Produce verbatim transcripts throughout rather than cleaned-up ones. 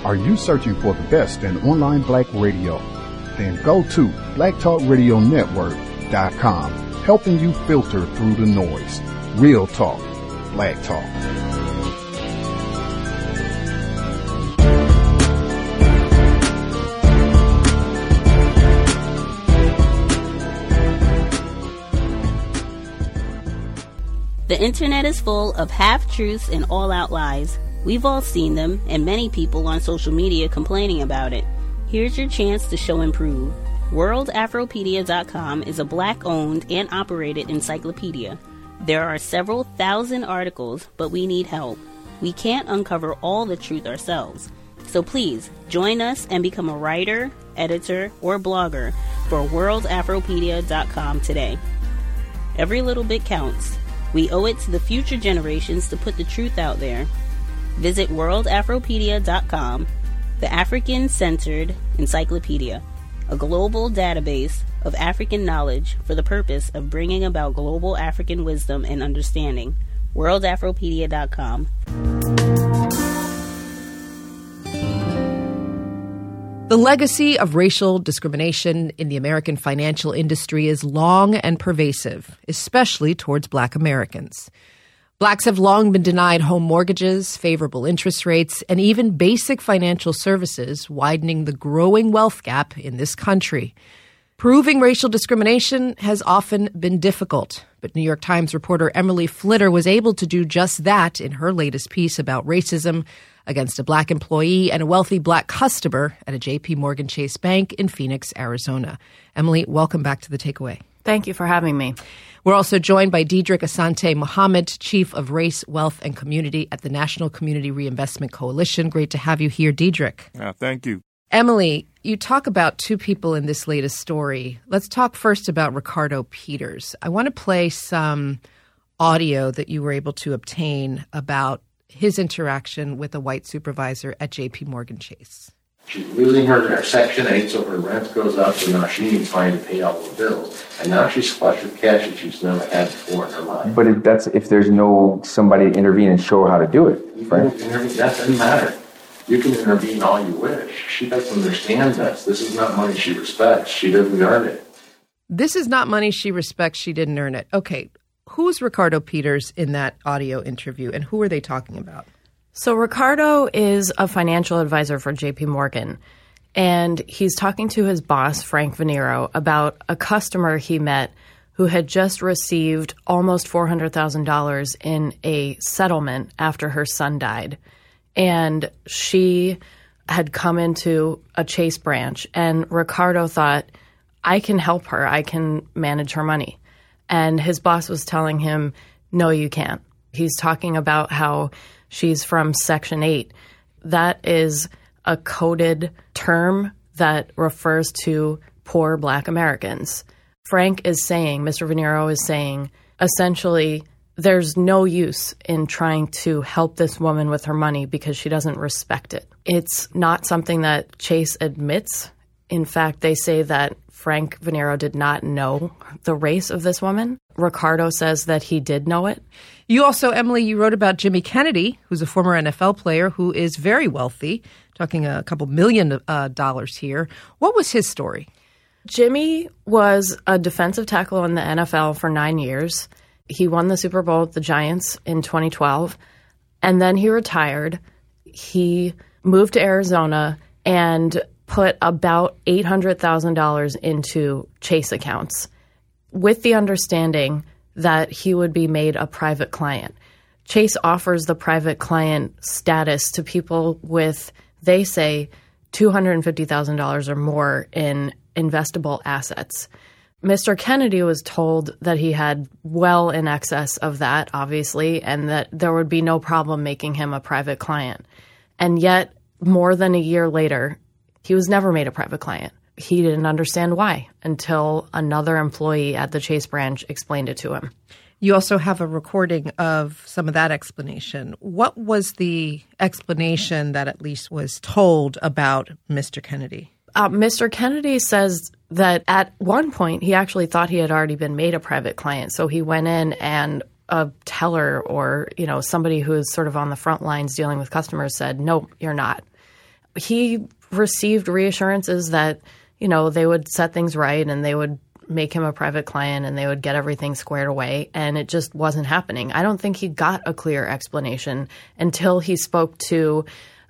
Are you searching for the best in online black radio? Then go to black talk radio network dot com, helping you filter through the noise. Real talk, black talk. The internet is full of half-truths and all-out lies. We've all seen them, and many people on social media complaining about it. Here's your chance to show and prove. world afropedia dot com is a black-owned and operated encyclopedia. There are several thousand articles, but we need help. We can't uncover all the truth ourselves. So please, join us and become a writer, editor, or blogger for world afropedia dot com today. Every little bit counts. We owe it to the future generations to put the truth out there. Visit world afropedia dot com, the African-centered encyclopedia, a global database of African knowledge for the purpose of bringing about global African wisdom and understanding. world afropedia dot com. The legacy of racial discrimination in the American financial industry is long and pervasive, especially towards Black Americans. Blacks have long been denied home mortgages, favorable interest rates, and even basic financial services, widening the growing wealth gap in this country. Proving racial discrimination has often been difficult, but New York Times reporter Emily Flitter was able to do just that in her latest piece about racism against a Black employee and a wealthy Black customer at a J P Morgan Chase Bank in Phoenix, Arizona. Emily, welcome back to The Takeaway. Thank you for having me. We're also joined by Diedrich Asante Mohammed, Chief of Race, Wealth, and Community at the National Community Reinvestment Coalition. Great to have you here, Diedrich. Yeah, thank you. Emily, you talk about two people in this latest story. Let's talk first about Ricardo Peters. I want to play some audio that you were able to obtain about his interaction with a white supervisor at J P Morgan Chase. She's losing her, her Section eight, so her rent goes up, so now she needs money to pay all the bills. And now she's flush with cash that she's never had before in her life. But if that's if there's no somebody to intervene and show her how to do it, right? That doesn't matter. You can intervene all you wish. She doesn't understand this. This is not money she respects. She doesn't earn it. This is not money she respects. She didn't earn it. Okay. Who's Ricardo Peters in that audio interview, and who are they talking about? So Ricardo is a financial advisor for J P Morgan, and he's talking to his boss, Frank Venero, about a customer he met who had just received almost four hundred thousand dollars in a settlement after her son died. And she had come into a Chase branch, and Ricardo thought, I can help her. I can manage her money. And his boss was telling him, no, you can't. He's talking about how she's from Section eight. That is a coded term that refers to poor Black Americans. Frank is saying, Mister Venero is saying, essentially, there's no use in trying to help this woman with her money because she doesn't respect it. It's not something that Chase admits. In fact, they say that Frank Venero did not know the race of this woman. Ricardo says that he did know it. You also, Emily, you wrote about Jimmy Kennedy, who's a former N F L player who is very wealthy, talking a couple million uh, dollars here. What was his story? Jimmy was a defensive tackle in the N F L for nine years. He won the Super Bowl with the Giants in twenty twelve, and then he retired. He moved to Arizona and put about eight hundred thousand dollars into Chase accounts with the understanding that he would be made a private client. Chase offers the private client status to people with, they say, two hundred fifty thousand dollars or more in investable assets. Mister Kennedy was told that he had well in excess of that, obviously, and that there would be no problem making him a private client. And yet, more than a year later, he was never made a private client. He didn't understand why until another employee at the Chase branch explained it to him. You also have a recording of some of that explanation. What was the explanation that at least was told about Mister Kennedy? Uh, Mister Kennedy says that at one point he actually thought he had already been made a private client. So he went in and a teller or, you know, somebody who is sort of on the front lines dealing with customers said, no, you're not. he received reassurances that, you know, they would set things right and they would make him a private client and they would get everything squared away. And it just wasn't happening. I don't think he got a clear explanation until he spoke to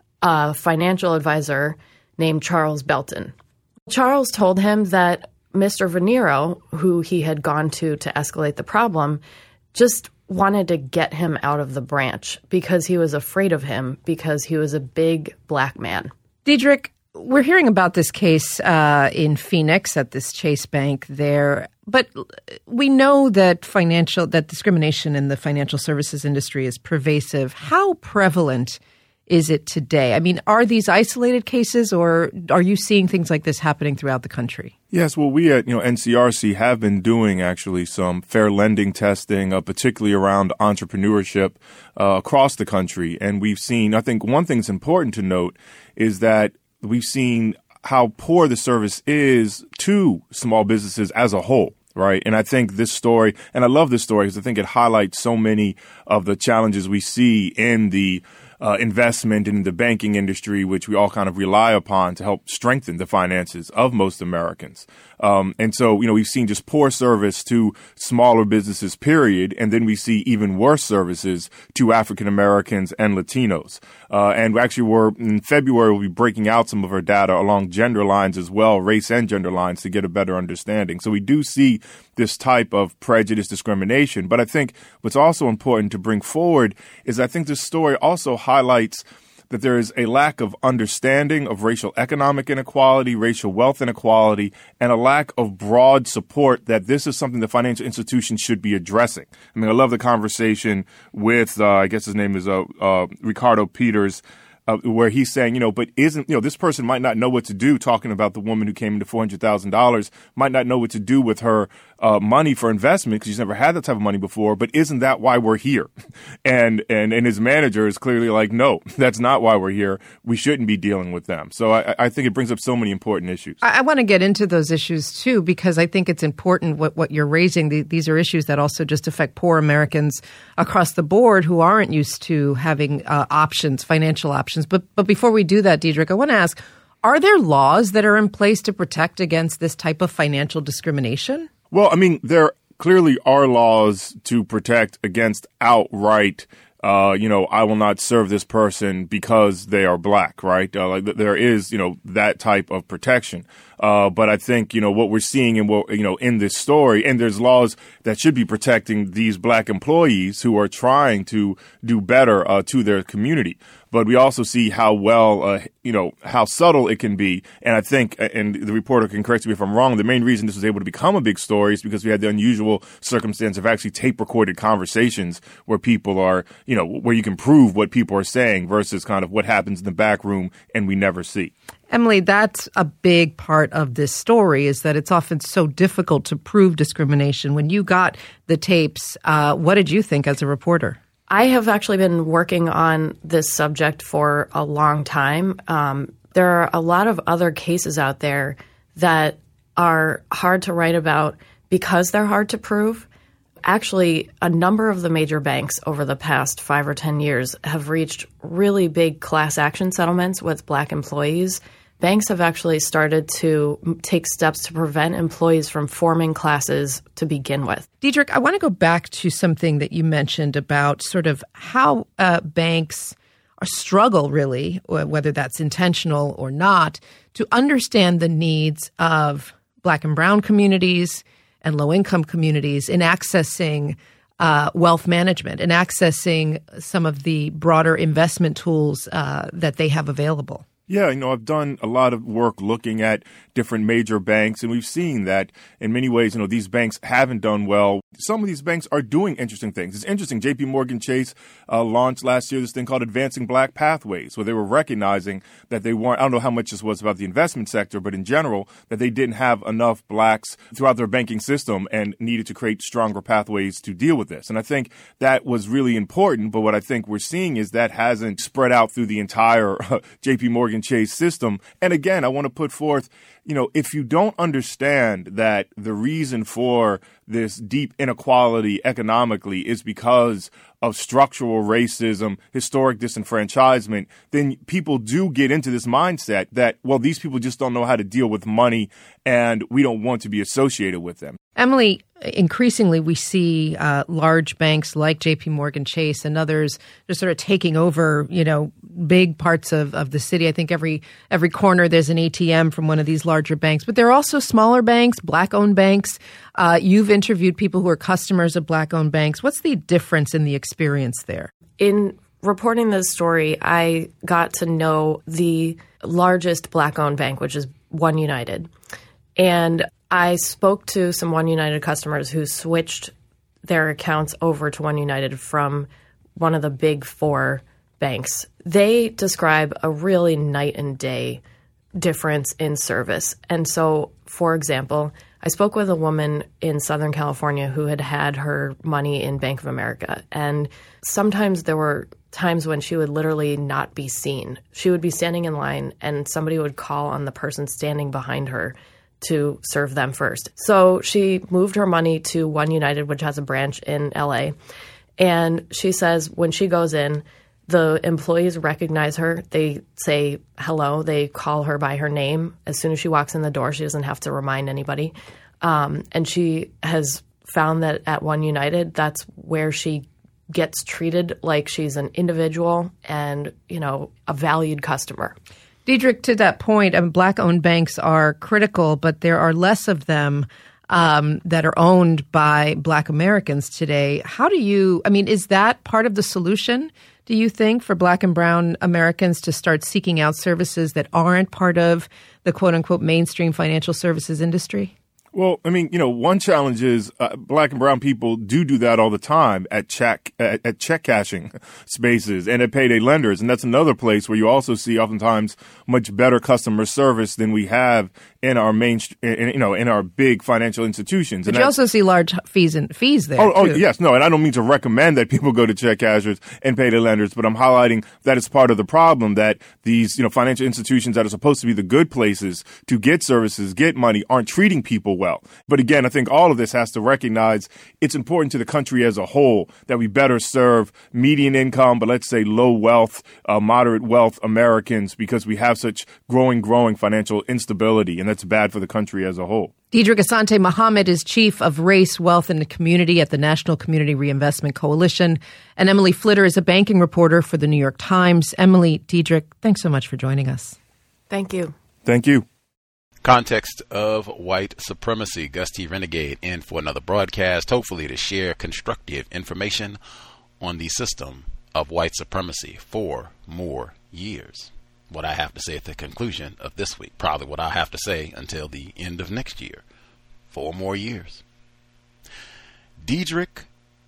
a financial advisor named Charles Belton. Charles told him that Mister Venero, who he had gone to to escalate the problem, just wanted to get him out of the branch because he was afraid of him because he was a big black man. Diedrich, we're hearing about this case uh, in Phoenix at this Chase Bank there, but we know that financial that discrimination in the financial services industry is pervasive. How prevalent is it today? I mean, are these isolated cases, or are you seeing things like this happening throughout the country? Yes, well, we at you know N C R C have been doing actually some fair lending testing, uh, particularly around entrepreneurship uh, across the country, and we've seen. I think one thing that's important to note is that we've seen how poor the service is to small businesses as a whole. Right. And I think this story, and I love this story because I think it highlights so many of the challenges we see in the uh, investment in the banking industry, which we all kind of rely upon to help strengthen the finances of most Americans. Um, and so, you know, we've seen just poor service to smaller businesses, period. And then we see even worse services to African Americans and Latinos. Uh, and actually, we're in February, we'll be breaking out some of our data along gender lines as well, race and gender lines, to get a better understanding. So we do see this type of prejudice discrimination. But I think what's also important to bring forward is I think this story also highlights that there is a lack of understanding of racial economic inequality, racial wealth inequality, and a lack of broad support that this is something the financial institutions should be addressing. I mean, I love the conversation with, uh, I guess his name is uh, uh, Ricardo Peters, Uh, where he's saying, you know, but isn't, you know, this person might not know what to do, talking about the woman who came into four hundred thousand dollars, might not know what to do with her uh, money for investment because she's never had that type of money before. But isn't that why we're here? And, and, and his manager is clearly like, no, that's not why we're here. We shouldn't be dealing with them. So I, I think it brings up so many important issues. I, I want to get into those issues, too, because I think it's important what, what you're raising. The, these are issues that also just affect poor Americans across the board who aren't used to having uh, options, financial options. But but before we do that, Diedrich, I want to ask, are there laws that are in place to protect against this type of financial discrimination? Well, I mean, there clearly are laws to protect against outright, uh, you know, I will not serve this person because they are black, right? Uh, like there is, you know, that type of protection. Uh, but I think, you know, what we're seeing in what, you know, in this story, and there's laws that should be protecting these black employees who are trying to do better uh, to their community. But we also see how well, uh, you know, how subtle it can be. And I think, and the reporter can correct me if I'm wrong, the main reason this was able to become a big story is because we had the unusual circumstance of actually tape recorded conversations where people are, you know, where you can prove what people are saying versus kind of what happens in the back room and we never see. Emily, that's a big part of this story, is that it's often so difficult to prove discrimination. When you got the tapes, uh, what did you think as a reporter? I have actually been working on this subject for a long time. Um, there are a lot of other cases out there that are hard to write about because they're hard to prove. Actually, a number of the major banks over the past five or ten years have reached really big class action settlements with black employees. Banks have actually started to take steps to prevent employees from forming classes to begin with. Diedrich, I want to go back to something that you mentioned about sort of how uh, banks are struggle, really, whether that's intentional or not, to understand the needs of black and brown communities and low-income communities in accessing uh, wealth management and accessing some of the broader investment tools uh, that they have available. Yeah, you know, I've done a lot of work looking at different major banks, and we've seen that in many ways, you know, these banks haven't done well. Some of these banks are doing interesting things. It's interesting. J P Morgan Chase uh, launched last year this thing called Advancing Black Pathways, where they were recognizing that they weren't, I don't know how much this was about the investment sector, but in general, that they didn't have enough blacks throughout their banking system and needed to create stronger pathways to deal with this. And I think that was really important. But what I think we're seeing is that hasn't spread out through the entire uh, J P Morgan Chase system. And again, I want to put forth, you know, if you don't understand that the reason for this deep inequality economically is because of structural racism, historic disenfranchisement, then people do get into this mindset that, well, these people just don't know how to deal with money and we don't want to be associated with them. Emily, increasingly we see uh, large banks like J P Morgan Chase and others just sort of taking over, you know, big parts of, of the city. I think every every corner there's an A T M from one of these larger banks. But there are also smaller banks, Black-owned banks. Uh, you've interviewed people who are customers of Black-owned banks. What's the difference in the experience there? In reporting this story, I got to know the largest Black-owned bank, which is One United. And I spoke to some One United customers who switched their accounts over to One United from one of the big four banks. They describe a really night and day difference in service. And so, for example, I spoke with a woman in Southern California who had had her money in Bank of America. And sometimes there were times when she would literally not be seen. She would be standing in line and somebody would call on the person standing behind her to serve them first. So she moved her money to One United, which has a branch in L A. And she says when she goes in, the employees recognize her. They say hello. They call her by her name. As soon as she walks in the door, she doesn't have to remind anybody. Um, and she has found that at One United, that's where she gets treated like she's an individual and, you know, a valued customer. Diedrich, to that point, I mean, Black-owned banks are critical, but there are less of them um, that are owned by Black Americans today. How do you, I mean, is that part of the solution, do you think, for Black and Brown Americans to start seeking out services that aren't part of the quote-unquote mainstream financial services industry? Well, I mean, you know, one challenge is uh, Black and brown people do do that all the time at check at, at check cashing spaces and at payday lenders, and that's another place where you also see oftentimes much better customer service than we have in our main, in, you know, in our big financial institutions. But and you also see large fees and fees there. Oh, oh, too. yes, no, and I don't mean to recommend that people go to check cashers and payday lenders, but I'm highlighting that it's part of the problem that these, you know, financial institutions that are supposed to be the good places to get services, get money, aren't treating people well. But again, I think all of this has to recognize it's important to the country as a whole that we better serve median income, but let's say low wealth, uh, moderate wealth Americans, because we have such growing, growing financial instability, and that's bad for the country as a whole. Diedrich Asante Muhammad is Chief of Race, Wealth, and Community at the National Community Reinvestment Coalition. And Emily Flitter is a banking reporter for the New York Times. Emily, Diedrich, thanks so much for joining us. Thank you. Thank you. Context of white supremacy. Gus T. Renegade in for another broadcast, hopefully to share constructive information on the system of white supremacy for more years. What I have to say at the conclusion of this week, probably what I have to say until the end of next year. Four more years. Diedrich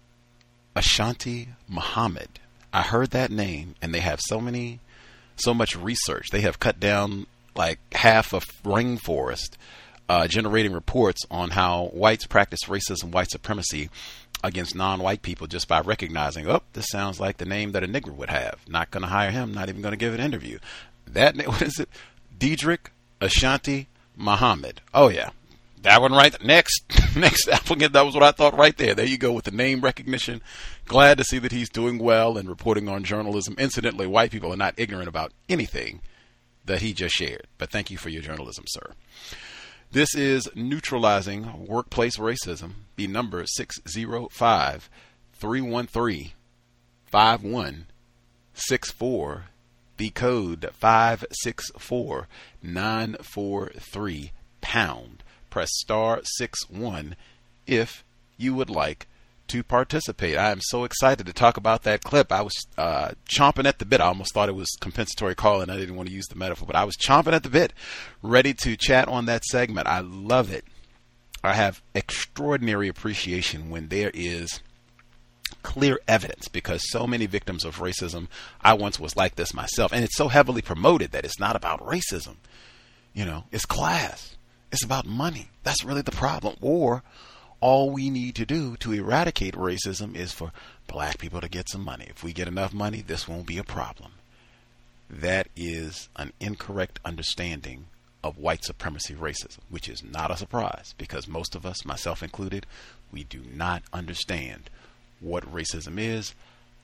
Asante Muhammad. I heard that name, and they have so many, so much research. They have cut down like half of rainforest, uh, generating reports on how whites practice racism, white supremacy against non-white people just by recognizing, oh, this sounds like the name that a nigger would have. Not going to hire him, not even going to give an interview. That, what is it? Diedrich Asante Muhammad. Oh, yeah. That one right. Next, next applicant. That was what I thought right there. There you go with the name recognition. Glad to see that he's doing well and reporting on journalism. Incidentally, white people are not ignorant about anything that he just shared. But thank you for your journalism, sir. This is Neutralizing Workplace Racism. The number six zero five, three one three, five one six four. The code five six four, nine four three pound. Press star six one if you would like to participate. I am so excited to talk about that clip. I was uh, chomping at the bit. I almost thought it was compensatory call, and I didn't want to use the metaphor, but I was chomping at the bit, ready to chat on that segment. I love it. I have extraordinary appreciation when there is clear evidence, because so many victims of racism, I once was like this myself, and it's so heavily promoted that it's not about racism. You know, it's class. It's about money. That's really the problem. Or all we need to do to eradicate racism is for black people to get some money. If we get enough money, this won't be a problem. That is an incorrect understanding of white supremacy racism, which is not a surprise, because most of us, myself included, we do not understand what racism is,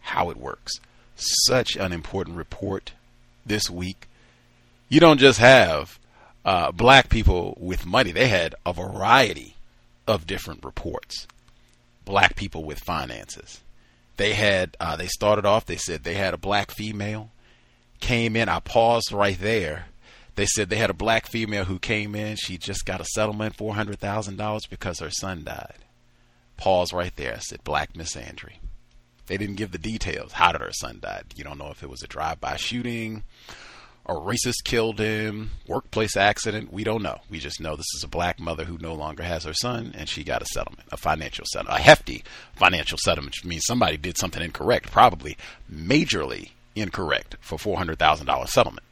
how it works. Such an important report this week. You don't just have uh, black people with money. They had a variety of different reports. Black people with finances. They had, uh, they started off, they said they had a black female came in. I paused right there. They said they had a black female who came in. She just got a settlement, four hundred thousand dollars, because her son died. Pause right there. I said, Black Misandry. They didn't give the details. How did her son die? You don't know if it was a drive-by shooting, a racist killed him, workplace accident. We don't know. We just know this is a black mother who no longer has her son, and she got a settlement, a financial settlement, a hefty financial settlement, which means somebody did something incorrect, probably majorly incorrect, for four hundred thousand dollars settlement.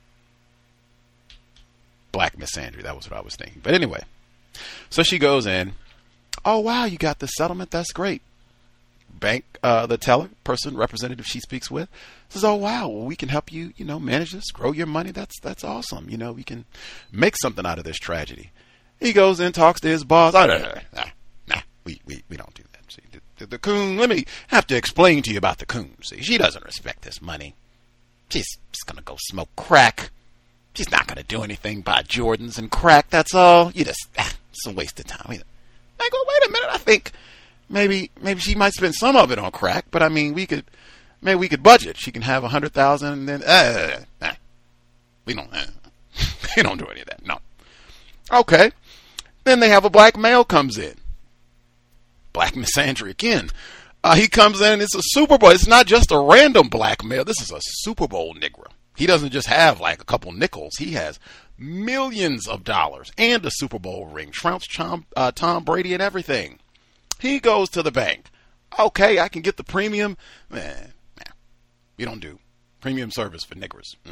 Black Misandry, that was what I was thinking. But anyway, so she goes in. Oh, wow, you got the settlement. That's great. Bank, uh, the teller, person, representative she speaks with, says, oh, wow, well, we can help you, you know, manage this, grow your money. That's that's awesome. You know, we can make something out of this tragedy. He goes in, talks to his boss. Oh, nah, nah, nah, we, we, we don't do that. See, the, the, the coon, let me have to explain to you about the coon. See, she doesn't respect this money. She's just going to go smoke crack. She's not going to do anything, buy Jordans and crack. That's all. You just, ah, it's a waste of time. I go, wait a minute. I think maybe maybe she might spend some of it on crack, but I mean, we could maybe we could budget. She can have a hundred thousand, and then uh, uh, we don't uh, we don't do any of that. No. Okay. Then they have a black male comes in. Black Misandry again. Uh, he comes in. It's a Super Bowl. It's not just a random black male. This is a Super Bowl Negro. He doesn't just have like a couple nickels. He has millions of dollars and a Super Bowl ring. Trounce Tom, uh, Tom Brady and everything. He goes to the bank. Okay, I can get the premium. Man, nah, we don't do premium service for niggers. Mm.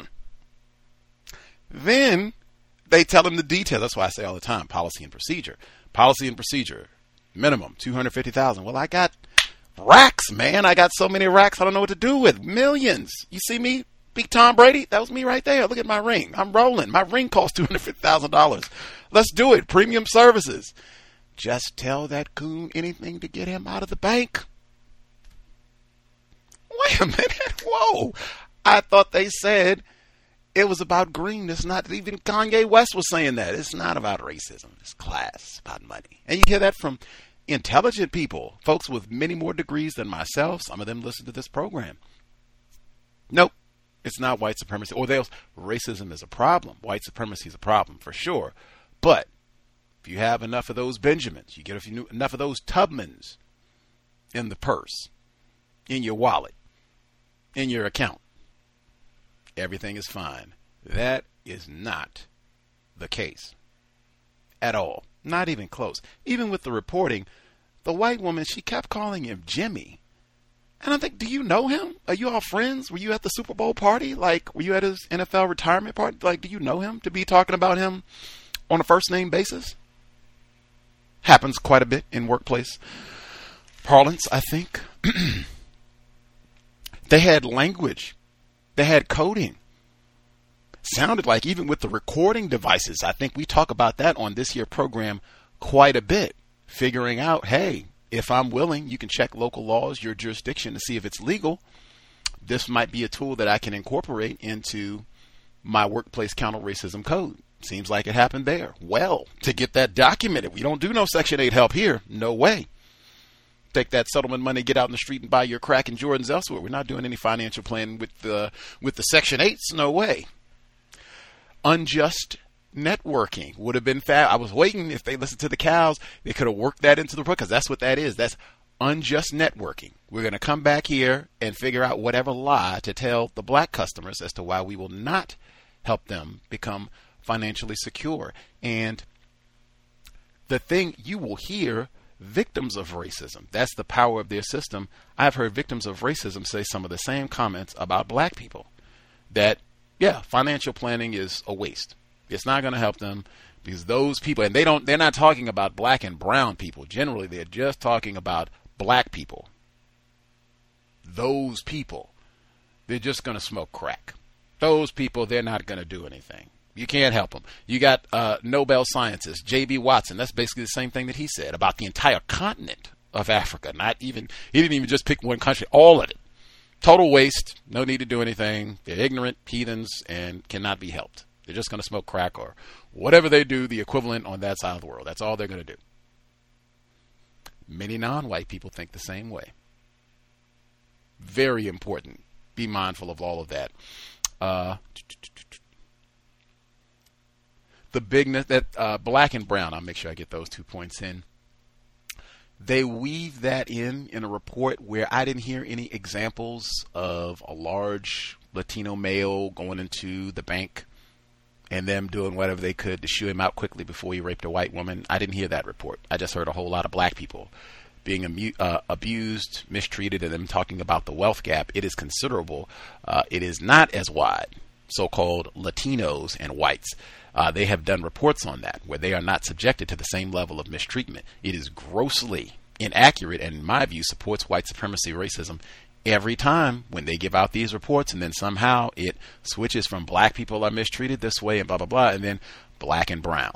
Then they tell him the detail. That's why I say all the time, policy and procedure. Policy and procedure. Minimum two hundred fifty thousand dollars. Well, I got racks, man. I got so many racks I don't know what to do with. Millions. You see me? Big Tom Brady, that was me right there. Look at my ring. I'm rolling. My ring costs two hundred fifty thousand dollars. Let's do it. Premium services. Just tell that coon anything to get him out of the bank. Wait a minute. Whoa. I thought they said it was about greenness. Not even Kanye West was saying that. It's not about racism. It's class. It's about money. And you hear that from intelligent people, folks with many more degrees than myself. Some of them listen to this program. Nope. It's not white supremacy, or they'll, racism is a problem. White supremacy is a problem for sure. But if you have enough of those Benjamins, you get a few, enough of those Tubmans in the purse, in your wallet, in your account, everything is fine. That is not the case at all. Not even close. Even with the reporting, the white woman, she kept calling him Jimmy. And I think, do you know him? Are you all friends? Were you at the Super Bowl party? Like, were you at his N F L retirement party? Like, do you know him to be talking about him on a first name basis? Happens quite a bit in workplace parlance, I think. They had language. They had coding. Sounded like, even with the recording devices, I think we talk about that on this year program quite a bit. Figuring out, hey, if I'm willing, you can check local laws, your jurisdiction, to see if it's legal. This might be a tool that I can incorporate into my workplace counter-racism code. Seems like it happened there. Well, to get that documented, we don't do no Section eight help here. No way. Take that settlement money, get out in the street and buy your crack and Jordans elsewhere. We're not doing any financial planning with the, with the Section eights. No way. Unjust networking would have been fab. I was waiting, if they listened to the cows, they could have worked that into the book, because that's what that is. That's unjust networking. We're going to come back here and figure out whatever lie to tell the black customers as to why we will not help them become financially secure. And the thing you will hear, victims of racism, that's the power of their system. I've heard victims of racism say some of the same comments about black people, that, yeah, financial planning is a waste. It's not going to help them, because those people, and they don't, they're not talking about black and brown people. Generally, they're just talking about black people. Those people, they're just going to smoke crack. Those people, they're not going to do anything. You can't help them. You got uh, Nobel scientist J B Watson. That's basically the same thing that he said about the entire continent of Africa. Not even, he didn't even just pick one country, all of it. Total waste. No need to do anything. They're ignorant, heathens, and cannot be helped. They're just going to smoke crack or whatever they do, the equivalent on that side of the world. That's all they're going to do. Many non-white people think the same way. Very important. Be mindful of all of that. Uh, the bigness that uh, black and brown, I'll make sure I get those two points in. They weave that in in a report where I didn't hear any examples of a large Latino male going into the bank and them doing whatever they could to shoo him out quickly before he raped a white woman. I didn't hear that report. I just heard a whole lot of black people being amu- uh, abused, mistreated, and them talking about the wealth gap. It is considerable. Uh, it is not as wide, so-called Latinos and whites. Uh, they have done reports on that where they are not subjected to the same level of mistreatment. It is grossly inaccurate and, in my view, supports white supremacy racism every time when they give out these reports, and then somehow it switches from black people are mistreated this way and blah, blah, blah, and then black and brown.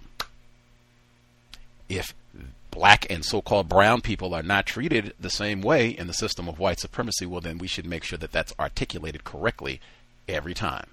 If black and so-called brown people are not treated the same way in the system of white supremacy, well, then we should make sure that that's articulated correctly every time.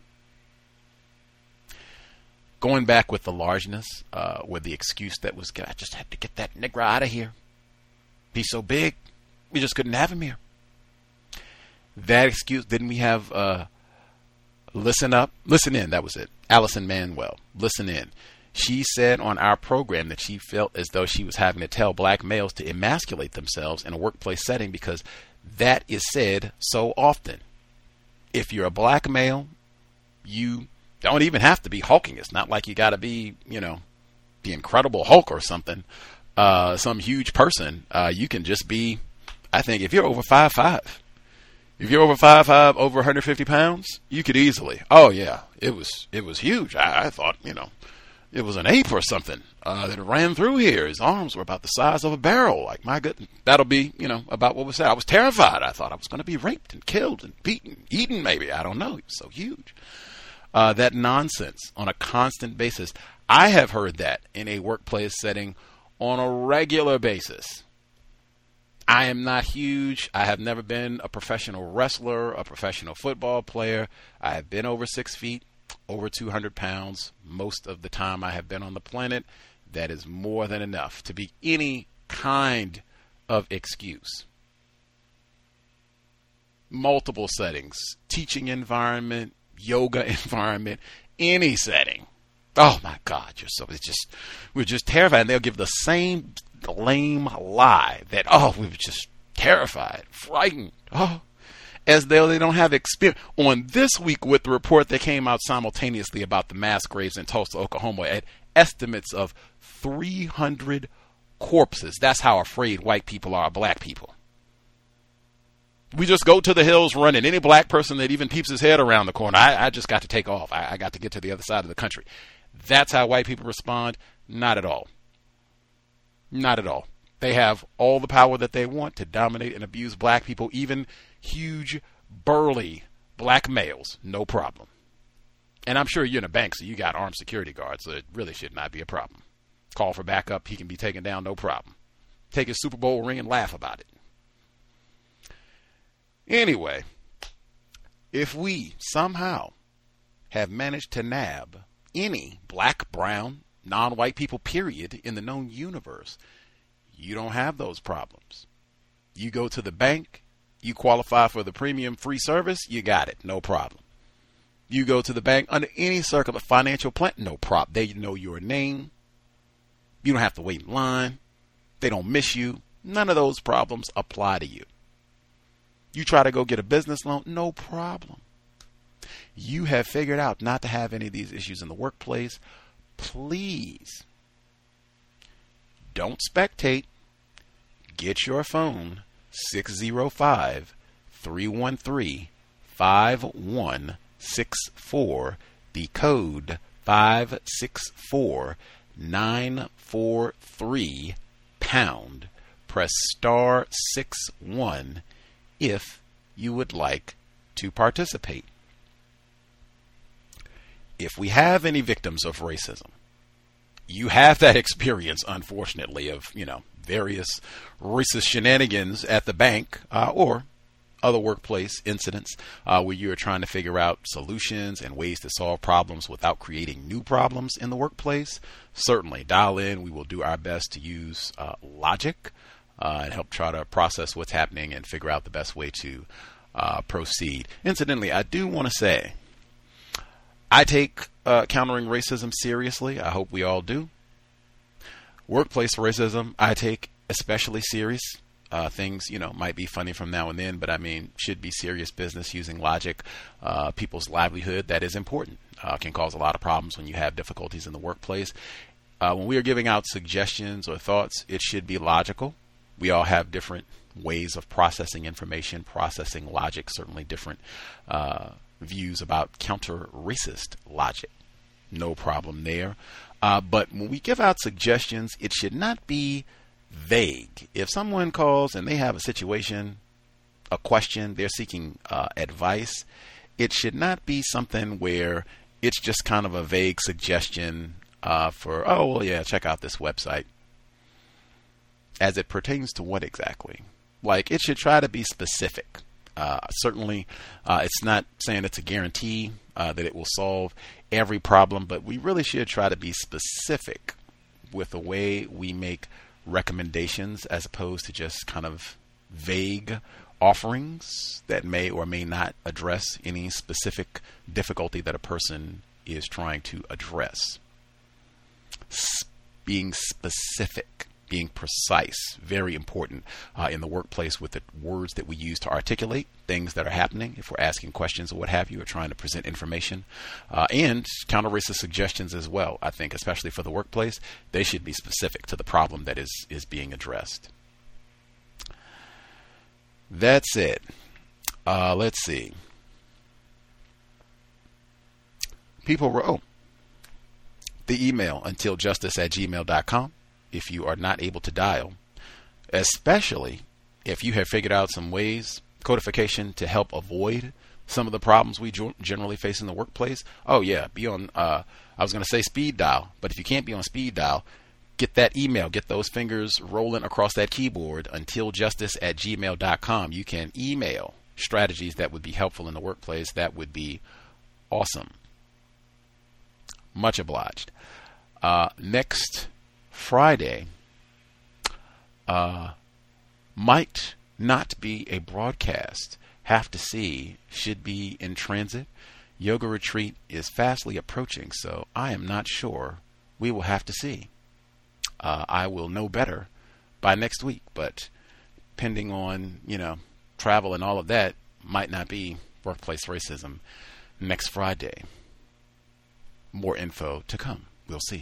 Going back with the largeness, uh, with the excuse that was, I just had to get that nigger out of here. He's so big, we just couldn't have him here. That excuse, didn't we have, uh, listen up, listen in, that was it. Allison Manuel, listen in. She said on our program that she felt as though she was having to tell black males to emasculate themselves in a workplace setting because that is said so often. If you're a black male, you don't even have to be hulking. It's not like you got to be, you know, the Incredible Hulk or something, uh, some huge person. Uh, you can just be, I think, if you're over five five, if you're over five five, over one hundred fifty pounds, you could easily. Oh yeah, it was it was huge. I, I thought, you know, it was an ape or something uh, that ran through here. His arms were about the size of a barrel. Like, my goodness, that'll be, you know, about what was said. I was terrified. I thought I was going to be raped and killed and beaten, eaten maybe. I don't know. He was so huge. Uh, that nonsense on a constant basis. I have heard that in a workplace setting on a regular basis. I am not huge. I have never been a professional wrestler, a professional football player. I have been over six feet, over two hundred pounds. Most of the time I have been on the planet. That is more than enough to be any kind of excuse. Multiple settings, teaching environment, yoga environment, any setting. Oh my God, you're so, it's just, we're just terrified. And they'll give the same lame lie that, oh, we were just terrified, frightened, oh, as though they don't have experience. On This Week with the report that came out simultaneously about the mass graves in Tulsa, Oklahoma, at estimates of three hundred corpses. That's how afraid white people are of black people. We just go to the hills running. Any black person that even peeps his head around the corner, I, I just got to take off. I, I got to get to the other side of the country. That's how white people respond? Not at all. Not at all. They have all the power that they want to dominate and abuse black people, even huge, burly black males. No problem. And I'm sure you're in a bank, so you got armed security guards, so it really should not be a problem. Call for backup. He can be taken down, no problem. Take his Super Bowl ring and laugh about it. Anyway, if we somehow have managed to nab any black, brown, non-white people, period, in the known universe, you don't have those problems. You go to the bank, you qualify for the premium free service, you got it, no problem. You go to the bank under any circle of financial plan, no problem. They know your name. You don't have to wait in line. They don't miss you. None of those problems apply to you. You try to go get a business loan, no problem. You have figured out not to have any of these issues in the workplace. Please don't spectate. Get your phone, six oh five, three one three, five one six four, the code five six four, nine four three, pound. Press star six one if you would like to participate. If we have any victims of racism, you have that experience, unfortunately, of, you know, various racist shenanigans at the bank uh, or other workplace incidents uh, where you're trying to figure out solutions and ways to solve problems without creating new problems in the workplace, certainly dial in. We will do our best to use uh, logic uh, and help try to process what's happening and figure out the best way to uh, proceed. Incidentally, I do want to say I take uh, countering racism seriously. I hope we all do. Workplace racism, I take especially serious. Uh, things, you know, might be funny from now and then, but I mean, should be serious business using logic. Uh, people's livelihood, that is important. Uh, can cause a lot of problems when you have difficulties in the workplace. Uh, when we are giving out suggestions or thoughts, it should be logical. We all have different ways of processing information, processing logic, certainly different uh, views about counter-racist logic. No problem there. Uh, but when we give out suggestions, it should not be vague. If someone calls and they have a situation, a question, they're seeking uh, advice, it should not be something where it's just kind of a vague suggestion uh, for, oh, well, yeah, check out this website. As it pertains to what exactly? Like, it should try to be specific. Uh, certainly, uh, it's not saying it's a guarantee uh, that it will solve every problem, but we really should try to be specific with the way we make recommendations as opposed to just kind of vague offerings that may or may not address any specific difficulty that a person is trying to address. S- being specific, being precise, very important uh, in the workplace with the words that we use to articulate things that are happening. If we're asking questions or what have you, or trying to present information, uh, and counter-racist suggestions as well. I think, especially for the workplace, they should be specific to the problem that is is being addressed. That's it. Uh, let's see. People were oh, the email until justice at gmail dot com. If you are not able to dial, especially if you have figured out some ways, codification to help avoid some of the problems we generally face in the workplace. Oh yeah, be on, uh, I was going to say speed dial, but if you can't be on speed dial, get that email, get those fingers rolling across that keyboard until justice at gmail dot com. You can email strategies that would be helpful in the workplace. That would be awesome. Much obliged. Uh, next Friday uh, might not be a broadcast. Have to see, should be in transit. Yoga retreat is fastly approaching, so I am not sure. We will have to see. Uh, I will know better by next week, but depending on, you know, travel and all of that, might not be workplace racism next Friday. More info to come. We'll see.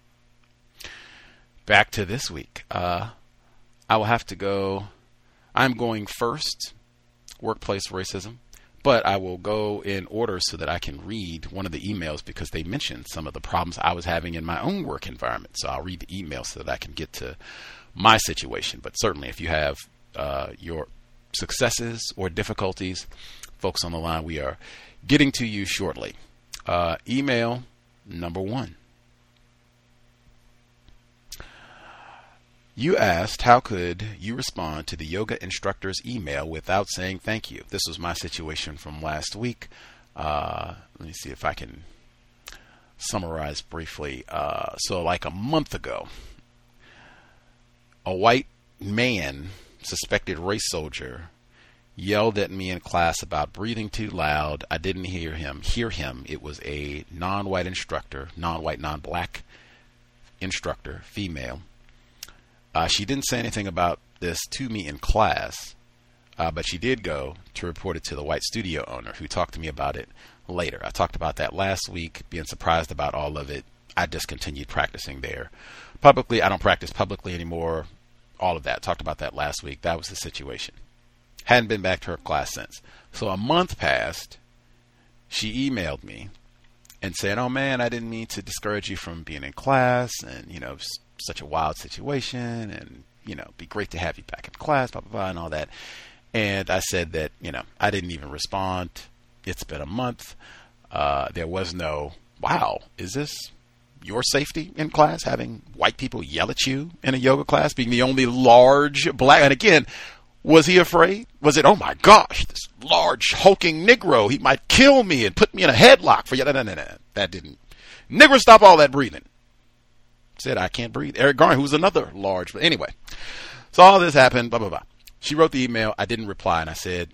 Back to this week. Uh, I will have to go. I'm going first, workplace racism, but I will go in order so that I can read one of the emails because they mentioned some of the problems I was having in my own work environment. So I'll read the email so that I can get to my situation. But certainly if you have uh, your successes or difficulties, folks on the line, we are getting to you shortly. Uh, email number one. You asked, how could you respond to the yoga instructor's email without saying thank you? This was my situation from last week. Uh, let me see if I can summarize briefly. Uh, so like a month ago, a white man, suspected race soldier, yelled at me in class about breathing too loud. I didn't hear him. Hear him. It was a non-white instructor, non-white, non-black instructor, female. Uh, she didn't say anything about this to me in class, uh, but she did go to report it to the white studio owner who talked to me about it later. I talked about that last week, being surprised about all of it. I discontinued practicing there. Publicly, I don't practice publicly anymore. All of that. Talked about that last week. That was the situation. Hadn't been back to her class since. So a month passed. She emailed me and said, oh man, I didn't mean to discourage you from being in class, and you know, such a wild situation, and you know, be great to have you back in class, blah blah blah, and all that. And I said that, you know, I didn't even respond. It's been a month. Uh, there was no, wow, is this your safety in class, having white people yell at you in a yoga class, being the only large black? And again, Was he afraid? Was it, oh my gosh, this large hulking Negro, he might kill me and put me in a headlock for you? No, no, no, no. That didn't. Negro, stop all that breathing. Said, I can't breathe. Eric Garner, who's another large, but anyway. So all this happened, blah, blah, blah. She wrote the email. I didn't reply, and I said,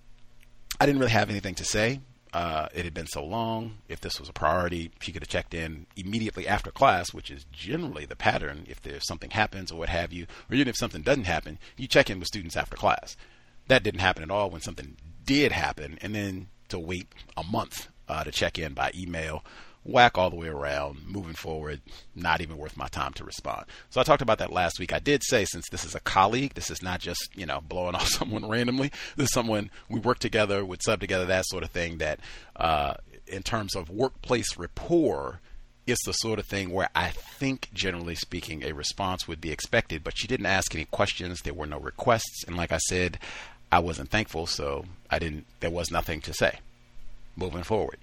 I didn't really have anything to say. Uh, it had been so long. If this was a priority, she could have checked in immediately after class, which is generally the pattern. If there's something happens or what have you, or even if something doesn't happen, you check in with students after class. That didn't happen at all when something did happen. And then to wait a month uh, to check in by email, whack all the way around, moving forward, not even worth my time to respond. So I talked about that last week. I did say, since this is a colleague, this is not just, you know, blowing off someone randomly. This is someone we work together, would sub together, that sort of thing, that uh, in terms of workplace rapport, it's the sort of thing where I think, generally speaking, a response would be expected. But she didn't ask any questions. There were no requests. And like I said, I wasn't thankful, so I didn't, there was nothing to say moving forward.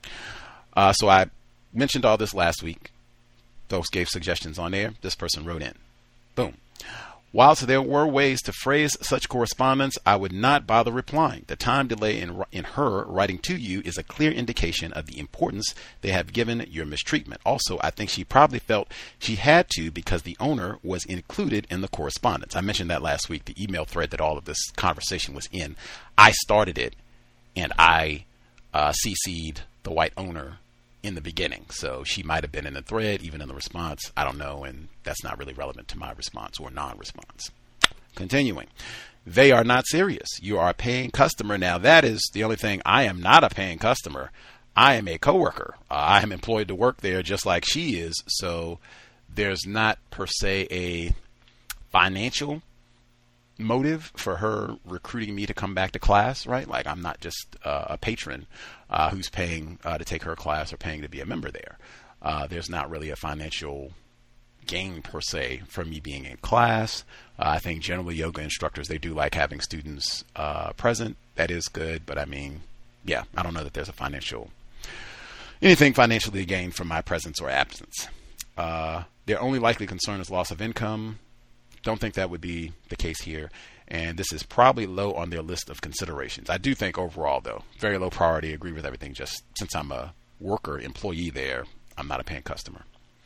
Uh, so I mentioned all this last week. Folks gave suggestions on there. This person wrote in. Boom. Whilst there were ways to phrase such correspondence, I would not bother replying. The time delay in, in her writing to you is a clear indication of the importance they have given your mistreatment. Also, I think she probably felt she had to because the owner was included in the correspondence. I mentioned that last week, the email thread that all of this conversation was in. I started it, and I uh, C C'd the white owner in the beginning. So she might have been in the thread, even in the response. I don't know, and that's not really relevant to my response or non-response. Continuing. They are not serious. You are a paying customer. Now, that is the only thing. I am not a paying customer. I am a coworker. Uh, I am employed to work there just like she is. So there's not per se a financial motive for her recruiting me to come back to class, right? Like, I'm not just uh, a patron uh, who's paying uh, to take her class or paying to be a member there. Uh, there's not really a financial gain per se from me being in class. Uh, I think generally yoga instructors, they do like having students uh, present. That is good. But I mean, yeah, I don't know that there's a financial, anything financially gained from my presence or absence. Uh, their only likely concern is loss of income. Don't think that would be the case here. And this is probably low on their list of considerations. I do think overall, though, very low priority. Agree with everything. Just since I'm a worker, employee there, I'm not a paying customer.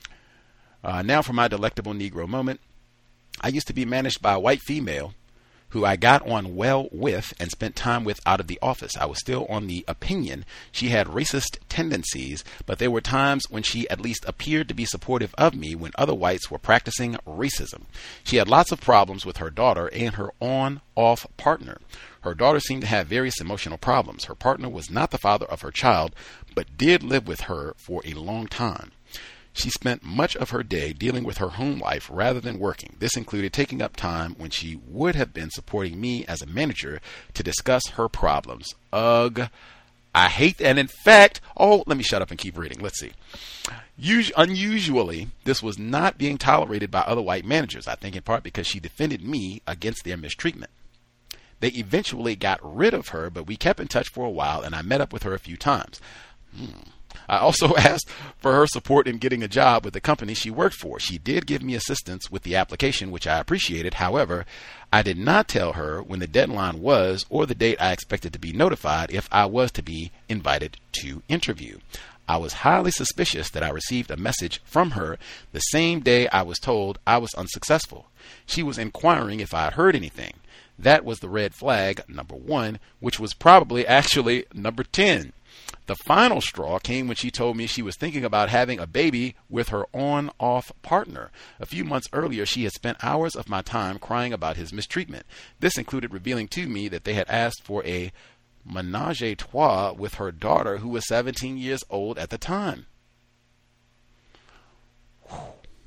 Uh, now for my delectable Negro moment. I used to be managed by a white female who I got on well with and spent time with out of the office. I was still on the opinion she had racist tendencies, but there were times when she at least appeared to be supportive of me when other whites were practicing racism. She had lots of problems with her daughter and her on-off partner. Her daughter seemed to have various emotional problems. Her partner was not the father of her child, but did live with her for a long time. She spent much of her day dealing with her home life rather than working. This included taking up time when she would have been supporting me as a manager to discuss her problems. Ugh. I hate that. And in fact, oh, let me shut up and keep reading. Let's see. Us- unusually, this was not being tolerated by other white managers, I think in part because she defended me against their mistreatment. They eventually got rid of her, but we kept in touch for a while, and I met up with her a few times. Hmm. I also asked for her support in getting a job with the company she worked for. She did give me assistance with the application, which I appreciated. However, I did not tell her when the deadline was or the date I expected to be notified if I was to be invited to interview. I was highly suspicious that I received a message from her the same day I was told I was unsuccessful. She was inquiring if I had heard anything. That was the red flag, number one, which was probably actually number ten. The final straw came when she told me she was thinking about having a baby with her on-off partner. A few months earlier, she had spent hours of my time crying about his mistreatment. This included revealing to me that they had asked for a menage a trois with her daughter, who was seventeen years old at the time. Whew.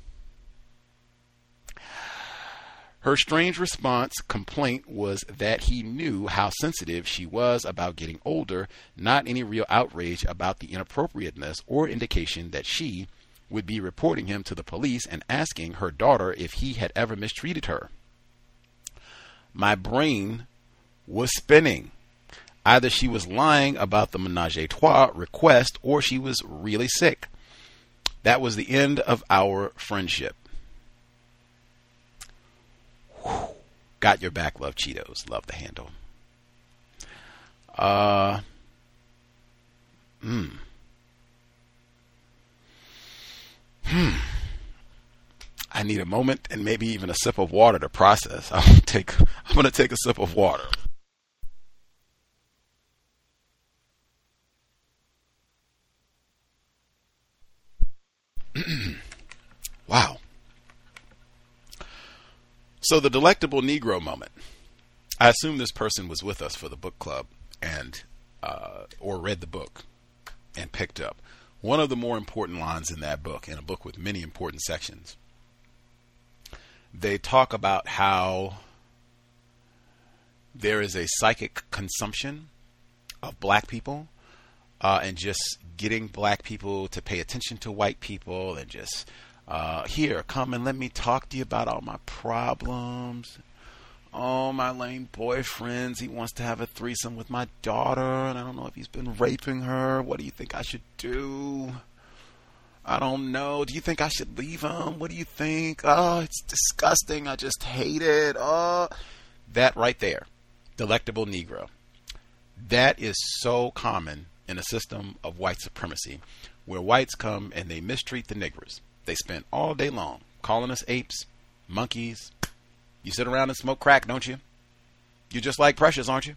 Her strange response complaint was that he knew how sensitive she was about getting older, not any real outrage about the inappropriateness or indication that she would be reporting him to the police and asking her daughter if he had ever mistreated her. My brain was spinning. Either she was lying about the menage a trois request or she was really sick. That was the end of our friendship. Got your back, love Cheetos. Love the handle. Uh, hmm. Hmm. I need a moment and maybe even a sip of water to process. I'll take, I'm going to take a sip of water. Wow. So the delectable Negro moment. I assume this person was with us for the book club and uh, or read the book and picked up one of the more important lines in that book, in a book with many important sections. They talk about how there is a psychic consumption of black people uh, and just getting black people to pay attention to white people and just, uh, here, come and let me talk to you about all my problems. Oh, my lame boyfriends. He wants to have a threesome with my daughter, and I don't know if he's been raping her. What do you think I should do? I don't know. Do you think I should leave him? What do you think? Oh, it's disgusting. I just hate it. Oh, that right there. Delectable Negro. That is so common in a system of white supremacy where whites come and they mistreat the niggers. They spend all day long calling us apes, monkeys. You sit around and smoke crack, don't you? You're just like Precious, aren't you?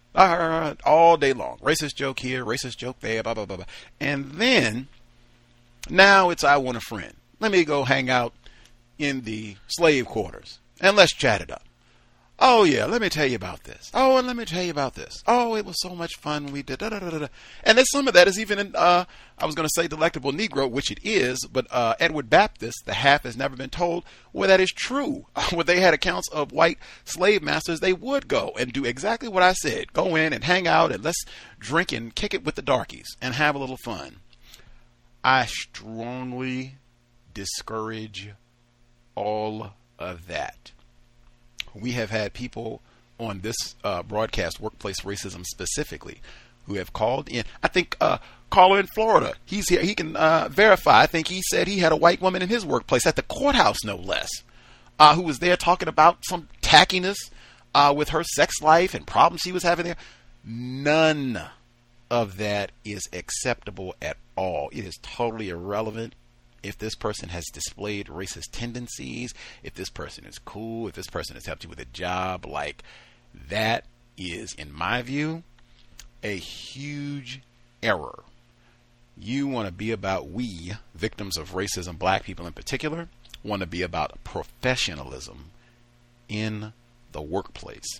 All day long. Racist joke here, racist joke there, blah, blah, blah, blah. And then, now it's I want a friend. Let me go hang out in the slave quarters and let's chat it up. Oh, yeah, let me tell you about this. Oh, and let me tell you about this. Oh, it was so much fun. We did da da da da. And then some of that is even in, uh, I was going to say Delectable Negro, which it is, but uh, Edward Baptist, The Half Has Never Been Told, where that is true. Where they had accounts of white slave masters, they would go and do exactly what I said. Go in and hang out and let's drink and kick it with the darkies and have a little fun. I strongly discourage all of that. We have had people on this uh, broadcast, Workplace Racism specifically, who have called in. I think uh, caller in Florida, he's here. He can uh, verify. I think he said he had a white woman in his workplace at the courthouse, no less, uh, who was there talking about some tackiness uh, with her sex life and problems she was having there. None of that is acceptable at all. It is totally irrelevant. If this person has displayed racist tendencies, if this person is cool, if this person has helped you with a job, like that is, in my view, a huge error. You want to be about, we, victims of racism, black people in particular, want to be about professionalism in the workplace.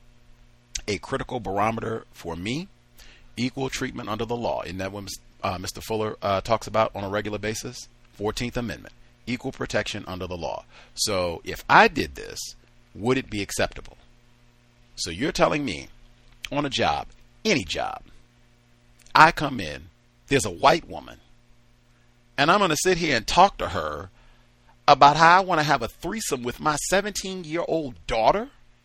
A critical barometer for me, equal treatment under the law. Isn't that what uh, Mister Fuller uh, talks about on a regular basis? fourteenth Amendment, equal protection under the law. So if I did this, would it be acceptable? So you're telling me on a job, any job, I come in, there's a white woman, and I'm going to sit here and talk to her about how I want to have a threesome with my seventeen-year-old daughter?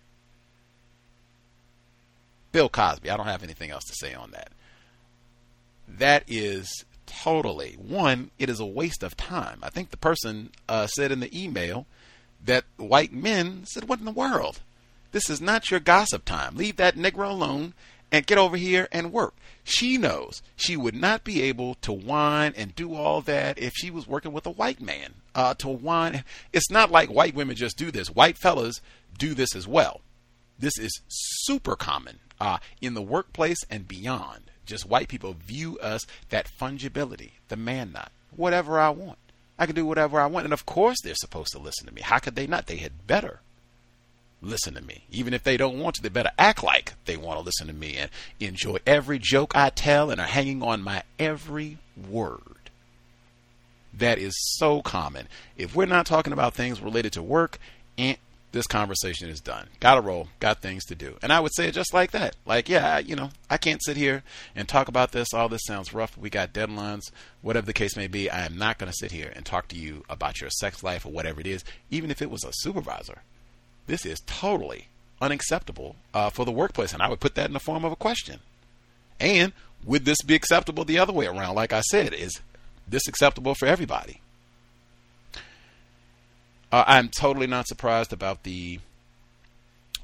Bill Cosby, I don't have anything else to say on that. That is totally, one, it is a waste of time. I think the person uh, said in the email that white men said, what in the world? This is not your gossip time. Leave that Negro alone and get over here and work. She knows she would not be able to whine and do all that if she was working with a white man. Uh, to whine. It's not like white women just do this. White fellas do this as well. This is super common uh, in the workplace and beyond. Just white people view us, that fungibility, the man not, whatever I want. I can do whatever I want. And of course they're supposed to listen to me. How could they not? They had better listen to me. Even if they don't want to, they better act like they want to listen to me and enjoy every joke I tell and are hanging on my every word. That is so common. If we're not talking about things related to work, and this conversation is done. Gotta roll. Got things to do. And I would say it just like that. Like, yeah, you know, I can't sit here and talk about this. All this sounds rough. We got deadlines. Whatever the case may be, I am not going to sit here and talk to you about your sex life or whatever it is, even if it was a supervisor. This is totally unacceptable uh, for the workplace. And I would put that in the form of a question. And would this be acceptable the other way around? Like I said, is this acceptable for everybody? Uh, I'm totally not surprised about the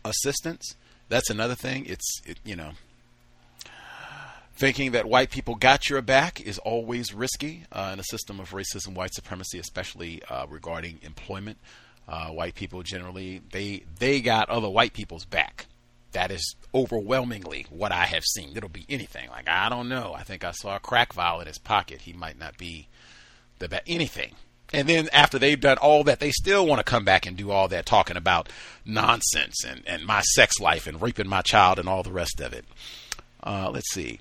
assistance. That's another thing. It's, it, you know, thinking that white people got your back is always risky uh, in a system of racism, white supremacy, especially uh, regarding employment. Uh, white people generally, they they got other white people's back. That is overwhelmingly what I have seen. It'll be anything. Like, I don't know. I think I saw a crack vial in his pocket. He might not be the best. Anything. And then after they've done all that, they still want to come back and do all that talking about nonsense and, and my sex life and raping my child and all the rest of it. Uh, let's see.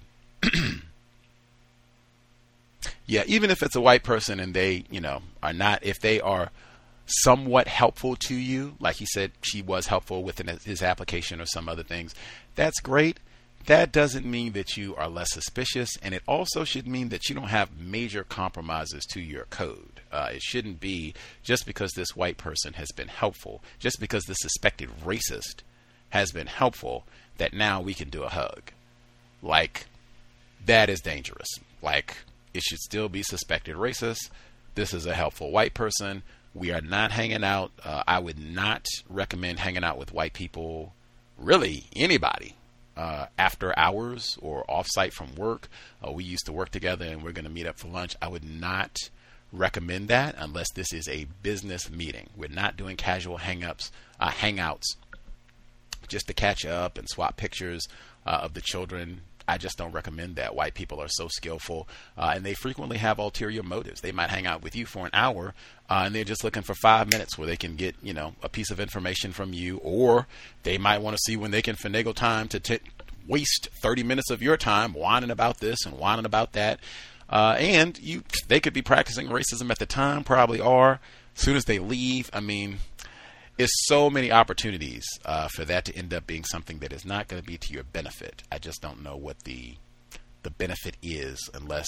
Yeah, even if it's a white person and they, you know, are not, if they are somewhat helpful to you, like he said she was helpful within his application or some other things, that's great. That doesn't mean that you are less suspicious, and it also should mean that you don't have major compromises to your code. Uh, it shouldn't be just because this white person has been helpful, just because the suspected racist has been helpful, that now we can do a hug. Like, that is dangerous. Like, it should still be suspected racist. This is a helpful white person. We are not hanging out. Uh, I would not recommend hanging out with white people, really anybody, uh, after hours or off-site from work. Uh, we used to work together and we're going to meet up for lunch. I would not recommend that unless this is a business meeting. We're not doing casual hang-ups, uh, hangouts just to catch up and swap pictures uh, of the children. I just don't recommend that. White people are so skillful, uh, and they frequently have ulterior motives. They might hang out with you for an hour, uh, and they're just looking for five minutes where they can get, you know, a piece of information from you, or they might want to see when they can finagle time to t- waste thirty minutes of your time whining about this and whining about that. Uh, and you, they could be practicing racism at the time, probably are. As soon as they leave, I mean, it's so many opportunities uh, for that to end up being something that is not going to be to your benefit. I just don't know what the the benefit is unless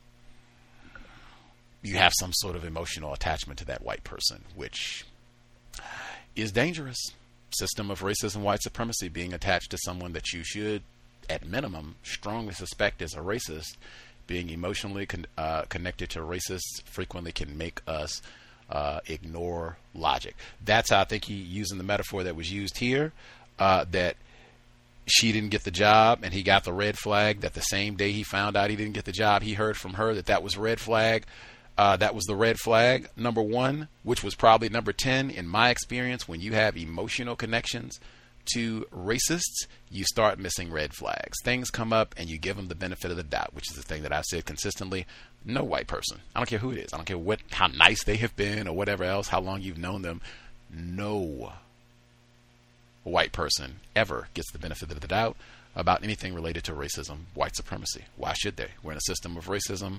you have some sort of emotional attachment to that white person, which is dangerous. System of racism, white supremacy, being attached to someone that you should, at minimum, strongly suspect is a racist, being emotionally con- uh, connected to racists frequently can make us Uh, ignore logic. That's how I think he, using the metaphor that was used here, uh, that she didn't get the job and he got the red flag, that the same day he found out he didn't get the job, he heard from her that that was red flag. Uh, that was the red flag, number one, which was probably number ten. In my experience, when you have emotional connections to racists, you start missing red flags. Things come up and you give them the benefit of the doubt, which is the thing that I've said consistently. No white person, I don't care who it is, I don't care what, how nice they have been or whatever else, how long you've known them, no white person ever gets the benefit of the doubt about anything related to racism, white supremacy. Why should they? We're in a system of racism.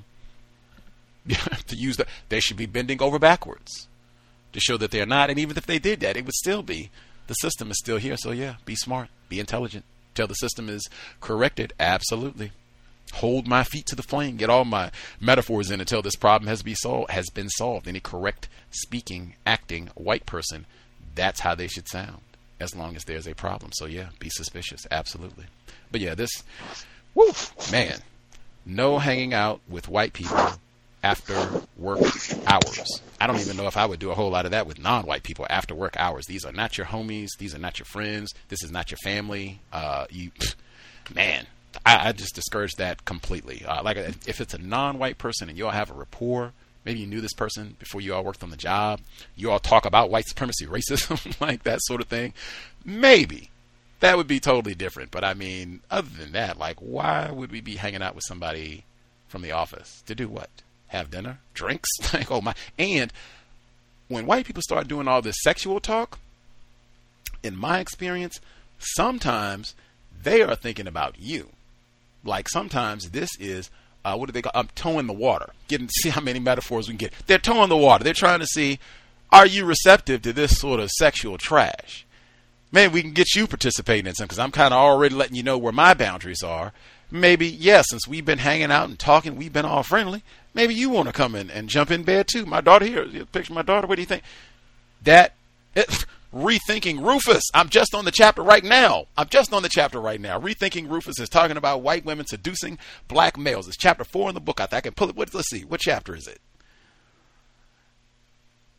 To use the, they should be bending over backwards to show that they're not. And even if they did that, it would still be, the system is still here. So yeah, be smart, be intelligent, till the system is corrected. Absolutely. Hold my feet to the flame, get all my metaphors in until this problem has, be sol- has been solved. Any correct speaking, acting white person, that's how they should sound, as long as there's a problem. So yeah, be suspicious. Absolutely. But yeah, this, woo, man, no hanging out with white people after work hours. I don't even know if I would do a whole lot of that with non-white people after work hours. These are not your homies. These are not your friends. This is not your family. Uh, you, man, I, I just discourage that completely. Uh, like if it's a non-white person and you all have a rapport, maybe you knew this person before you all worked on the job, you all talk about white supremacy, racism, like that sort of thing, maybe that would be totally different. But I mean, other than that, like, why would we be hanging out with somebody from the office to do what? Have dinner, drinks? Like, oh my! And when white people start doing all this sexual talk, in my experience, sometimes they are thinking about you. Like sometimes this is, uh, what do they call? I'm towing the water. Getting see how many metaphors we can get. They're towing the water. They're trying to see, are you receptive to this sort of sexual trash? Maybe we can get you participating in some, because I'm kind of already letting you know where my boundaries are. Maybe, yeah, since we've been hanging out and talking, we've been all friendly. Maybe you want to come in and jump in bed too. My daughter here, picture my daughter. What do you think? That, it, Rethinking Rufus. I'm just on the chapter right now. I'm just on the chapter right now. Rethinking Rufus is talking about white women seducing black males. It's chapter four in the book. I think I can pull it. What, let's see. What chapter is it?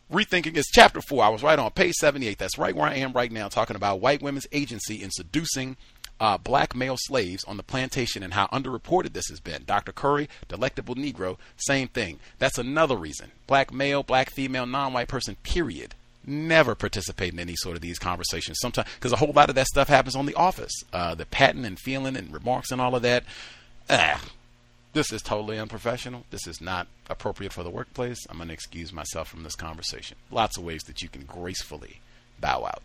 Rethinking is chapter four. I was right on page seventy-eight. That's right where I am right now, talking about white women's agency in seducing uh, black male slaves on the plantation and how underreported this has been. Doctor Curry, Delectable Negro, same thing. That's another reason. Black male, black female, non-white person, period. Never participate in any sort of these conversations. Sometimes, because a whole lot of that stuff happens on the office. Uh, the patting and feeling and remarks and all of that. Ah. This is totally unprofessional. This is not appropriate for the workplace. I'm going to excuse myself from this conversation. Lots of ways that you can gracefully bow out.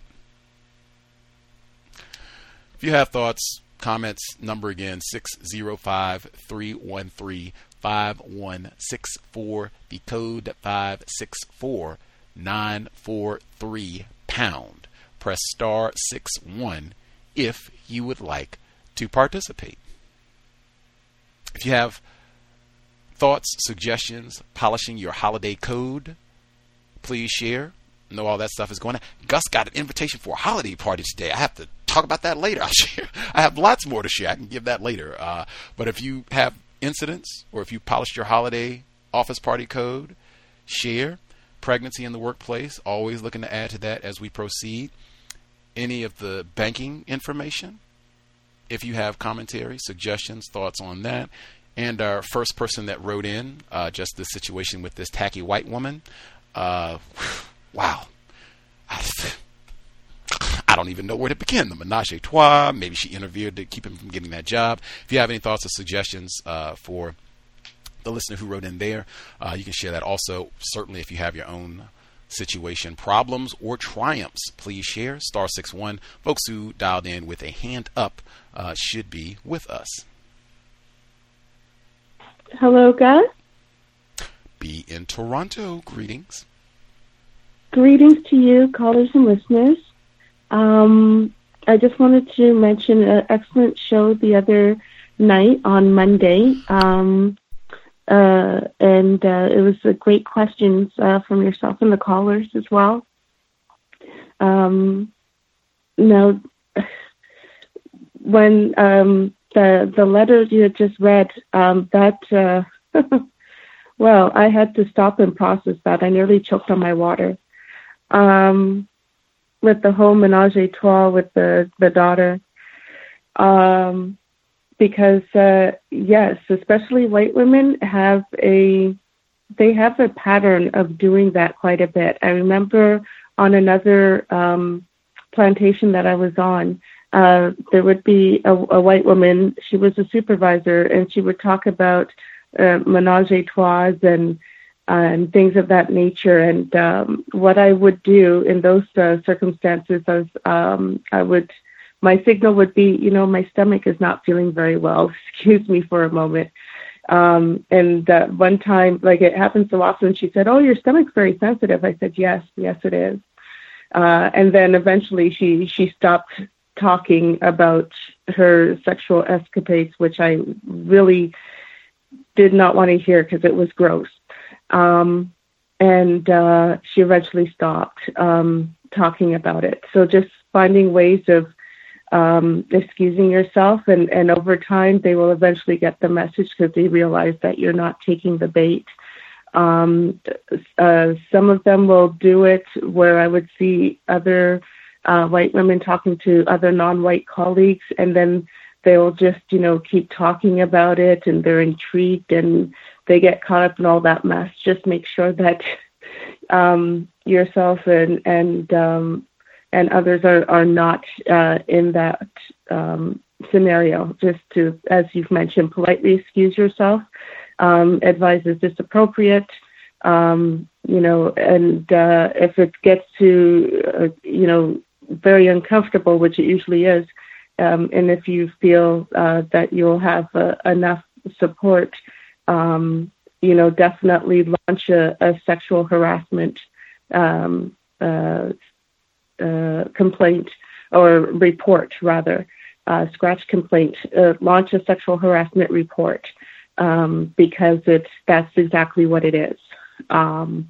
If you have thoughts, comments, number again, six oh five, three one three, five one six four. The code five six four nine four three pound. Press star six one if you would like to participate. If you have thoughts, suggestions, polishing your holiday code, please share. I know all that stuff is going on. Gus got an invitation for a holiday party today. I have to talk about that later. I'll share. I have lots more to share. I can give that later. Uh, but if you have incidents or if you polished your holiday office party code, share. Pregnancy in the workplace, always looking to add to that as we proceed. Any of the banking information. If you have commentary, suggestions, thoughts on that. And our first person that wrote in, uh, just the situation with this tacky white woman. Uh, wow. I, I don't even know where to begin. The menage a trois. Maybe she interfered to keep him from getting that job. If you have any thoughts or suggestions uh, for the listener who wrote in there, uh, you can share that also. Certainly if you have your own situation, problems, or triumphs, please share. Star six one. Folks who dialed in with a hand up uh, should be with us. Hello, Gus. Be in Toronto. Greetings. Greetings to you, callers and listeners. Um, I just wanted to mention an excellent show the other night on Monday. Um, Uh, and uh, it was uh, great questions uh, from yourself and the callers as well. Um, now, when um, the the letter you had just read, um, that uh, well, I had to stop and process that. I nearly choked on my water. Um, with the whole menage a trois with the the daughter. Um, Because uh, yes, especially white women have a they have a pattern of doing that quite a bit. I remember on another um, plantation that I was on, uh, there would be a, a white woman. She was a supervisor, and she would talk about uh, menage a trois and uh, and things of that nature. And um, what I would do in those uh, circumstances is um, I would. My signal would be, you know, my stomach is not feeling very well. Excuse me for a moment. Um, and uh, one time, like it happens so often, she said, oh, your stomach's very sensitive. I said, yes, yes, it is. Uh, and then eventually she, she stopped talking about her sexual escapades, which I really did not want to hear because it was gross. Um, and uh, she eventually stopped um, talking about it. So just finding ways of Um, excusing yourself, and, and over time they will eventually get the message because they realize that you're not taking the bait. Um, uh, some of them will do it where I would see other uh, white women talking to other non-white colleagues, and then they will just, you know, keep talking about it, and they're intrigued and they get caught up in all that mess. Just make sure that um, yourself and and um, and others are, are not uh, in that um, scenario. Just to, as you've mentioned, politely excuse yourself. Um, advice is disappropriate, um, you know, and uh, if it gets to, uh, you know, very uncomfortable, which it usually is, um, and if you feel uh, that you'll have uh, enough support, um, you know, definitely launch a, a sexual harassment um, uh Uh, complaint or report, rather, uh, scratch complaint, uh, launch a sexual harassment report um, because it's that's exactly what it is. Um,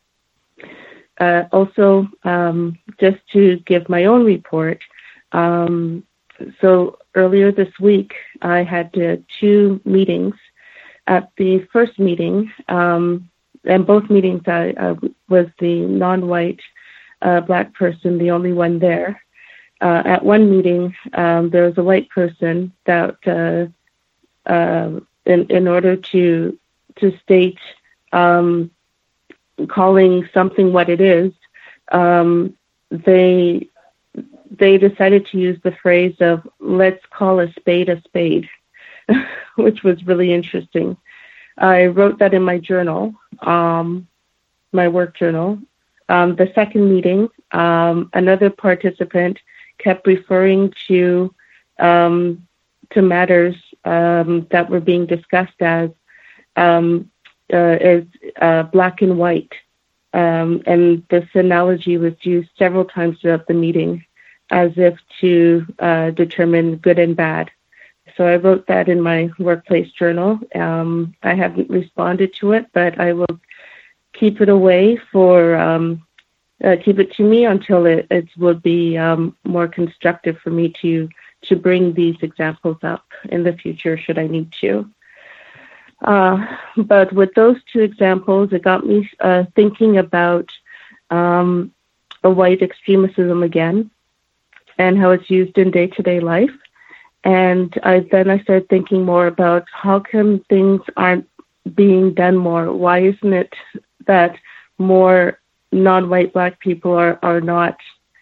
uh, also, um, just to give my own report, um, so earlier this week I had uh, two meetings. At the first meeting, um, and both meetings I, I was the non-white uh, black person, the only one there. Uh, at one meeting, um, there was a white person that, uh, uh, in, in order to to state um, calling something what it is, um, they they decided to use the phrase of "let's call a spade a spade," which was really interesting. I wrote that in my journal, um, my work journal. Um, the second meeting, um, another participant kept referring to um, to matters um, that were being discussed as um, uh, as uh, black and white, um, and this analogy was used several times throughout the meeting, as if to uh, determine good and bad. So I wrote that in my workplace journal. Um, I haven't responded to it, but I will keep it away for. Um, Uh, keep it to me until it, it would be um, more constructive for me to to bring these examples up in the future should I need to. Uh, but with those two examples, it got me uh, thinking about um, a white extremism again and how it's used in day-to-day life. And I, then I started thinking more about how come things aren't being done more? Why isn't it that more non-white black people are, are not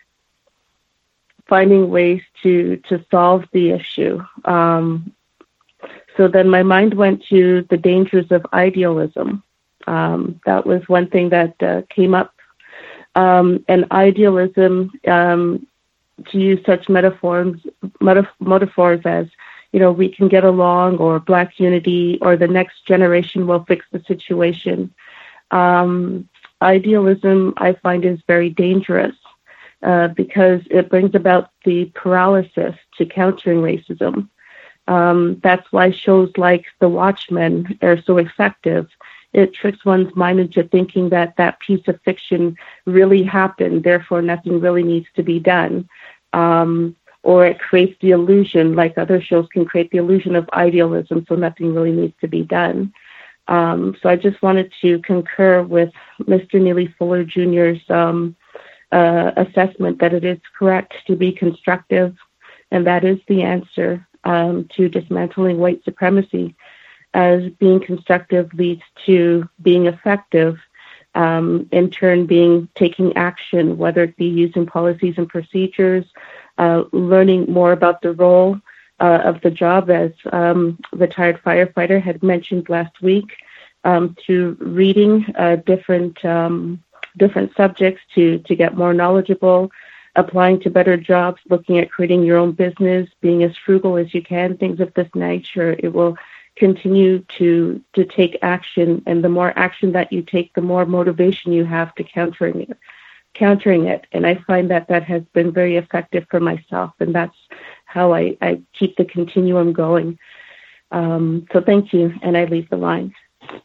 finding ways to, to solve the issue. Um, so then my mind went to the dangers of idealism. Um, that was one thing that uh, came up. Um, and idealism, um, to use such metaphors, metaf- metaphors as, you know, we can get along, or black unity, or the next generation will fix the situation. Um, Idealism, I find, is very dangerous uh, because it brings about the paralysis to countering racism. Um, that's why shows like The Watchmen are so effective. It tricks one's mind into thinking that that piece of fiction really happened, therefore nothing really needs to be done. Um, or it creates the illusion, like other shows can create the illusion of idealism, so nothing really needs to be done. Um, so I just wanted to concur with Mister Neely Fuller Junior's um, uh, assessment that it is correct to be constructive, and that is the answer um, to dismantling white supremacy, as being constructive leads to being effective, um, in turn being taking action, whether it be using policies and procedures, uh, learning more about the role Uh, of the job, as um, retired firefighter had mentioned last week, um, through reading uh, different um, different subjects to to get more knowledgeable, applying to better jobs, looking at creating your own business, being as frugal as you can, things of this nature. It will continue to to take action, and the more action that you take, the more motivation you have to countering it. countering it. And I find that that has been very effective for myself, and that's how I, I keep the continuum going. Um, so thank you, and I leave the line.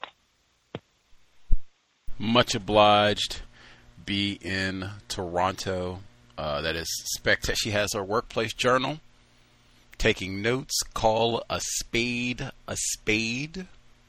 Much obliged. Be in Toronto. Uh, that is spectacular. She has her workplace journal. Taking notes. Call a spade a spade.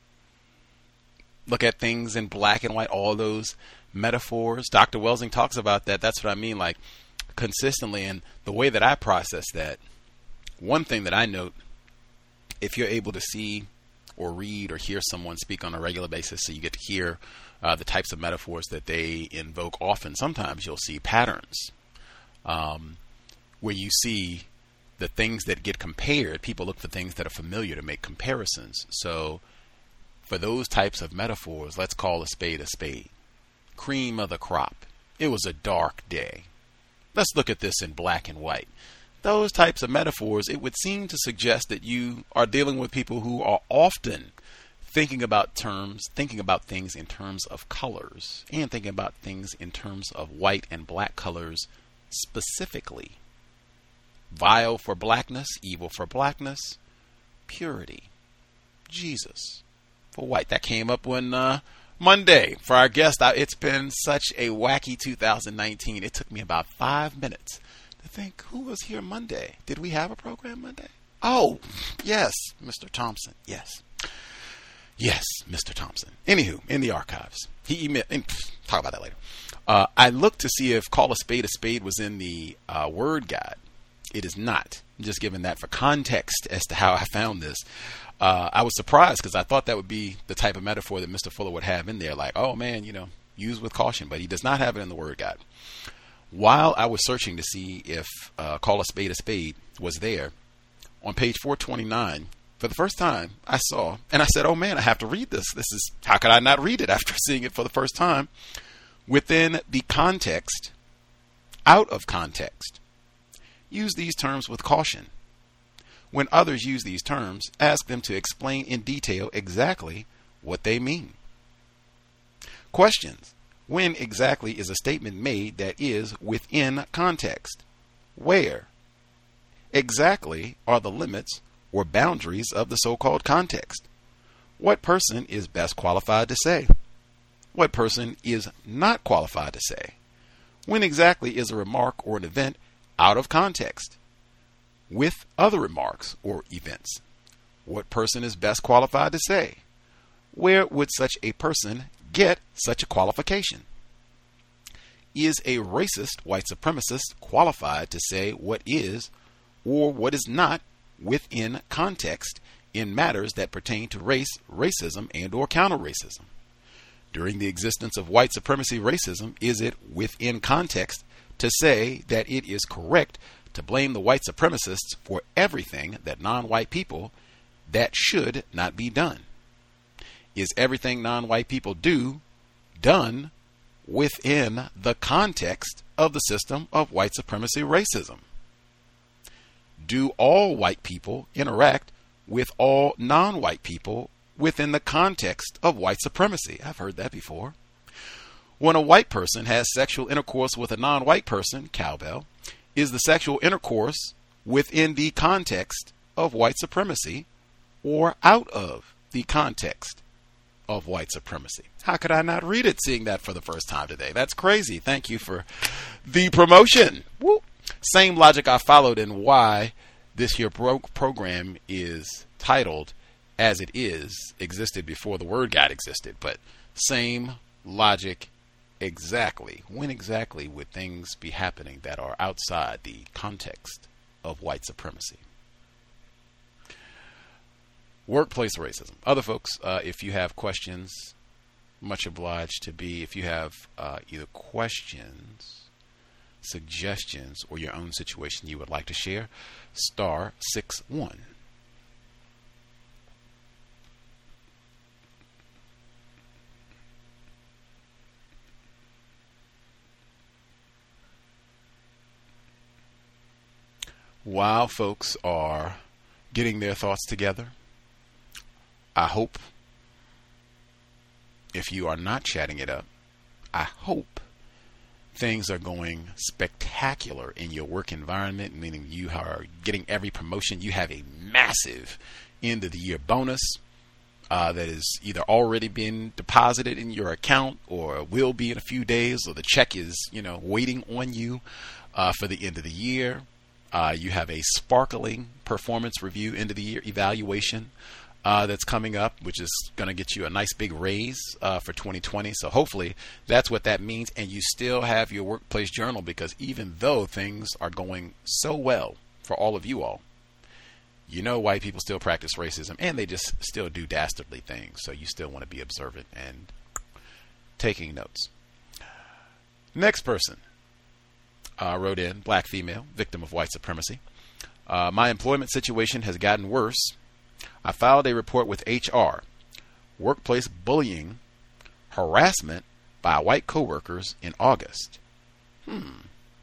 Look at things in black and white. All those metaphors. Doctor Welsing talks about that. That's what I mean, like consistently. And the way that I process that, one thing that I note, if you're able to see or read or hear someone speak on a regular basis, so you get to hear uh, the types of metaphors that they invoke, often, sometimes you'll see patterns um, where you see the things that get compared. People look for things that are familiar to make comparisons. So for those types of metaphors, let's call a spade a spade. Cream of the crop. It was a dark day. Let's look at this in black and white. Those types of metaphors, it would seem to suggest that you are dealing with people who are often thinking about terms, thinking about things in terms of colors, and thinking about things in terms of white and black colors specifically. Vile for blackness, evil for blackness, purity, Jesus for white. That came up when uh, Monday for our guest. It's been such a wacky two thousand nineteen. It took me about five minutes to think, who was here Monday? Did we have a program Monday? Oh, yes, Mister Thompson. Yes. Yes, Mister Thompson. Anywho, in the archives, he emailed. Talk about that later. Uh, I looked to see if call a spade a spade was in the uh, word guide. It is not. I'm just giving that for context as to how I found this. Uh, I was surprised because I thought that would be the type of metaphor that Mister Fuller would have in there, like, oh man, you know, use with caution, but he does not have it in the word guide. While I was searching to see if uh, call a spade a spade was there, on page four twenty-nine, for the first time, I saw, and I said, oh man, I have to read this. This is, how could I not read it after seeing it for the first time? Within the context, out of context, use these terms with caution. When others use these terms, ask them to explain in detail exactly what they mean. Questions. When exactly is a statement made that is within context? Where exactly are the limits or boundaries of the so-called context? What person is best qualified to say? What person is not qualified to say? When exactly is a remark or an event out of context with other remarks or events? What person is best qualified to say? Where would such a person get such a qualification? Is a racist white supremacist qualified to say what is or what is not within context in matters that pertain to race, racism, and or counter-racism? During the existence of white supremacy racism, is it within context to say that it is correct to blame the white supremacists for everything that non-white people that should not be done? Is everything non-white people do done within the context of the system of white supremacy racism? Do all white people interact with all non-white people within the context of white supremacy? I've heard that before. When a white person has sexual intercourse with a non-white person, cowbell, is the sexual intercourse within the context of white supremacy or out of the context of white supremacy? How could I not read it seeing that for the first time today? That's crazy. Thank you for the promotion. Woo. Same logic I followed in why this here pro- program is titled as it is, existed before the word guide existed, but same logic exactly. When exactly would things be happening that are outside the context of white supremacy? Workplace racism. Other folks, uh, if you have questions, much obliged to be, if you have uh, either questions, suggestions, or your own situation you would like to share, star six one. While folks are getting their thoughts together, I hope, if you are not chatting it up, I hope things are going spectacular in your work environment, meaning you are getting every promotion. You have a massive end of the year bonus uh, that is either already been deposited in your account or will be in a few days, or the check is, you know, waiting on you uh, for the end of the year. Uh, you have a sparkling performance review end of the year evaluation uh, that's coming up, which is going to get you a nice big raise uh, for twenty twenty. So hopefully that's what that means. And you still have your workplace journal, because even though things are going so well for all of you all, you know, white people still practice racism and they just still do dastardly things. So you still want to be observant and taking notes. Next person. Uh, wrote in, black female, victim of white supremacy. Uh, my employment situation has gotten worse. I filed a report with H R. Workplace bullying, harassment by white coworkers in August. Hmm.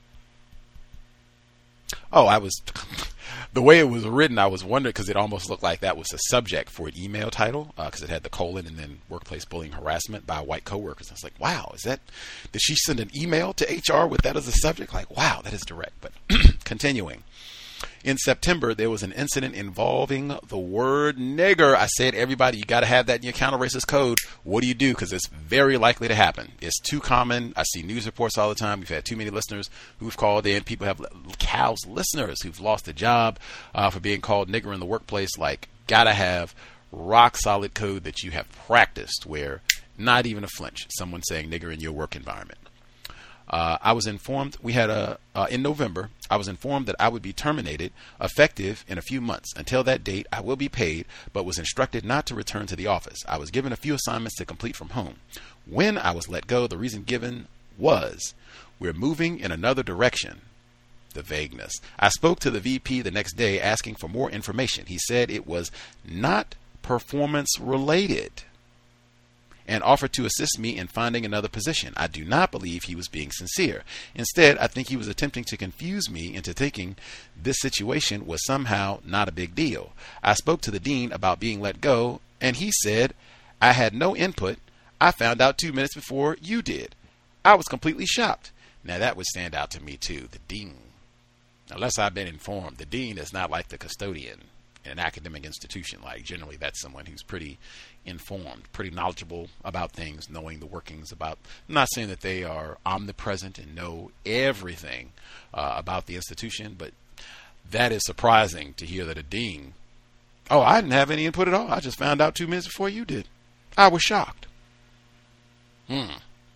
Oh, I was, the way it was written, I was wondering, because it almost looked like that was a subject for an email title, because uh, it had the colon and then workplace bullying, harassment by white coworkers. I was like, wow, is that, did she send an email to H R with that as a subject? Like, wow, that is direct. But continuing. In September, there was an incident involving the word nigger. I said, everybody, you got to have that in your counter-racist code. What do you do? Because it's very likely to happen. It's too common. I see news reports all the time. We've had too many listeners who've called in. People have cows listeners who've lost a job uh, for being called nigger in the workplace. Like, got to have rock solid code that you have practiced where not even a flinch, someone saying nigger in your work environment. Uh, I was informed we had a, uh, in November, I was informed that I would be terminated effective in a few months. Until that date, I will be paid, but was instructed not to return to the office. I was given a few assignments to complete from home. When I was let go, the reason given was, we're moving in another direction. The vagueness. I spoke to the V P the next day asking for more information. He said it was not performance related and offered to assist me in finding another position. I do not believe he was being sincere. Instead, I think he was attempting to confuse me into thinking this situation was somehow not a big deal. I spoke to the dean about being let go, and he said, I had no input. I found out two minutes before you did. I was completely shocked. Now that would stand out to me too, the dean. Unless I've been informed, the dean is not like the custodian in an academic institution. Like generally that's someone who's pretty informed, pretty knowledgeable about things, knowing the workings about, I'm not saying that they are omnipresent and know everything uh, about the institution, but that is surprising to hear that a dean, oh, I didn't have any input at all. I just found out two minutes before you did. I was shocked. Hmm.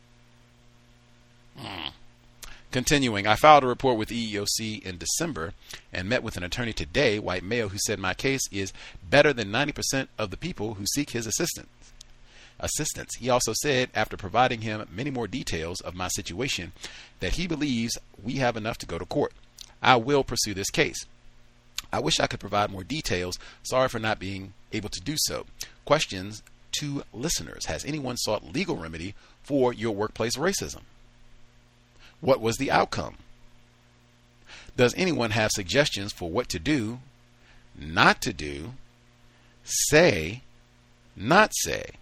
Hmm. Continuing, I filed a report with E E O C in December and met with an attorney today, white male, who said my case is better than ninety percent of the people who seek his assistance. Assistance. He also said, after providing him many more details of my situation, that he believes we have enough to go to court. I will pursue this case. I wish I could provide more details. Sorry for not being able to do so. Questions to listeners. Has anyone sought legal remedy for your workplace racism? What was the outcome? Does anyone have suggestions for what to do, not to do, say, not say?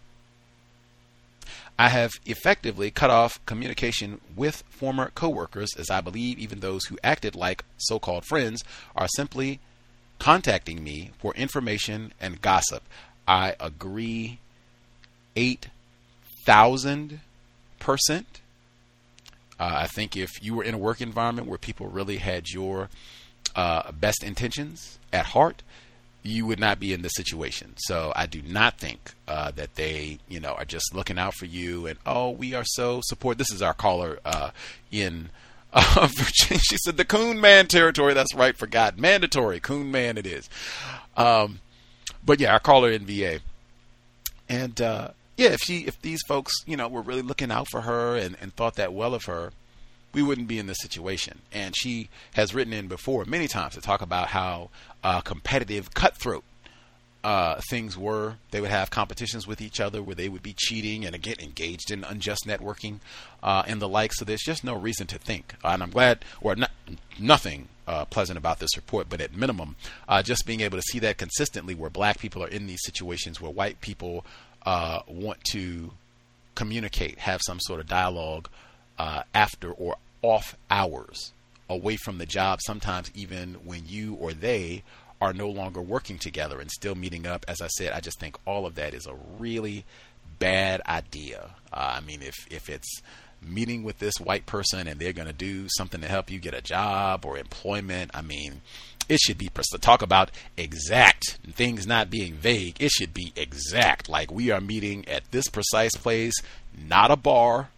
I have effectively cut off communication with former coworkers, as I believe even those who acted like so-called friends are simply contacting me for information and gossip. I agree eight thousand percent. Uh, I think if you were in a work environment where people really had your uh, best intentions at heart, you would not be in this situation. So I do not think uh, that they, you know, are just looking out for you and, oh, we are so support. This is our caller uh, in uh, Virginia. She said the Coon Man territory. That's right. Forgot. Mandatory. Coon Man it is. Um, but yeah, our caller in V A. And uh, yeah, if she, if these folks, you know, were really looking out for her and, and thought that well of her, we wouldn't be in this situation. And she has written in before many times to talk about how uh, competitive, cutthroat uh, things were. They would have competitions with each other where they would be cheating and again engaged in unjust networking uh, and the like. So there's just no reason to think. Uh, and I'm glad, or not, nothing uh, pleasant about this report, but at minimum, uh, just being able to see that consistently where black people are in these situations where white people uh, want to communicate, have some sort of dialogue Uh, after or off hours, away from the job, sometimes even when you or they are no longer working together and still meeting up. As I said, I just think all of that is a really bad idea. Uh, I mean, if, if it's meeting with this white person and they're going to do something to help you get a job or employment, I mean, it should be, to talk about exact, things not being vague, it should be exact. Like, we are meeting at this precise place, not a bar.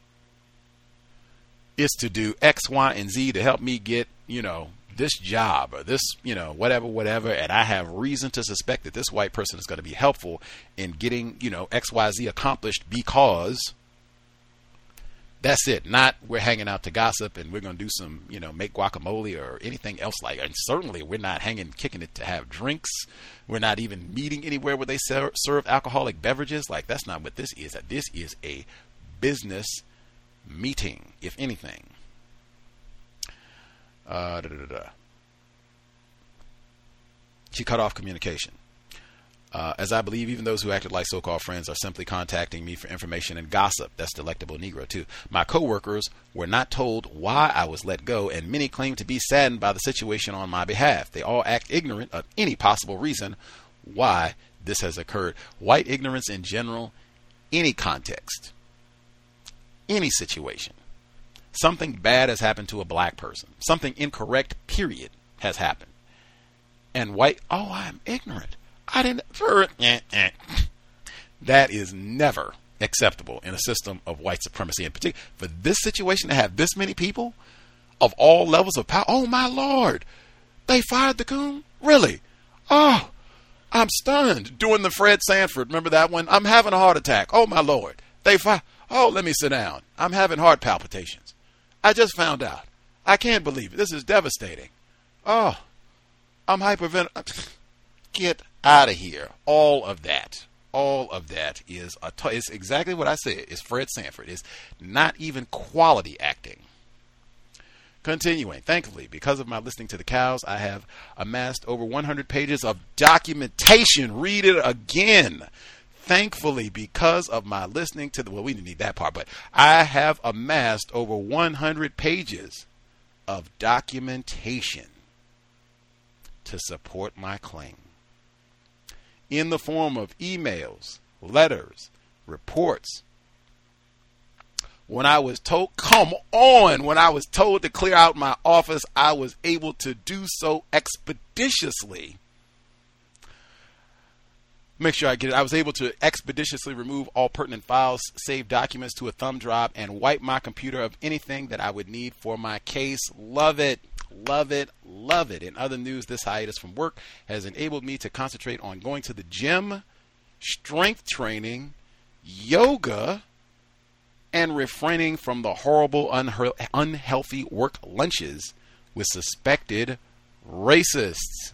Is to do X, Y, and Z to help me get, you know, this job or this, you know, whatever, whatever. And I have reason to suspect that this white person is going to be helpful in getting, you know, X, Y, Z accomplished because that's it. Not we're hanging out to gossip and we're going to do some, you know, make guacamole or anything else like it. And certainly we're not hanging, kicking it to have drinks. We're not even meeting anywhere where they ser- serve alcoholic beverages. Like, that's not what this is. This is a business meeting, if anything. Uh, da, da, da. She cut off communication. Uh, as I believe even those who acted like so-called friends are simply contacting me for information and gossip. That's Delectable Negro too. My coworkers were not told why I was let go, and many claim to be saddened by the situation on my behalf. They all act ignorant of any possible reason why this has occurred. White ignorance in general, any context. Any situation. Something bad has happened to a black person. Something incorrect, period, has happened. And white, oh, I'm ignorant. I didn't. For, eh, eh. That is never acceptable in a system of white supremacy. In particular, for this situation to have this many people of all levels of power. Oh, my Lord. They fired the coon? Really? Oh, I'm stunned. Doing the Fred Sanford. Remember that one? I'm having a heart attack. Oh, my Lord. They fired. Oh, let me sit down. I'm having heart palpitations. I just found out. I can't believe it. This is devastating. Oh, I'm hyperventilating. Get out of here. All of that. All of that is a t- is exactly what I said. It's Fred Sanford. It's not even quality acting. Continuing, thankfully, because of my listening to the cows, I have amassed over one hundred pages of documentation. Read it again. Thankfully, because of my listening to the, well, we didn't need that part, but I have amassed over one hundred pages of documentation to support my claim, in the form of emails, letters, reports. When I was told, come on, when I was told to clear out my office, I was able to do so expeditiously. Make sure I get it. I was able to expeditiously remove all pertinent files, save documents to a thumb drive, and wipe my computer of anything that I would need for my case. Love it. Love it. Love it. In other news, this hiatus from work has enabled me to concentrate on going to the gym, strength training, yoga, and refraining from the horrible, unha- unhealthy work lunches with suspected racists.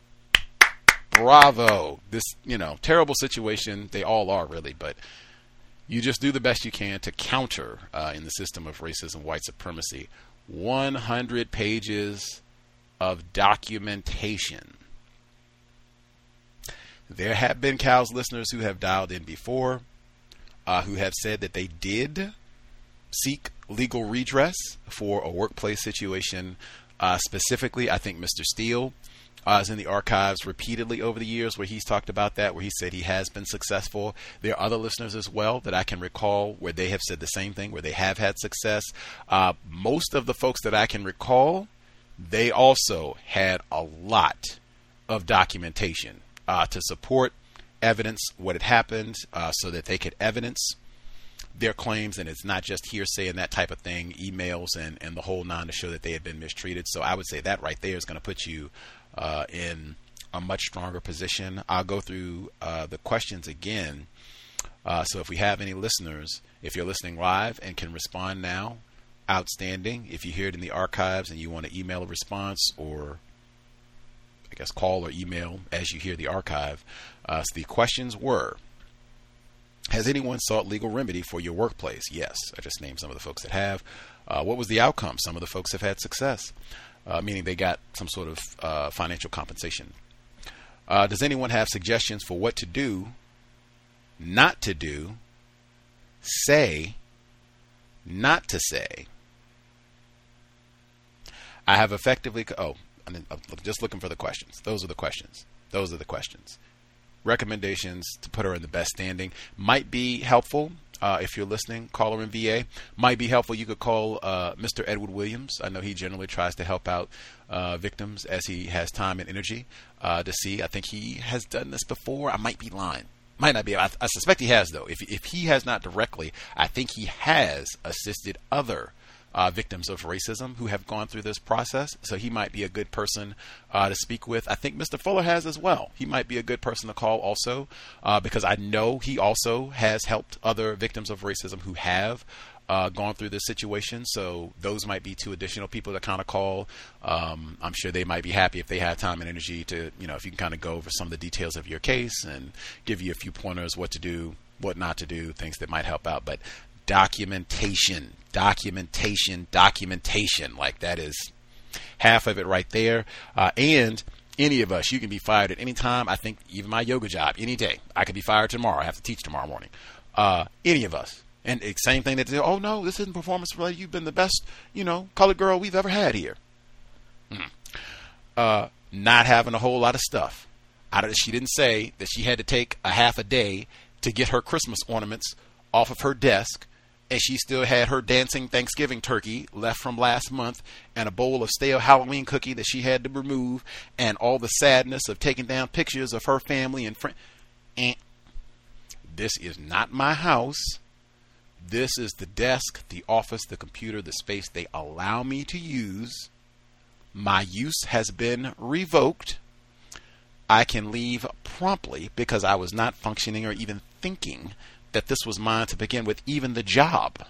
Bravo. This, you know, terrible situation. They all are, really, but you just do the best you can to counter uh, in the system of racism, white supremacy. one hundred pages of documentation. There have been Cows listeners who have dialed in before, uh, who have said that they did seek legal redress for a workplace situation. Uh, specifically, I think Mister Steele uh, is in the archives repeatedly over the years where he's talked about that, where he said he has been successful. There are other listeners as well that I can recall where they have said the same thing, where they have had success. Uh, most of the folks that I can recall, they also had a lot of documentation uh, to support evidence what had happened, uh, so that they could evidence their claims, and it's not just hearsay and that type of thing, emails and, and the whole nine to show that they had been mistreated. So I would say that right there is going to put you uh, in a much stronger position. I'll go through uh, the questions again. Uh, so if we have any listeners, if you're listening live and can respond now, outstanding. If you hear it in the archives and you want to email a response, or I guess call or email as you hear the archive. Uh, so the questions were: has anyone sought legal remedy for your workplace? Yes. I just named some of the folks that have. Uh, what was the outcome? Some of the folks have had success, uh, meaning they got some sort of uh, financial compensation. Uh, does anyone have suggestions for what to do, not to do, say, not to say? I have effectively, oh, I mean, I'm just looking for the questions. Those are the questions. Those are the questions. Recommendations to put her in the best standing might be helpful. Uh, if you're listening, caller in V A, might be helpful. You could call uh, Mister Edward Williams. I know he generally tries to help out uh, victims as he has time and energy uh, to see. I think he has done this before. I might be lying. Might not be. I, I suspect he has, though. If, if he has not directly, I think he has assisted other Uh, victims of racism who have gone through this process. So he might be a good person uh, to speak with. I think Mister Fuller has as well. He might be a good person to call also, uh, because I know he also has helped other victims of racism who have uh, gone through this situation. So those might be two additional people to kind of call. Um, I'm sure they might be happy if they have time and energy to, you know, if you can kind of go over some of the details of your case and give you a few pointers what to do, what not to do, things that might help out. But documentation, documentation, documentation. Like, that is half of it right there. Uh, and any of us, you can be fired at any time. I think even my yoga job, any day, I could be fired tomorrow. I have to teach tomorrow morning. Uh, any of us. And it's same thing that they say, oh no, this isn't performance related. You've been the best, you know, colored girl we've ever had here. Hmm. Uh, not having a whole lot of stuff. I don't, she didn't say that she had to take a half a day to get her Christmas ornaments off of her desk and she still had her dancing Thanksgiving turkey left from last month and a bowl of stale Halloween cookie that she had to remove, and all the sadness of taking down pictures of her family and friends. And this is not my house. This is the desk, the office, the computer, the space they allow me to use. My use has been revoked. I can leave promptly because I was not functioning or even thinking that this was mine to begin with, even the job.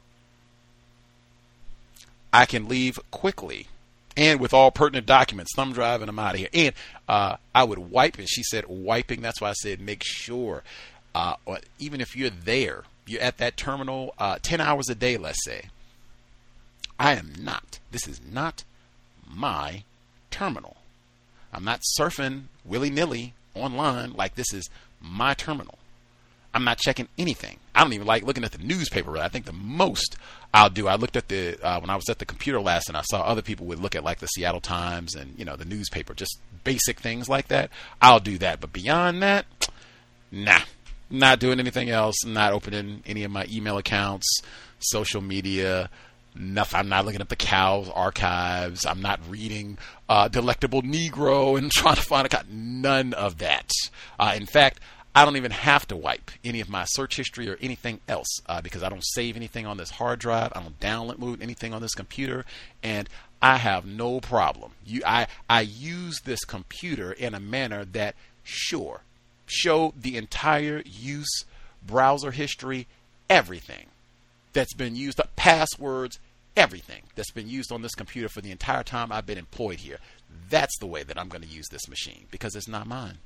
I can leave quickly and with all pertinent documents, thumb drive, and I'm out of here. And uh, I would wipe, and she said wiping, that's why I said make sure, uh, even if you're there, you're at that terminal uh, ten hours a day, let's say. I am not. This is not my terminal. I'm not surfing willy-nilly online like this is my terminal. I'm not checking anything. I don't even like looking at the newspaper. I think the most I'll do, I looked at the, uh, when I was at the computer last and I saw other people would look at like the Seattle Times and, you know, the newspaper, just basic things like that. I'll do that. But beyond that, nah, not doing anything else. Not opening any of my email accounts, social media, nothing. I'm not looking at the Cows archives. I'm not reading uh, Delectable Negro and trying to find a, none of that. Uh, in fact, I don't even have to wipe any of my search history or anything else uh, because I don't save anything on this hard drive. I don't download anything on this computer, and I have no problem. You, I, I use this computer in a manner that, sure, show the entire use, browser history, everything that's been used, passwords, everything that's been used on this computer for the entire time I've been employed here. That's the way that I'm going to use this machine because it's not mine.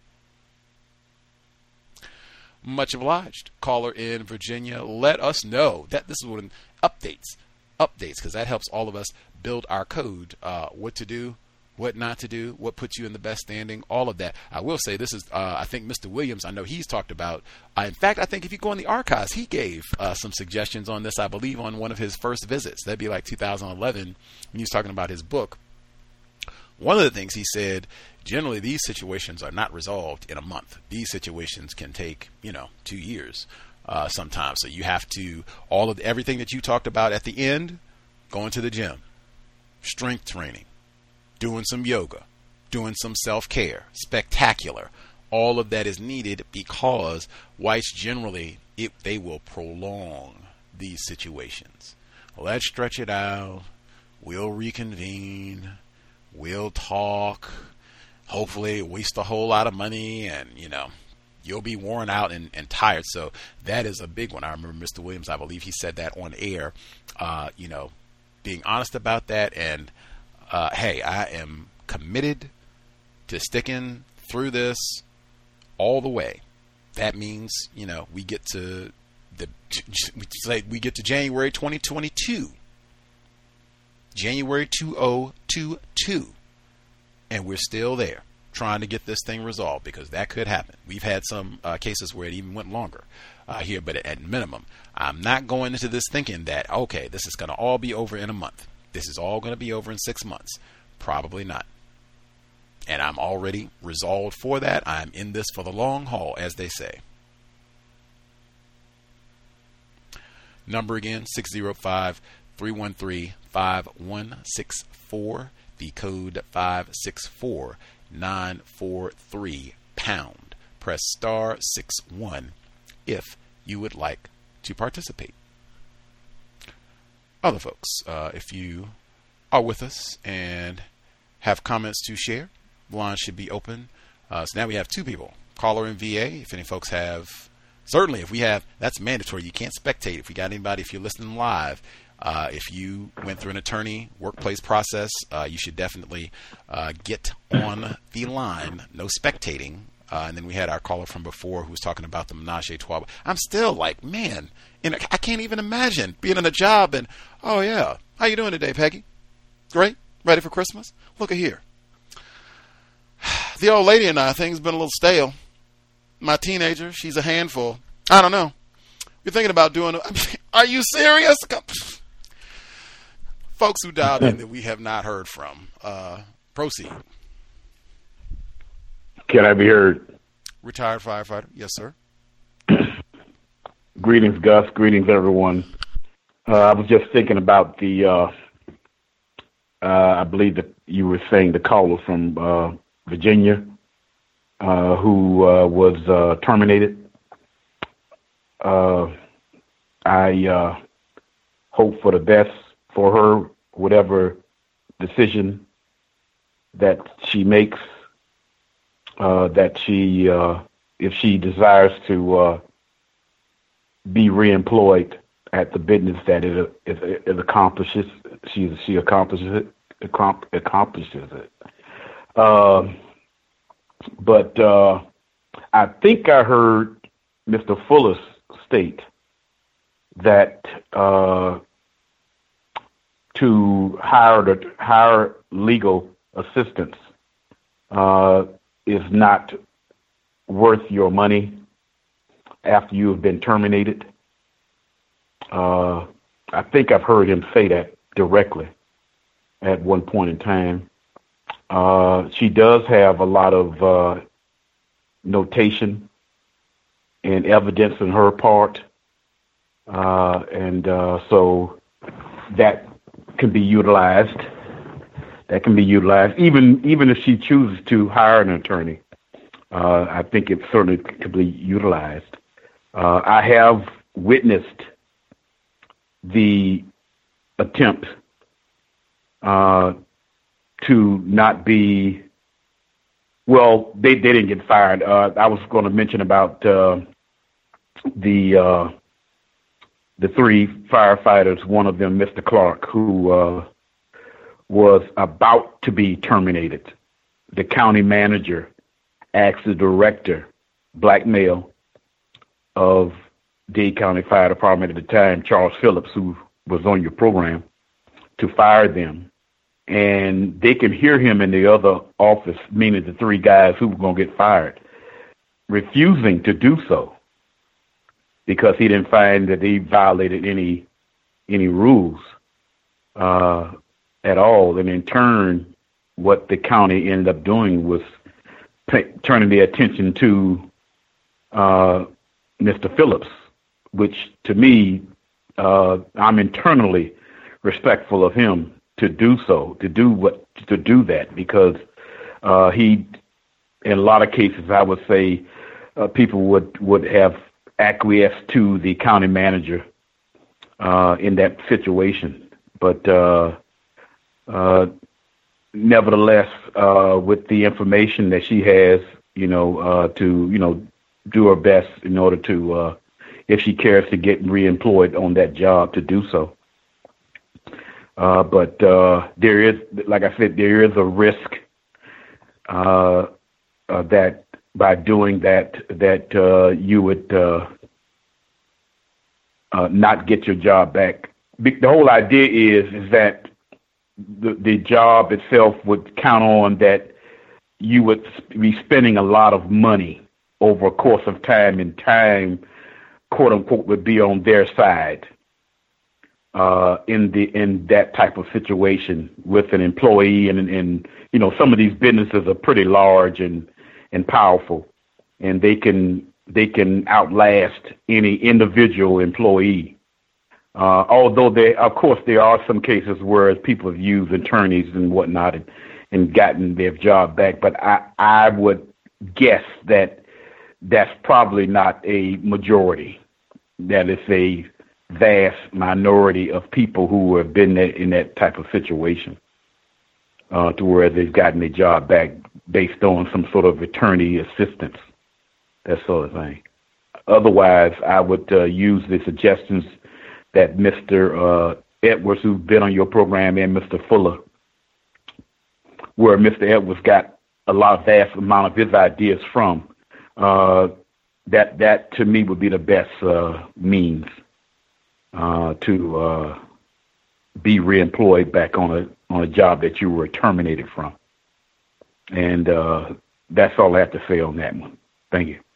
Much obliged. Caller in Virginia, let us know that this is what updates, updates, because that helps all of us build our code. Uh, what to do, what not to do, what puts you in the best standing, all of that. I will say this is, uh, I think Mister Williams, I know he's talked about, uh, in fact, I think if you go in the archives, he gave uh, some suggestions on this, I believe, on one of his first visits. That'd be like two thousand eleven when he was talking about his book. One of the things he said, generally these situations are not resolved in a month. These situations can take, you know, two years uh, sometimes. So you have to, all of everything that you talked about at the end, going to the gym, strength training, doing some yoga, doing some self-care, spectacular. All of that is needed because whites generally, it, they will prolong these situations. Let's stretch it out. We'll reconvene. We'll talk. Hopefully waste a whole lot of money and, you know, you'll be worn out and, and tired. So that is a big one. I remember Mister Williams, I believe he said that on air, uh, you know, being honest about that. And, uh, hey, I am committed to sticking through this all the way. That means, you know, we get to the, we get to January twenty twenty-two. January two thousand twenty-two, and we're still there trying to get this thing resolved because that could happen. We've had some uh, cases where it even went longer uh, here, but at minimum, I'm not going into this thinking that, okay, this is going to all be over in a month. This is all going to be over in six months. Probably not. And I'm already resolved for that. I'm in this for the long haul, as they say. Number again, six oh five, three one three, five one six four, the code five six four nine four three pound. Press star six one if you would like to participate. Other folks, uh, if you are with us and have comments to share, the line should be open. Uh, so now we have two people, caller and V A. If any folks have, certainly if we have, that's mandatory. You can't spectate. If we got anybody, if you're listening live, Uh, if you went through an attorney workplace process, uh, you should definitely uh, get on the line. No spectating. Uh, and then we had our caller from before who was talking about the menage a trois. I'm still like, man, you know, I can't even imagine being in a job and, oh yeah, how you doing today, Peggy? Great? Ready for Christmas? Look at here. The old lady and I, things been a little stale. My teenager, she's a handful. I don't know. We're thinking about doing. I mean, are you serious? Folks who dialed in that we have not heard from. Uh, proceed. Can I be heard? Retired firefighter. Yes, sir. greetings, Gus. Greetings, everyone. Uh, I was just thinking about the, uh, uh, I believe that you were saying the caller from uh, Virginia uh, who uh, was uh, terminated. Uh, I uh, hope for the best for her, whatever decision that she makes, uh, that she, uh, if she desires to uh, be reemployed at the business that it, it, it accomplishes, she she accomplishes it, accomplishes it. Uh, but uh, I think I heard Mister Fuller state that uh, to hire the hire legal assistance uh, is not worth your money after you have been terminated. Uh, I think I've heard him say that directly at one point in time. Uh, she does have a lot of uh, notation and evidence on her part, uh, and uh, so that can be utilized. That can be utilized, even even if she chooses to hire an attorney. Uh, I think it certainly could be utilized. Uh, I have witnessed the attempt uh, to not be, well, they, they didn't get fired. Uh, I was going to mention about uh, the uh, the three firefighters, one of them, Mister Clark, who uh, was about to be terminated. The county manager asked the director, black male, of Dade County Fire Department at the time, Charles Phillips, who was on your program, to fire them. And they can hear him in the other office, meaning the three guys who were going to get fired, refusing to do so because he didn't find that he violated any any rules uh, at all. And in turn, what the county ended up doing was pay, turning their attention to uh, Mister Phillips, which to me, uh, I'm internally respectful of him to do so, to do what, to do that, because uh, he, in a lot of cases, I would say, uh, people would, would have acquiesced to the county manager uh, in that situation. But uh, uh, nevertheless, uh, with the information that she has, you know, uh, to, you know, do her best in order to, uh, if she cares to get reemployed on that job, to do so. Uh, but uh, there is, like I said, there is a risk uh, uh, that by doing that, that uh, you would uh, uh, not get your job back. The whole idea is is that the, the job itself would count on that you would be spending a lot of money over a course of time, and time, quote unquote, would be on their side. Uh, in the in that type of situation with an employee, and, and you know, some of these businesses are pretty large and and powerful, and they can they can outlast any individual employee. Uh, although there, of course, there are some cases where people have used attorneys and whatnot and, and gotten their job back, but I I would guess that that's probably not a majority. That is a vast minority of people who have been in that type of situation uh, to where they've gotten their job back based on some sort of attorney assistance, that sort of thing. Otherwise, I would uh, use the suggestions that Mister Uh, Edwards, who's been on your program, and Mister Fuller, where Mister Edwards got a lot of vast amount of his ideas from. Uh, that, that to me would be the best uh, means Uh, to uh, be reemployed back on a on a job that you were terminated from, and uh, that's all I have to say on that one. Thank you.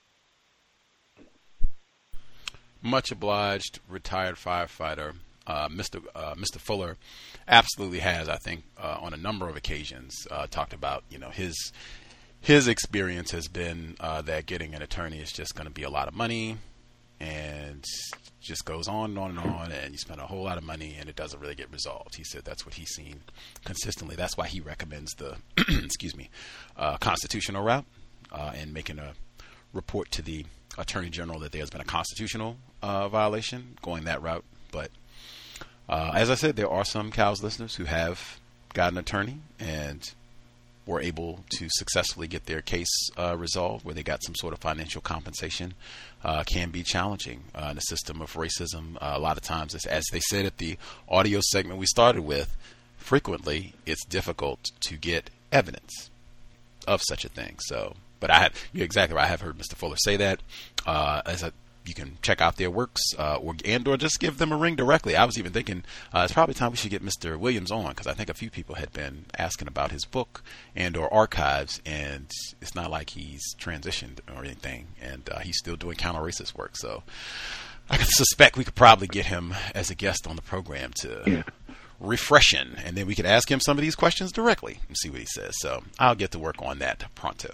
Much obliged, retired firefighter uh, Mister Uh, Mister Fuller absolutely has, I think, uh, on a number of occasions, uh, talked about, you know, his his experience has been uh, that getting an attorney is just going to be a lot of money. And just goes on and on and on, and you spend a whole lot of money and it doesn't really get resolved. He said that's what he's seen consistently. That's why he recommends the, excuse me, uh, constitutional route uh, and making a report to the Attorney General that there's been a constitutional uh, violation, going that route. But uh, as I said, there are some Cows listeners who have got an attorney and were able to successfully get their case uh, resolved, where they got some sort of financial compensation. Uh, can be challenging uh, in a system of racism. Uh, a lot of times, as, as they said at the audio segment we started with, frequently it's difficult to get evidence of such a thing. So, but I have, you're exactly right. I have heard Mister Fuller say that. Uh, as a, you can check out their works, uh, or and or just give them a ring directly. I was even thinking uh, it's probably time we should get Mister Williams on, because I think a few people had been asking about his book and or archives, and it's not like he's transitioned or anything, and uh, he's still doing counter-racist work. So I can suspect we could probably get him as a guest on the program to yeah. refreshen, and then we could ask him some of these questions directly and see what he says. So I'll get to work on that pronto.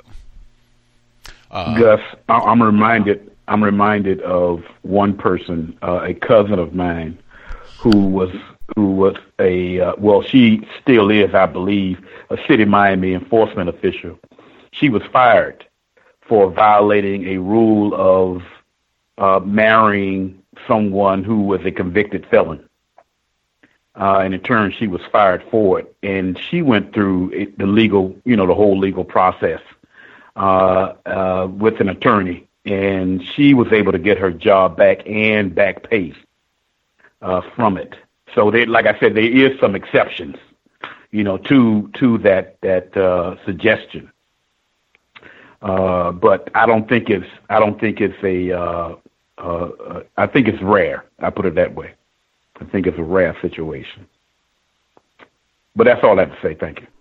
Uh, Gus, I'm reminded. I'm reminded of one person, uh, a cousin of mine, who was who was a uh, well, she still is, I believe, a city of Miami enforcement official. She was fired for violating a rule of uh, marrying someone who was a convicted felon. Uh, and in turn, she was fired for it, and she went through it, the legal, you know, the whole legal process uh, uh, with an attorney. And she was able to get her job back and back pay uh, from it. So, they, like I said, there is some exceptions, you know, to to that that uh, suggestion. Uh, but I don't think it's I don't think it's a uh, uh, I think it's rare. I put it that way. I think it's a rare situation. But that's all I have to say. Thank you.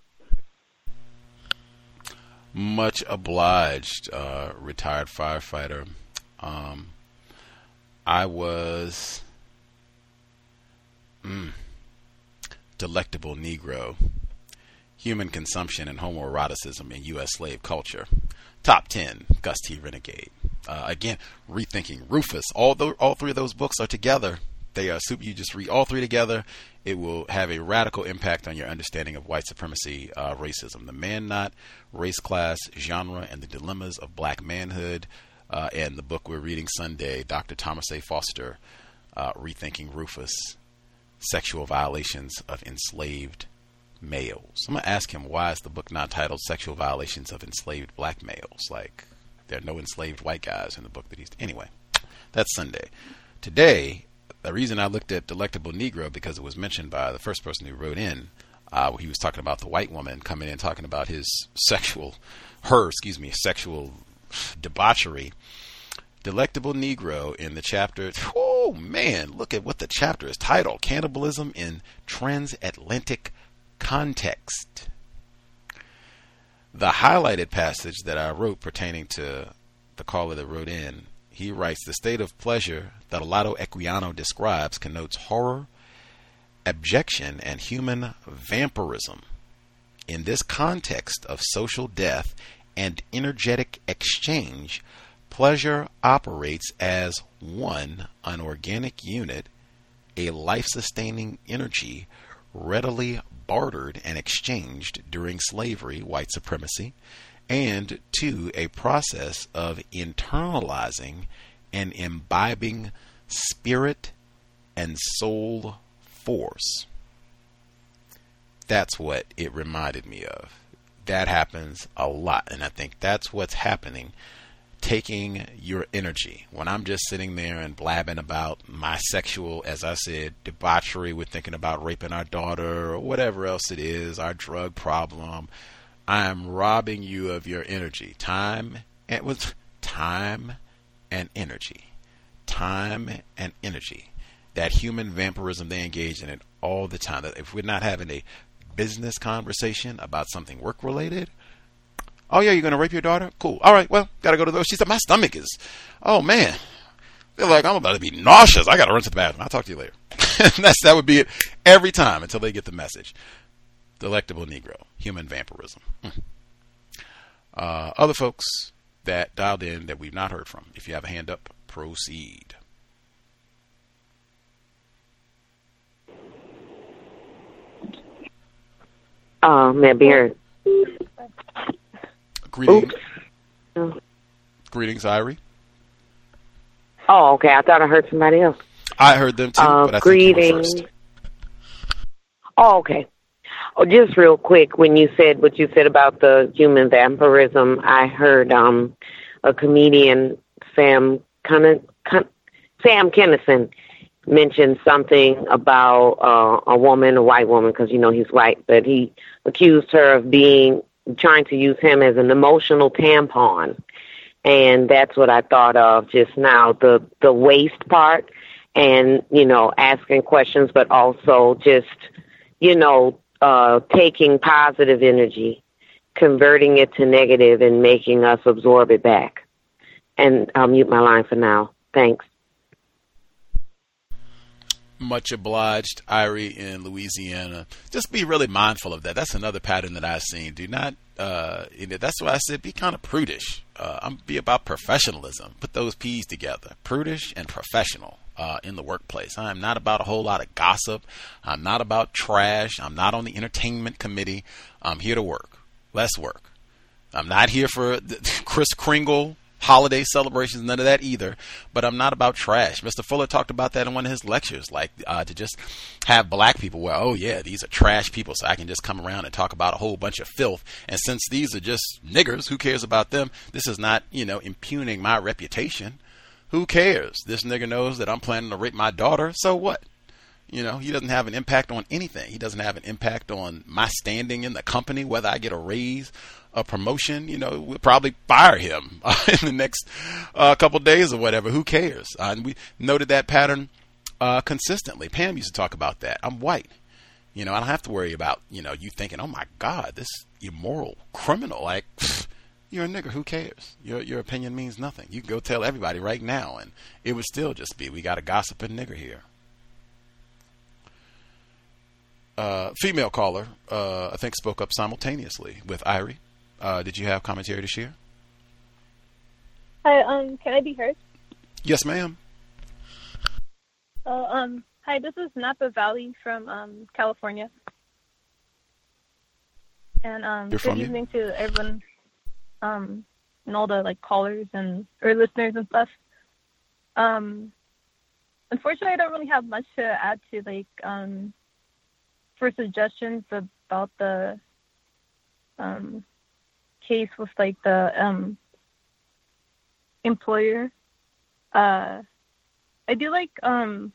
Much obliged, uh, retired firefighter. Um, I was mm, Delectable Negro, Human Consumption and Homoeroticism in U S Slave Culture. Top ten, Gus T. Renegade. Uh, again, Rethinking Rufus. All, th- all three of those books are together. They are super. You just read all three together. It will have a radical impact on your understanding of white supremacy, uh, racism, the man-not, race, class, genre, and the dilemmas of black manhood. Uh, and the book we're reading Sunday, Doctor Thomas A. Foster, uh, Rethinking Rufus, Sexual Violations of Enslaved Males. I'm going to ask him, why is the book not titled Sexual Violations of Enslaved Black Males? Like, there are no enslaved white guys in the book that he's... Anyway, that's Sunday. Today... The reason I looked at Delectable Negro, because it was mentioned by the first person who wrote in, uh, he was talking about the white woman coming in talking about his sexual, her, excuse me, sexual debauchery. Delectable Negro in the chapter, oh man, look at what the chapter is titled, Cannibalism in Transatlantic Context. The highlighted passage that I wrote pertaining to the caller that wrote in, he writes, the state of pleasure that Olado Equiano describes connotes horror, abjection, and human vampirism. In this context of social death and energetic exchange, pleasure operates as one unorganic unit, a life-sustaining energy readily bartered and exchanged during slavery, white supremacy, and two, a process of internalizing and imbibing spirit and soul force. That's what it reminded me of. That happens a lot, and I think that's what's happening, taking your energy. When I'm just sitting there and blabbing about my sexual, as I said, debauchery, we're thinking about raping our daughter or whatever else it is, our drug problem, I am robbing you of your energy, time and with time and energy, time and energy. That human vampirism, they engage in it all the time. If we're not having a business conversation about something work related, oh yeah, you're gonna rape your daughter? Cool. All right, well, gotta go to the. She said my stomach is. Oh man, I feel like I'm about to be nauseous. I gotta run to the bathroom. I'll talk to you later. That's that would be it every time until they get the message. Delectable Negro, human vampirism. Mm. Uh, other folks that dialed in that we've not heard from, if you have a hand up, proceed. Uh, may I be heard? Greetings. Oops. Greetings, Irie. Oh, okay. I thought I heard somebody else. I heard them too, uh, but I greetings. think you were first. Oh, okay. Oh, just real quick, when you said what you said about the human vampirism, I heard um, a comedian, Sam Cunn- Cunn- Sam Kinison, mention something about uh, a woman, a white woman, because you know he's white, but he accused her of being trying to use him as an emotional tampon. And that's what I thought of just now, the, the waste part and, you know, asking questions, but also just, you know, uh, taking positive energy, converting it to negative and making us absorb it back. And I'll mute my line for now. Thanks. Much obliged, Irie in Louisiana. Just be really mindful of that. That's another pattern that I've seen. Do not, uh, you know, that's why I said be kind of prudish. Uh, I'm be about professionalism. Put those P's together. Prudish and professional uh, in the workplace. I'm not about a whole lot of gossip. I'm not about trash. I'm not on the entertainment committee. I'm here to work. Let's work. I'm not here for the Kris Kringle holiday celebrations, none of that either. But I'm not about trash. Mister Fuller talked about that in one of his lectures, like uh, to just have black people where, oh yeah, these are trash people, so I can just come around and talk about a whole bunch of filth. And since these are just niggers, who cares about them? This is not, you know, impugning my reputation. Who cares? This nigger knows that I'm planning to rape my daughter, so what? You know, he doesn't have an impact on anything. He doesn't have an impact on my standing in the company, whether I get a raise, a promotion. You know, we'll probably fire him uh, in the next uh, couple of days or whatever. Who cares? Uh, and we noted that pattern uh, consistently. Pam used to talk about that. I'm white. You know, I don't have to worry about, you know, you thinking, oh, my God, this immoral criminal. Like, pfft, you're a nigger. Who cares? Your your opinion means nothing. You can go tell everybody right now, and it would still just be, we got a gossiping nigger here. Uh, female caller, uh, I think, spoke up simultaneously with Irie. Uh, did you have commentary to share? Hi, um, can I be heard? Yes, ma'am. Uh, um, hi, this is Napa Valley from um, California. And um, You're good evening you? to everyone, um, and all the like callers and or listeners and stuff. Um, unfortunately, I don't really have much to add to like um. for suggestions about the um, case with like the um, employer. Uh, I do like um,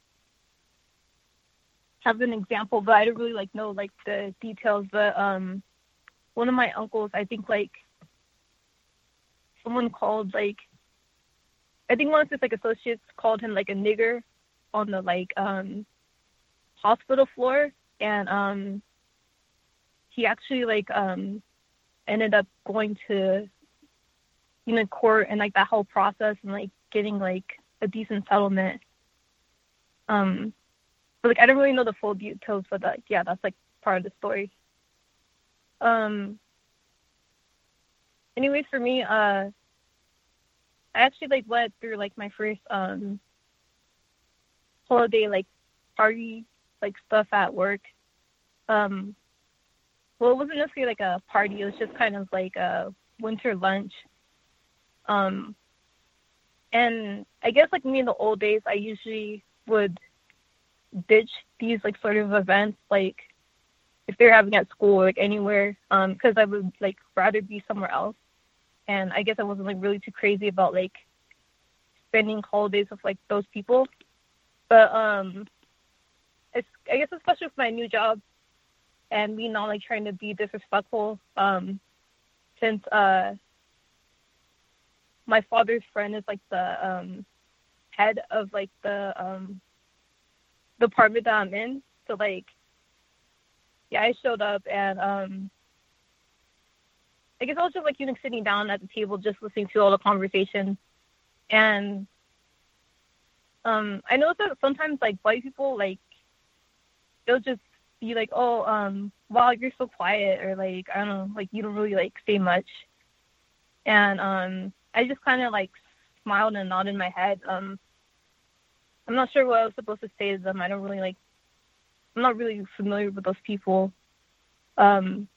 have an example, but I don't really like know like the details. But um, one of my uncles, I think like someone called like I think one of his like associates called him like a nigger on the like um, hospital floor. And um, he actually like um, ended up going to, you know, court and like that whole process and like getting like a decent settlement. Um, but like I don't really know the full details, but like yeah, that's like part of the story. Um. Anyways, for me, uh, I actually like went through like my first um holiday like party. like stuff at work. Um, well, it wasn't necessarily like a party. It was just kind of like a winter lunch. Um, and I guess like me in the old days, I usually would ditch these like sort of events, like if they're having at school or like anywhere, um, because I would like rather be somewhere else. And I guess I wasn't like really too crazy about like spending holidays with like those people. But um. It's, I guess especially with my new job and me not like trying to be disrespectful, um, since uh, my father's friend is like the um, head of like the um, department that I'm in. So like, yeah, I showed up and um, I guess I was just like, you know, sitting down at the table, just listening to all the conversation. And um, I noticed that sometimes like white people, like, they'll just be like, oh, um, wow, you're so quiet, or like, I don't know, like you don't really like say much. And um, I just kind of like smiled and nodded my head. Um, I'm not sure what I was supposed to say to them. I don't really like, I'm not really familiar with those people. Um,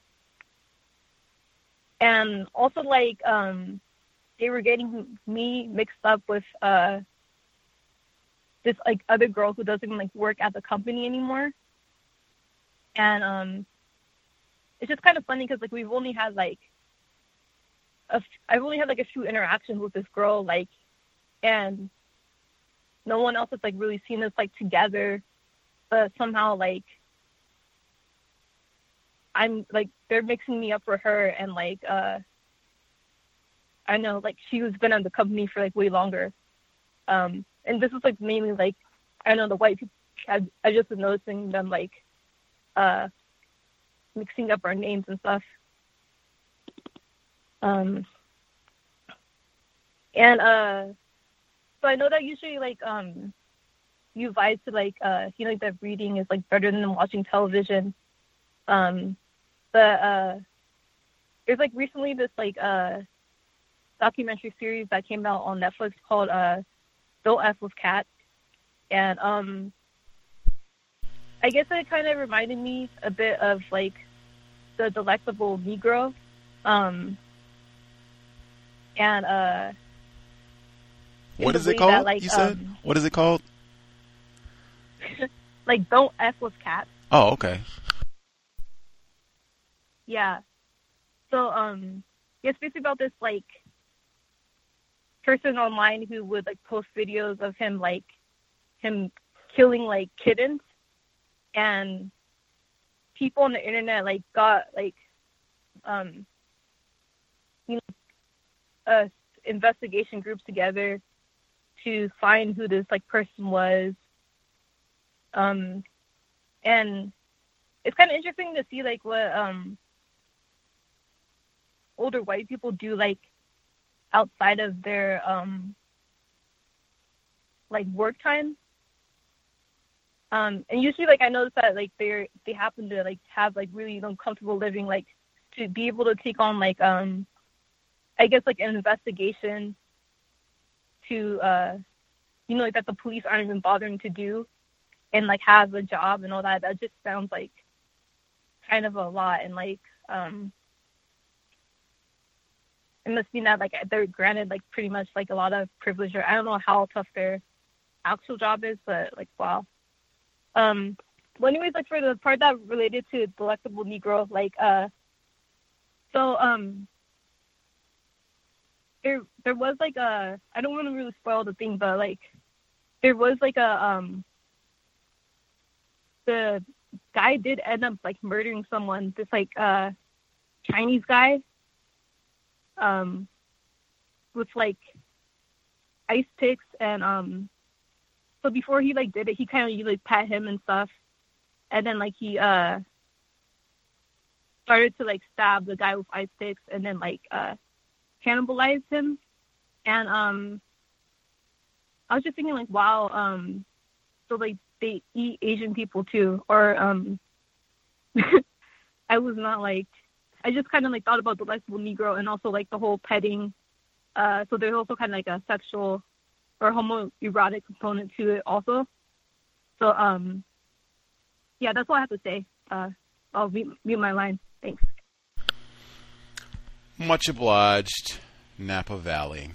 and also, like, um, they were getting me mixed up with uh, this, like, other girl who doesn't even, like, work at the company anymore. And um, it's just kind of funny because, like, we've only had, like, a, I've only had, like, a few interactions with this girl, like, and no one else has, like, really seen us, like, together. But somehow, like, I'm, like, they're mixing me up for her, and, like, uh, I know, like, she was been at the company for, like, way longer. Um, and this is, like, mainly, like, I know the white people, I, I just been noticing them, like, uh, mixing up our names and stuff. Um, and, uh, so I know that usually, like, um, you advise to, like, uh, you know, like, that reading is, like, better than watching television. Um, but, uh, there's, like, recently this, like, uh, documentary series that came out on Netflix called, uh, Don't F with Cats. And, um, I guess it kind of reminded me a bit of, like, The Delectable Negro. Um, and, uh, what is it called? That, like, you said? Um, what is it called? Like, Don't F with Cats. Oh, okay. Yeah. So, um, it's basically about this, like, person online who would, like, post videos of him, like, him killing, like, kittens. And people on the internet, like, got, like, um, you know, uh, investigation groups together to find who this, like, person was. Um, and it's kind of interesting to see, like, what, um, older white people do, like, outside of their, um, like, work time. Um, and usually, like, I noticed that, like, they're, they happen to, like, have, like, really uncomfortable living, like, to be able to take on, like, um, I guess, like, an investigation to, uh, you know, like, that the police aren't even bothering to do, and, like, have a job and all that. That just sounds, like, kind of a lot. And, like, um, it must mean that, like, they're granted, like, pretty much, like, a lot of privilege, or I don't know how tough their actual job is, but, like, wow. Um, well, anyways, like, for the part that related to Delectable Negro, like, uh, so, um, there, there was, like, a, I don't want to really spoil the thing, but, like, there was, like, a, um, the guy did end up, like, murdering someone, this, like, uh, Chinese guy, um, with, like, ice picks, and, um, so before he, like, did it, he kind of, like, pat him and stuff, and then, like, he, uh, started to, like, stab the guy with ice picks, and then, like, uh, cannibalized him, and, um, I was just thinking, like, wow, um, so, like, they eat Asian people, too, or, um, I was not, like, I just kind of, like, thought about the Delectable Negro, and also, like, the whole petting, uh, so there's also kind of, like, a sexual or homoerotic component to it also. So, um, yeah, that's all I have to say. Uh, I'll mute, mute my line. Thanks. Much obliged, Napa Valley.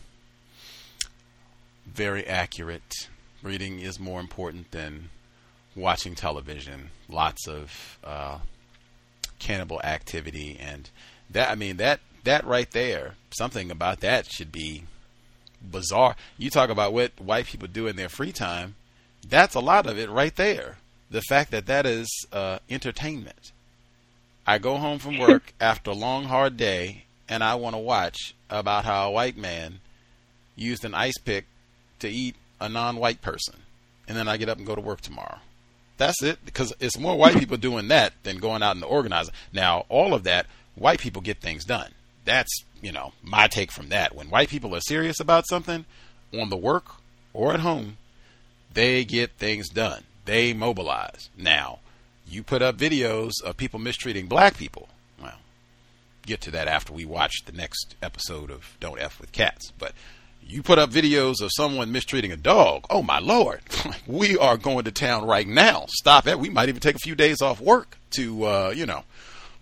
Very accurate. Reading is more important than watching television. Lots of uh, cannibal activity, and that, I mean, that that right there, something about that should be bizarre. You talk about what white people do in their free time. That's a lot of it right there. The fact that that is uh, entertainment. I go home from work after a long, hard day, and I want to watch about how a white man used an ice pick to eat a non-white person. And then I get up and go to work tomorrow. That's it, because it's more white people doing that than going out and organizing. Now, all of that, white people get things done. That's, you know, my take from that. When white people are serious about something, on the work or at home, they get things done. They mobilize. Now, you put up videos of people mistreating black people. Well, get to that after we watch the next episode of Don't F with Cats. But you put up videos of someone mistreating a dog. Oh, my Lord. We are going to town right now. Stop it. We might even take a few days off work to, uh, you know,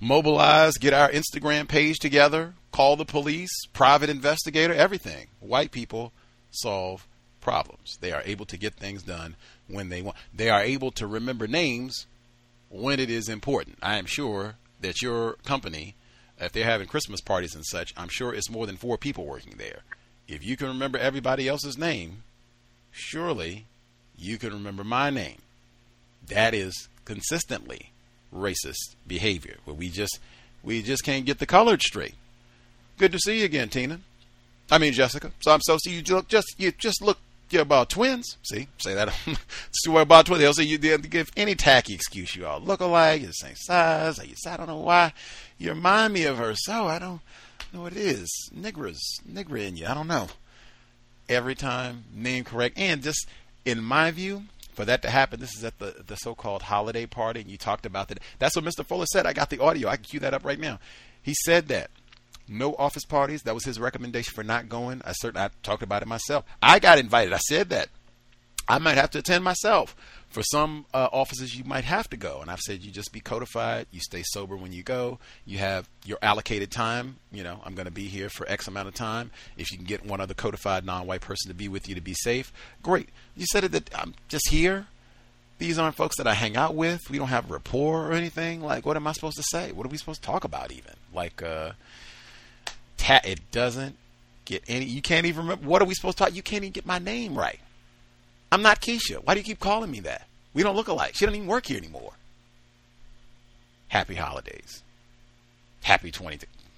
mobilize, get our Instagram page together, call the police, private investigator, everything. White people solve problems. They are able to get things done when they want. They are able to remember names when it is important. I am sure that your company, if they're having Christmas parties and such, I'm sure it's more than four people working there. If you can remember everybody else's name, surely you can remember my name. That is consistently racist behavior, where we just we just can't get the colors straight. Good to see you again, Tina. I mean, Jessica. So I'm so see you look just you just look you're about twins. See, say that. It's about twins. They'll say you they'll give any tacky excuse. You all look alike. You're the same size. I don't know why you remind me of her. So I don't know what it is. Niggers, nigger in you. I don't know. Every time, name correct, and just in my view, for that to happen, this is at the the so-called holiday party, and you talked about that. That's what Mister Fuller said. I got the audio. I can cue that up right now. He said that. No office parties. That was his recommendation for not going. I certainly I talked about it myself. I got invited. I said that I might have to attend myself. For some uh, offices, you might have to go. And I've said you just be codified. You stay sober when you go. You have your allocated time. You know, I'm going to be here for X amount of time. If you can get one other codified non-white person to be with you to be safe, great. You said it that I'm just here. These aren't folks that I hang out with. We don't have rapport or anything. Like, what am I supposed to say? What are we supposed to talk about even? Like, uh... it doesn't get any. You can't even remember. What are we supposed to talk? You can't even get my name right. I'm not Keisha. Why do you keep calling me that? We don't look alike. She doesn't even work here anymore. Happy holidays. Happy twenty.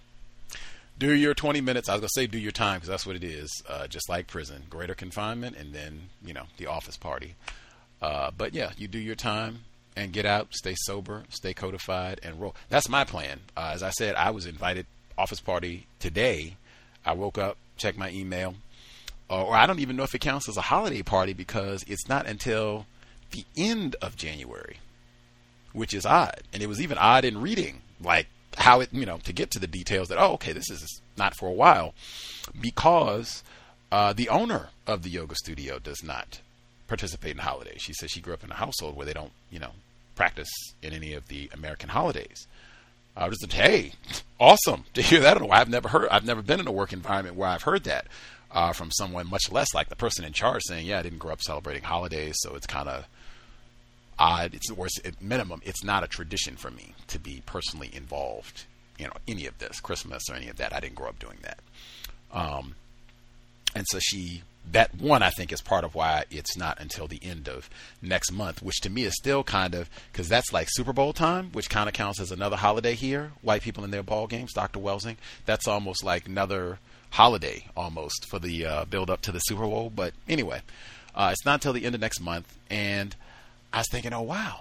Do your twenty minutes. I was going to say do your time because that's what it is. Uh, just like prison. Greater confinement and then, you know, the office party. Uh, but yeah, you do your time and get out, stay sober, stay codified, and roll. That's my plan. Uh, as I said, I was invited office party today. I woke up, checked my email, uh, or I don't even know if it counts as a holiday party because it's not until the end of January, which is odd. And it was even odd in reading, like how it, you know, to get to the details that, oh, okay, this is not for a while, because uh, the owner of the yoga studio does not participate in holidays. She says she grew up in a household where they don't, you know, practice in any of the American holidays. I was just, hey, awesome to hear that. I've never heard, I've never been in a work environment where I've heard that uh, from someone, much less like the person in charge saying, yeah, I didn't grow up celebrating holidays, so it's kind of odd. It's worse at minimum. It's not a tradition for me to be personally involved, you know, any of this, Christmas or any of that. I didn't grow up doing that. Um, and so she, that one, I think, is part of why it's not until the end of next month, which to me is still kind of, because that's like Super Bowl time, which kind of counts as another holiday here. White people in their ball games, Doctor Welsing. That's almost like another holiday almost for the uh, build up to the Super Bowl. But anyway, uh, it's not until the end of next month. And I was thinking, oh, wow,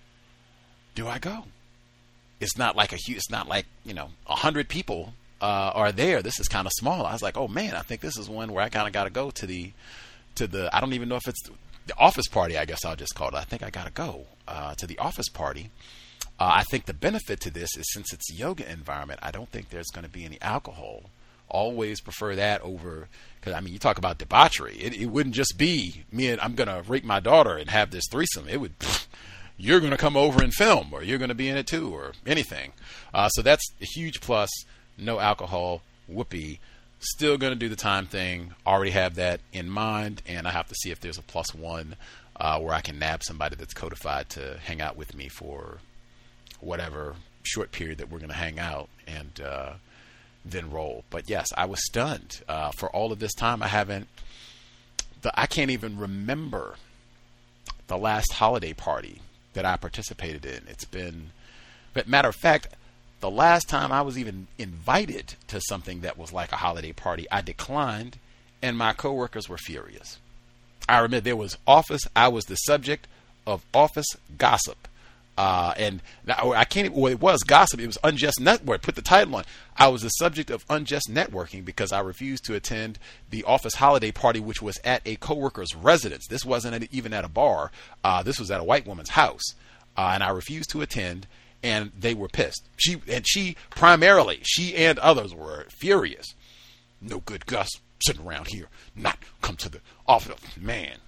do I go? It's not like a huge, it's not like, you know, a hundred people Uh, are there. This is kind of small. I was like, oh man, I think this is one where I kind of got to go to the, to the, I don't even know if it's the office party, I guess I'll just call it. I think I got to go uh, to the office party. Uh, I think the benefit to this is since it's a yoga environment, I don't think there's going to be any alcohol. Always prefer that over, because I mean, you talk about debauchery. It, it wouldn't just be me and I'm going to rape my daughter and have this threesome. It would, you're going to come over and film, or you're going to be in it too, or anything. Uh, so that's a huge plus. No alcohol, whoopee. Still going to do the time thing. Already have that in mind, and I have to see if there's a plus one uh, where I can nab somebody that's codified to hang out with me for whatever short period that we're going to hang out, and uh, then roll. But yes, I was stunned. Uh, for all of this time, I haven't, the, I can't even remember the last holiday party that I participated in. It's been, but matter of fact, the last time I was even invited to something that was like a holiday party, I declined, and my coworkers were furious. I remember there was office. I was the subject of office gossip. Uh, and I can't, well, it was gossip. It was unjust network. Put the title on. I was the subject of unjust networking because I refused to attend the office holiday party, which was at a coworker's residence. This wasn't even at a bar. Uh, this was at a white woman's house. Uh, and I refused to attend. And they were pissed. She and she primarily, she and others were furious. No good Gus sitting around here, not come to the office. Man.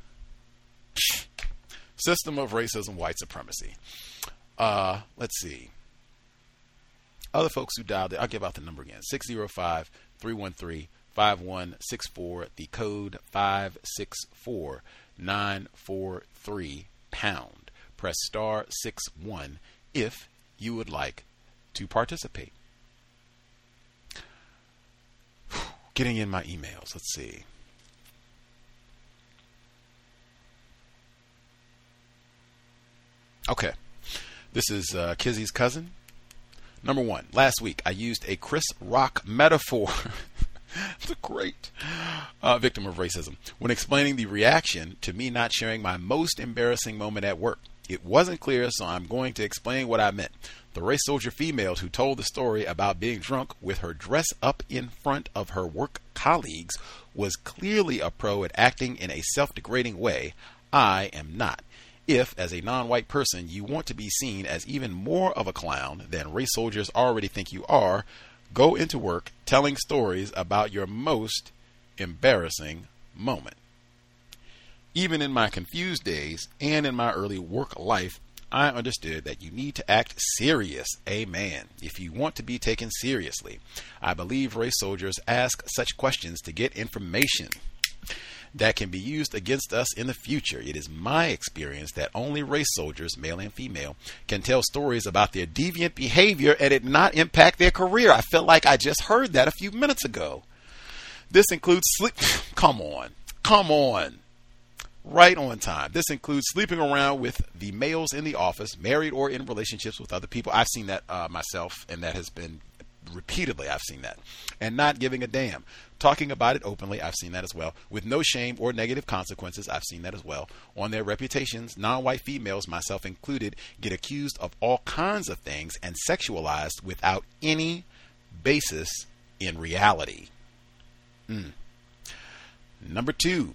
System of racism, white supremacy. Uh, let's see. Other folks who dialed it, I'll give out the number again. six oh five, three one three, five one six four. The code five six four nine four three pound. Press star six one if you would like to participate. Getting in my emails. Let's see. Okay. This is uh, Kizzy's cousin. Number one. Last week, I used a Chris Rock metaphor. It's a great uh, victim of racism. When explaining the reaction to me not sharing my most embarrassing moment at work. It wasn't clear, so I'm going to explain what I meant. The race soldier female who told the story about being drunk with her dress up in front of her work colleagues was clearly a pro at acting in a self-degrading way. I am not. If, as a non-white person, you want to be seen as even more of a clown than race soldiers already think you are, go into work telling stories about your most embarrassing moment. Even in my confused days and in my early work life, I understood that you need to act serious, amen, if you want to be taken seriously. I believe race soldiers ask such questions to get information that can be used against us in the future. It is my experience that only race soldiers, male and female, can tell stories about their deviant behavior and it not impact their career. I feel like I just heard that a few minutes ago. This includes sleep. Come on. Come on. Right on time. This includes sleeping around with the males in the office, married or in relationships with other people. I've seen that uh, myself, and that has been repeatedly. I've seen that. And not giving a damn. Talking about it openly. I've seen that as well. With no shame or negative consequences. I've seen that as well. On their reputations, non-white females, myself included, get accused of all kinds of things and sexualized without any basis in reality. Mm. Number two.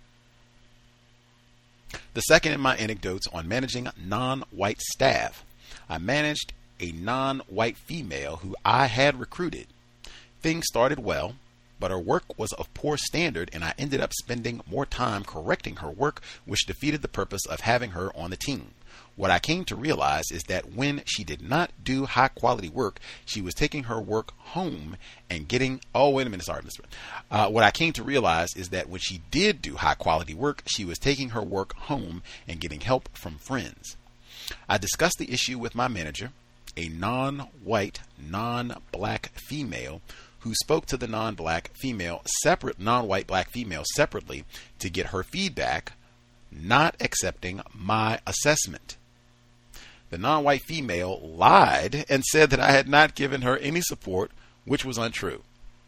The second in my anecdotes on managing non-white staff. I managed a non-white female who I had recruited. Things started well, but her work was of poor standard and I ended up spending more time correcting her work, which defeated the purpose of having her on the team. What I came to realize is that when she did not do high quality work, she was taking her work home and getting, oh, wait a minute, sorry, Mister Uh, what I came to realize is that when she did do high quality work, she was taking her work home and getting help from friends. I discussed the issue with my manager, a non-white, non-black female who spoke to the non-black female separate, non-white black female separately to get her feedback, not accepting my assessment. The non-white female lied and said that I had not given her any support, which was untrue.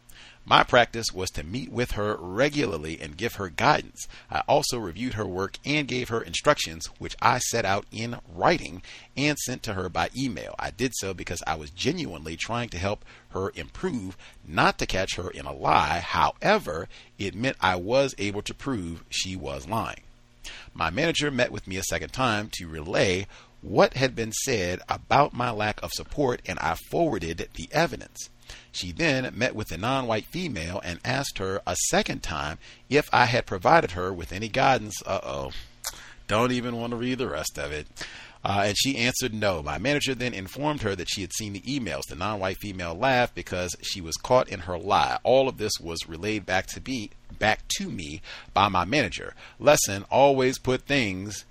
My practice was to meet with her regularly and give her guidance. I also reviewed her work and gave her instructions, which I set out in writing and sent to her by email. I did so because I was genuinely trying to help her improve, not to catch her in a lie. However, it meant I was able to prove she was lying. My manager met with me a second time to relay what had been said about my lack of support, and I forwarded the evidence. She then met with the non-white female and asked her a second time if I had provided her with any guidance. Uh-oh. Don't even want to read the rest of it. Uh, and she answered no. My manager then informed her that she had seen the emails. The non-white female laughed because she was caught in her lie. All of this was relayed back to me, back to me by my manager. Lesson: always put things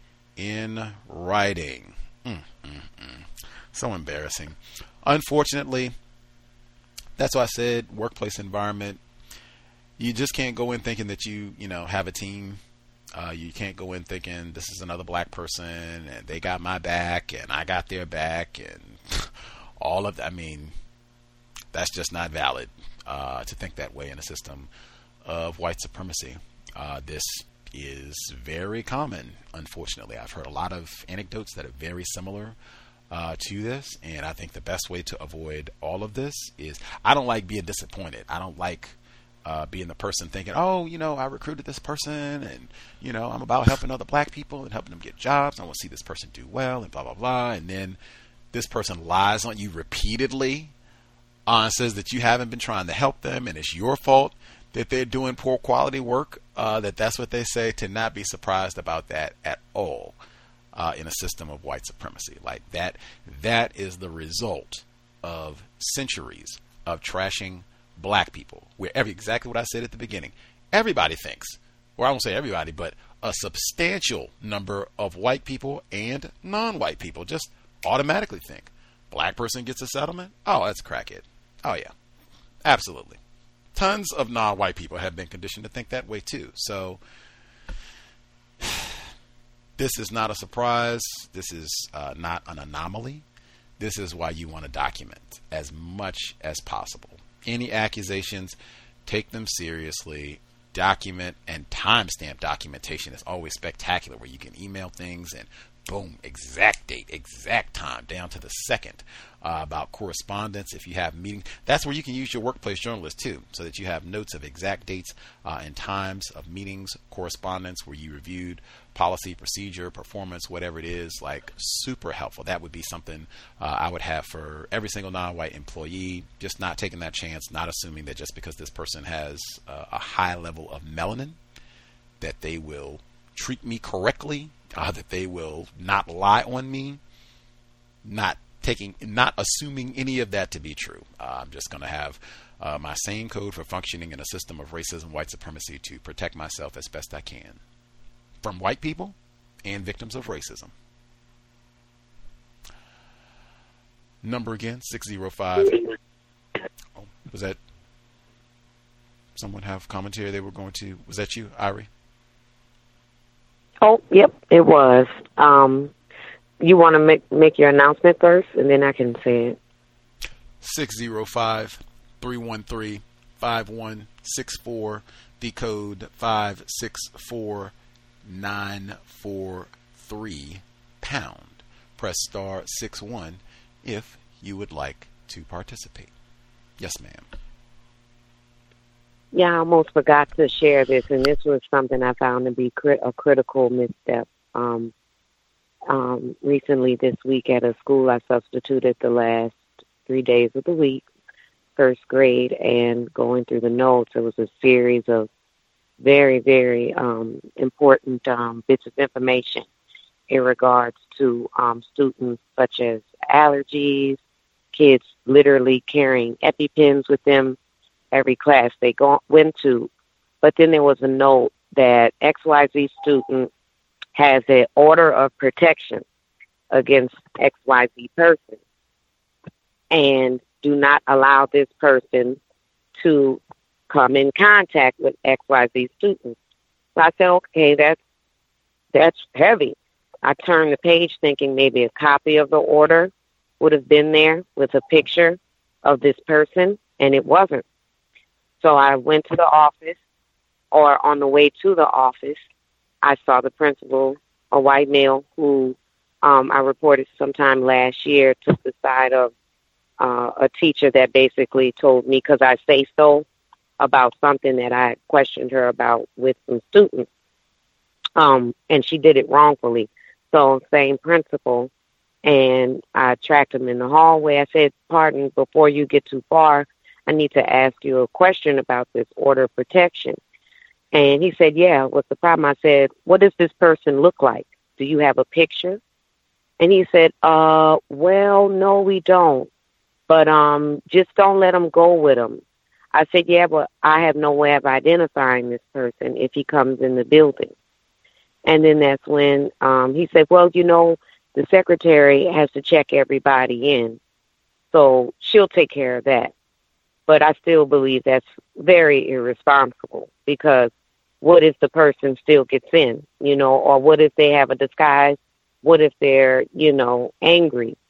in writing. Mm, mm, mm. So embarrassing. Unfortunately, that's why I said workplace environment. You just can't go in thinking that you, you know, have a team. Uh, you can't go in thinking this is another black person and they got my back and I got their back and all of that. I mean, that's just not valid uh, to think that way in a system of white supremacy. Uh, this is very common, unfortunately. I've heard a lot of anecdotes that are very similar uh, to this, and I think the best way to avoid all of this is, I don't like being disappointed. I don't like uh, being the person thinking, oh, you know, I recruited this person, and, you know, I'm about helping other black people and helping them get jobs. I want to see this person do well, and blah, blah, blah. And then this person lies on you repeatedly uh, and says that you haven't been trying to help them, and it's your fault that they're doing poor quality work, uh, that that's what they say. To not be surprised about that at all uh, in a system of white supremacy. Like that, that is the result of centuries of trashing black people, where every, exactly what I said at the beginning, everybody thinks, or I won't say everybody, but a substantial number of white people and non-white people just automatically think, black person gets a settlement? Oh, that's a crackhead. Oh, yeah. Absolutely. Tons of non-white people have been conditioned to think that way, too. So this is not a surprise. This is uh, not an anomaly. This is why you want to document as much as possible. Any accusations, take them seriously. Document, and timestamp documentation is always spectacular, where you can email things and boom, exact date, exact time, down to the second. Uh, about correspondence, if you have meetings, that's where you can use your workplace journalist too, so that you have notes of exact dates uh, and times of meetings, correspondence where you reviewed policy, procedure, performance, whatever it is. Like, super helpful. That would be something uh, I would have for every single non-white employee. Just not taking that chance, not assuming that just because this person has uh, a high level of melanin, that they will treat me correctly, uh, that they will not lie on me, not taking, not assuming any of that to be true. Uh, I'm just going to have uh, my same code for functioning in a system of racism, white supremacy, to protect myself as best I can from white people and victims of racism. Number again, six zero five. Oh, was that someone have commentary they were going to? Was that you, Irie? Oh, yep, it was. Um, you want to make make your announcement first, and then I can say it. six zero five, three one three, five one six four, the code five six four nine four three, pound. Press star six one if you would like to participate. Yes, ma'am. Yeah, I almost forgot to share this, and this was something I found to be crit- a critical misstep. Um, um, recently this week at a school, I substituted the last three days of the week, first grade, and going through the notes, it was a series of very, very um, important um, bits of information in regards to um, students such as allergies, kids literally carrying EpiPens with them every class they go, went to. But then there was a note that X Y Z student has an order of protection against X Y Z person and do not allow this person to come in contact with X Y Z students. So I said, okay, that's, that's heavy. I turned the page thinking maybe a copy of the order would have been there with a picture of this person, and it wasn't. So I went to the office, or on the way to the office, I saw the principal, a white male who um, I reported sometime last year, took the side of uh, a teacher that basically told me, because I say so, about something that I questioned her about with some students, um, and she did it wrongfully. So same principal, and I tracked him in the hallway. I said, pardon, before you get too far, I need to ask you a question about this order of protection. And he said, yeah, what's the problem? I said, what does this person look like? Do you have a picture? And he said, uh, well, no, we don't. But um, just don't let him go with him. I said, yeah, but I have no way of identifying this person if he comes in the building. And then that's when um, he said, well, you know, the secretary has to check everybody in, so she'll take care of that. But I still believe that's very irresponsible, because what if the person still gets in, you know, or what if they have a disguise? What if they're, you know, angry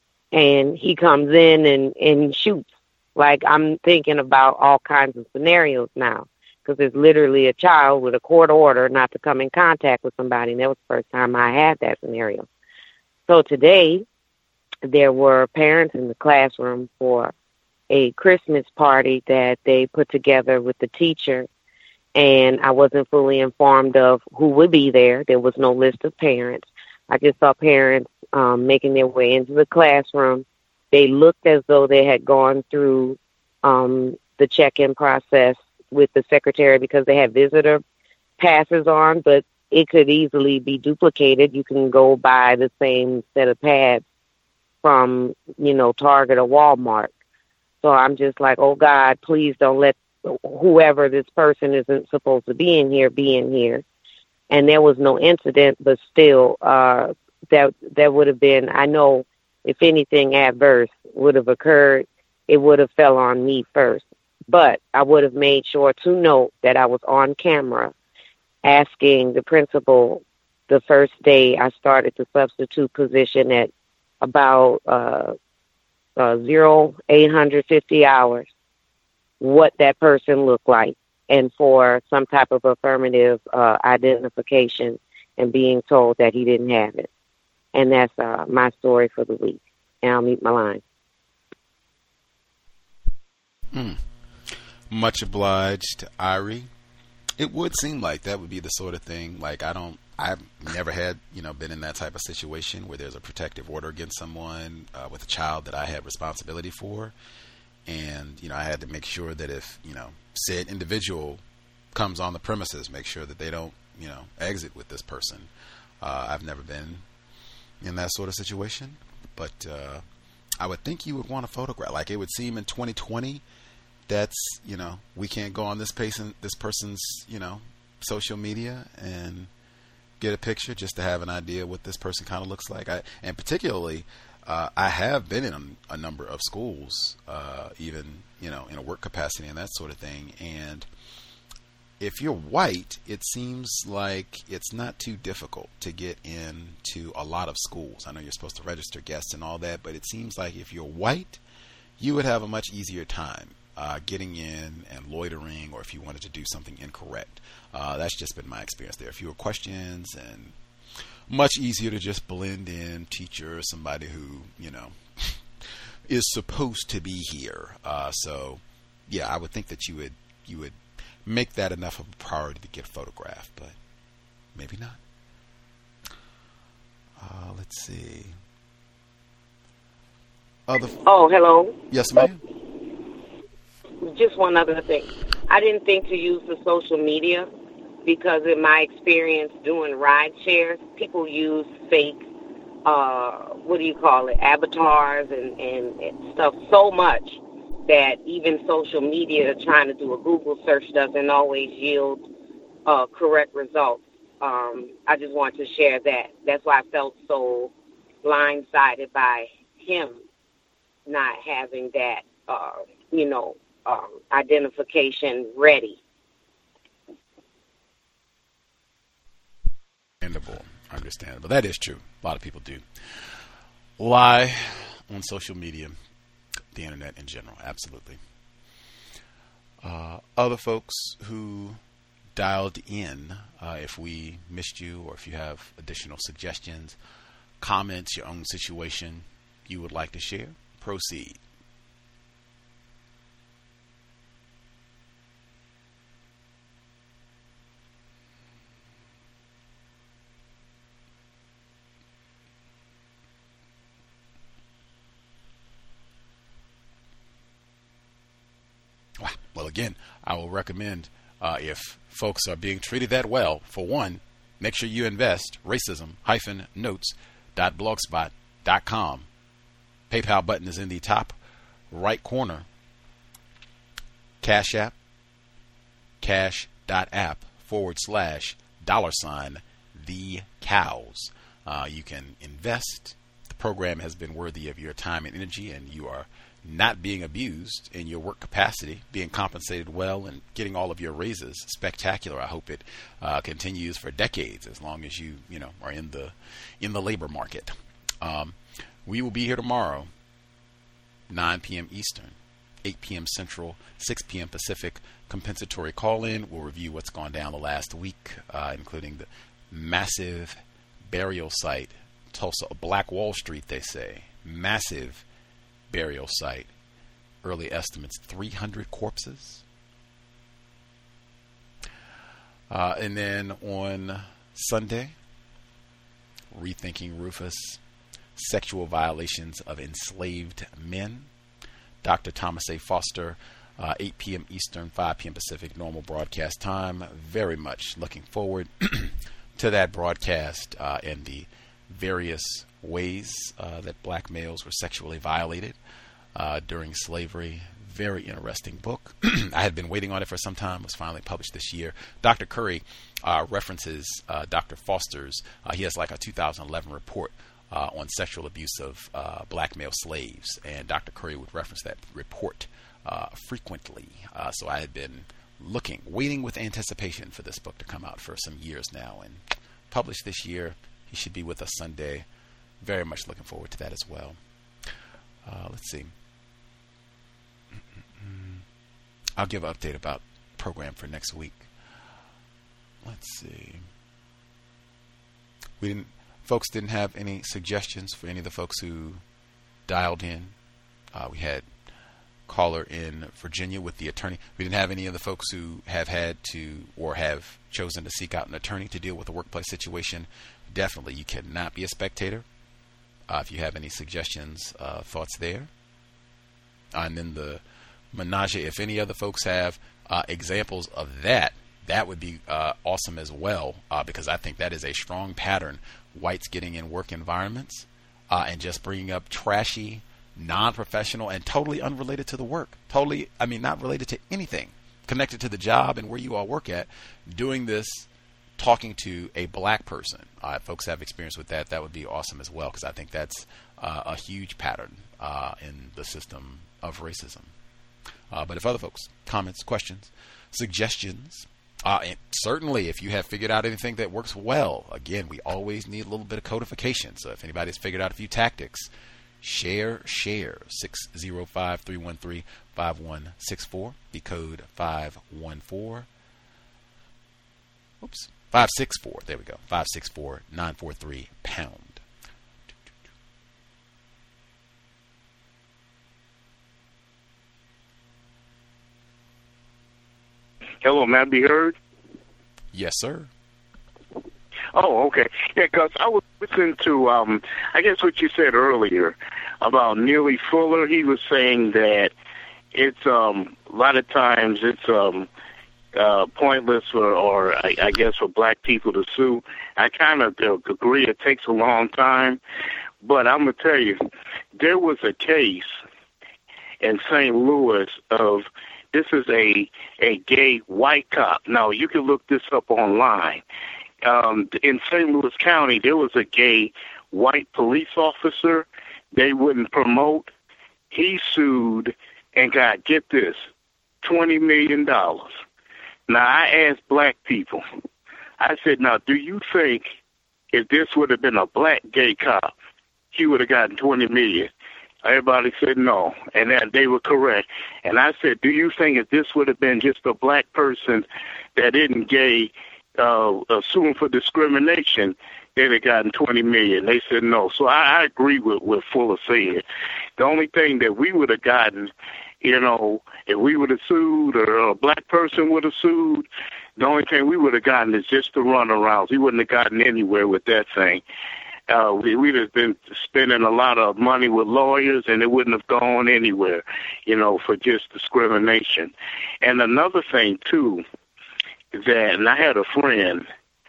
and he comes in and, and shoots? Like, I'm thinking about all kinds of scenarios now, because there's literally a child with a court order not to come in contact with somebody, and that was the first time I had that scenario. So today, there were parents in the classroom for a Christmas party that they put together with the teacher, and I wasn't fully informed of who would be there. There was no list of parents. I just saw parents um, making their way into the classroom. They looked as though they had gone through um, the check-in process with the secretary, because they had visitor passes on, but it could easily be duplicated. You can go buy the same set of pads from, you know, Target or Walmart. So I'm just like, oh, God, please don't let whoever this person isn't supposed to be in here be in here. And there was no incident, but still, uh, that that would have been, I know if anything adverse would have occurred, it would have fell on me first. But I would have made sure to note that I was on camera asking the principal the first day I started the substitute position at about uh, uh, zero eight hundred fifty hours, what that person looked like, and for some type of affirmative uh, identification and being told that he didn't have it. And that's uh, my story for the week. And I'll mute my line. Hmm. Much obliged, Irie. It would seem like that would be the sort of thing, like I don't, I've never had, you know, been in that type of situation where there's a protective order against someone uh, with a child that I had responsibility for. And, you know, I had to make sure that if, you know, said individual comes on the premises, make sure that they don't, you know, exit with this person. Uh, I've never been in that sort of situation, but uh, I would think you would want to photograph. Like it would seem in twenty twenty, that's, you know, we can't go on this person, this person's, you know, social media and get a picture just to have an idea what this person kind of looks like. I, and particularly, uh, I have been in a, a number of schools, uh, even, you know, in a work capacity and that sort of thing. And if you're white, it seems like it's not too difficult to get into a lot of schools. I know you're supposed to register guests and all that, but it seems like if you're white, you would have a much easier time uh, getting in and loitering, or if you wanted to do something incorrect. Uh, that's just been my experience. There are fewer questions and much easier to just blend in, teacher, somebody who, you know, is supposed to be here. Uh, so, yeah, I would think that you would you would make that enough of a priority to get photographed, but maybe not. Uh, let's see. Other f- oh, hello. Yes, ma'am. Just one other thing. I didn't think to use the social media because in my experience doing ride shares, people use fake, uh, what do you call it, avatars and, and, and stuff so much that even social media trying to do a Google search doesn't always yield uh, correct results. Um, I just want to share that. That's why I felt so blindsided by him not having that, uh, you know, um, identification ready. Understandable. Understandable. That is true. A lot of people do lie on social media, the internet in general. Absolutely. Uh, other folks who dialed in, uh, if we missed you or if you have additional suggestions, comments, your own situation you would like to share, proceed. Well, again, I will recommend uh, if folks are being treated that well, for one, make sure you invest racism dash notes dot blogspot dot com. PayPal button is in the top right corner. Cash App, cash.app forward slash dollar sign the cows. Uh, you can invest. The program has been worthy of your time and energy, and you are not being abused in your work capacity, being compensated well, and getting all of your raises. Spectacular. I hope it uh, continues for decades, as long as you, you know, are in the in the labor market. Um, we will be here tomorrow, nine p.m. Eastern, eight p.m. Central, six p.m. Pacific. Compensatory call-in. We'll review what's gone down the last week, uh, including the massive burial site, Tulsa, Black Wall Street, they say. Massive burial site. Early estimates, three hundred corpses. Uh, and then on Sunday, Rethinking Rufus, Sexual Violations of Enslaved Men. Doctor Thomas A. Foster, uh, eight p.m. Eastern, five p.m. Pacific, normal broadcast time. Very much looking forward to that broadcast uh, and the various ways uh, that black males were sexually violated uh, during slavery. Very interesting book. I had been waiting on it for some time. It was finally published this year. Doctor Curry uh, references uh, Doctor Foster's. Uh, he has like a two thousand eleven report uh, on sexual abuse of uh, black male slaves, and Doctor Curry would reference that report uh, frequently. Uh, so I had been looking, waiting with anticipation for this book to come out for some years now, and published this year. He should be with us Sunday. Very much looking forward to that as well. Uh, let's see. I'll give an update about the program for next week. Let's see. We didn't, folks didn't have any suggestions for any of the folks who dialed in. Uh, we had caller in Virginia with the attorney. We didn't have any of the folks who have had to or have chosen to seek out an attorney to deal with a workplace situation. Definitely, you cannot be a spectator. Uh, if you have any suggestions, uh, thoughts there. Uh, and then the Menage, if any other folks have uh, examples of that, that would be uh, awesome as well, uh, because I think that is a strong pattern. Whites getting in work environments uh, and just bringing up trashy, non-professional, and totally unrelated to the work. Totally, I mean, not related to anything, connected to the job and where you all work at, doing this, talking to a black person. Uh, if folks have experience with that, that would be awesome as well, because I think that's uh, a huge pattern uh, in the system of racism. Uh, but if other folks, comments, questions, suggestions, uh, and certainly if you have figured out anything that works well, again, we always need a little bit of codification. So if anybody's figured out a few tactics, share, share, six oh five, three one three, five one six four, the code five one four, oops, five six four, there we go, five six four, nine four three, pound. Hello, may I be heard? Yes, sir. Oh, okay. Yeah, because I was listening to, um, I guess what you said earlier about Neely Fuller. He was saying that it's um, a lot of times it's um, uh, pointless for, or I, I guess for black people to sue. I kind of agree. It takes a long time. But I'm going to tell you, there was a case in Saint Louis of, this is a, a gay white cop. Now, you can look this up online. Um, in Saint Louis County, there was a gay white police officer they wouldn't promote. He sued and got, get this, twenty million dollars. Now, I asked black people, I said, now, do you think if this would have been a black gay cop, he would have gotten twenty million dollars? Everybody said no, and that they were correct. And I said, do you think if this would have been just a black person that isn't gay, uh, uh, suing for discrimination, they'd have gotten twenty million dollars? They said no. So I, I agree with what Fuller said. The only thing that we would have gotten, you know, if we would have sued or a black person would have sued, the only thing we would have gotten is just the runarounds. We wouldn't have gotten anywhere with that thing. Uh, we, we'd have been spending a lot of money with lawyers, and it wouldn't have gone anywhere, you know, for just discrimination. And another thing, too, that, and I had a friend,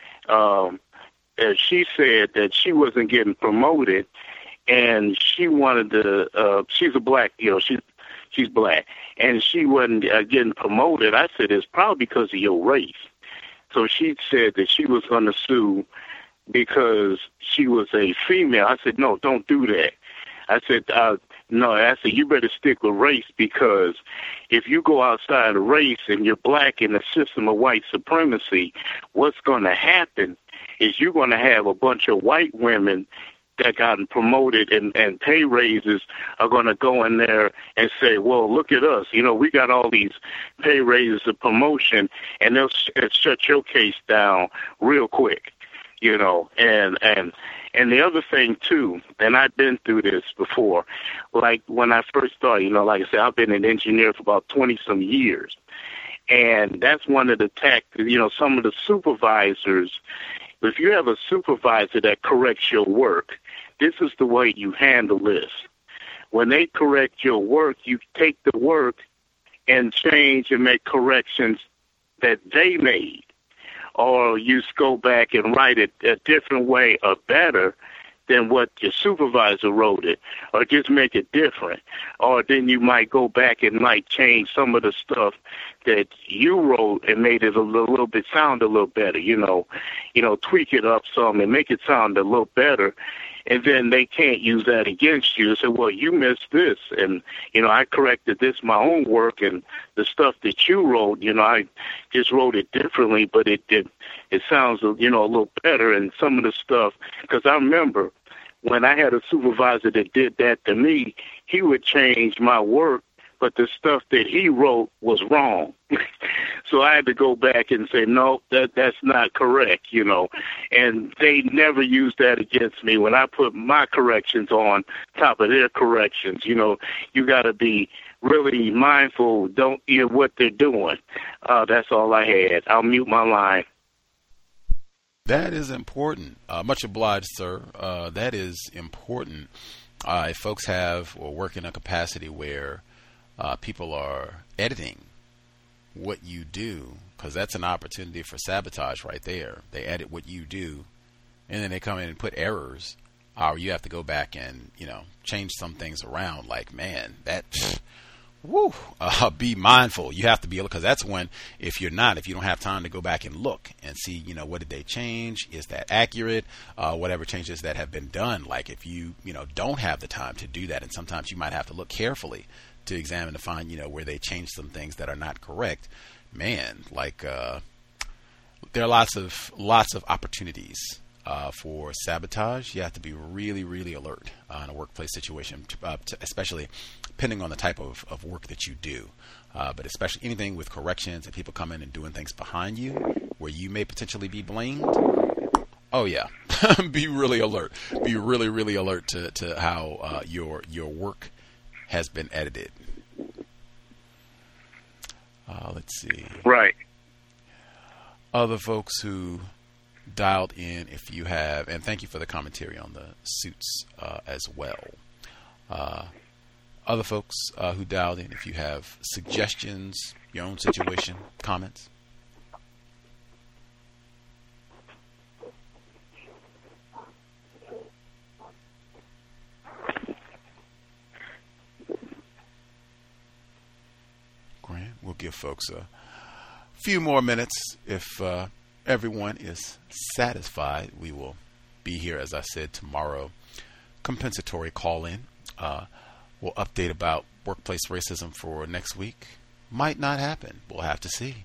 um, uh, she said that she wasn't getting promoted, and she wanted to, uh, she's a black, you know, she's, she's black, and she wasn't uh, getting promoted. I said, it's probably because of your race. So she said that she was going to sue because she was a female. I said, no, don't do that. I said, uh, no, I said, you better stick with race, because if you go outside of race and you're black in the system of white supremacy, what's going to happen is you're going to have a bunch of white women that gotten promoted and, and pay raises are going to go in there and say, well, look at us. You know, we got all these pay raises and promotion, and they'll sh- shut your case down real quick. You know, and, and, and the other thing too, and I've been through this before, like when I first started, you know, like I said, I've been an engineer for about twenty some years. And that's one of the tactics, you know, some of the supervisors, if you have a supervisor that corrects your work, this is the way you handle this. When they correct your work, you take the work and change and make corrections that they made. Or you go back and write it a different way or better than what your supervisor wrote it, or just make it different. Or then you might go back and might change some of the stuff that you wrote and made it a little, little bit sound a little better, you know, you know, tweak it up some and make it sound a little better. And then they can't use that against you and say, well, you missed this. And, you know, I corrected this, my own work, and the stuff that you wrote, you know, I just wrote it differently, but it it, it sounds, you know, a little better. And some of the stuff, because I remember when I had a supervisor that did that to me, he would change my work, but the stuff that he wrote was wrong. So I had to go back and say, no, that that's not correct, you know. And they never used that against me when I put my corrections on top of their corrections. You know, you got to be really mindful, don't hear what they're doing. Uh, that's all I had. I'll mute my line. That is important. Uh, much obliged, sir. Uh, that is important. Uh, if folks have or work in a capacity where uh, people are editing what you do, because that's an opportunity for sabotage right there. They edit what you do, and then they come in and put errors, or you have to go back and, you know, change some things around. Like, man, that, woo, uh, be mindful. You have to be able, because that's when, if you're not, if you don't have time to go back and look and see, you know, what did they change? Is that accurate? Uh, whatever changes that have been done. Like, if you, you know, don't have the time to do that, and sometimes you might have to look carefully to examine to find, you know, where they changed some things that are not correct. Man, like, uh, there are lots of, lots of opportunities Uh, for sabotage. You have to be really, really alert uh, in a workplace situation, uh, to, especially depending on the type of, of work that you do. Uh, but especially anything with corrections and people coming and doing things behind you where you may potentially be blamed. Oh yeah, be really alert. Be really, really alert to, to how uh, your your work has been edited. Uh, let's see. Right. Other folks who dialed in, if you have, and thank you for the commentary on the suits uh, as well. Uh, other folks uh, who dialed in, if you have suggestions, your own situation, comments. Grant, we'll give folks a few more minutes. If uh, everyone is satisfied, we will be here, as I said, tomorrow. Compensatory call-in. Uh, we'll update about workplace racism for next week. Might not happen. We'll have to see.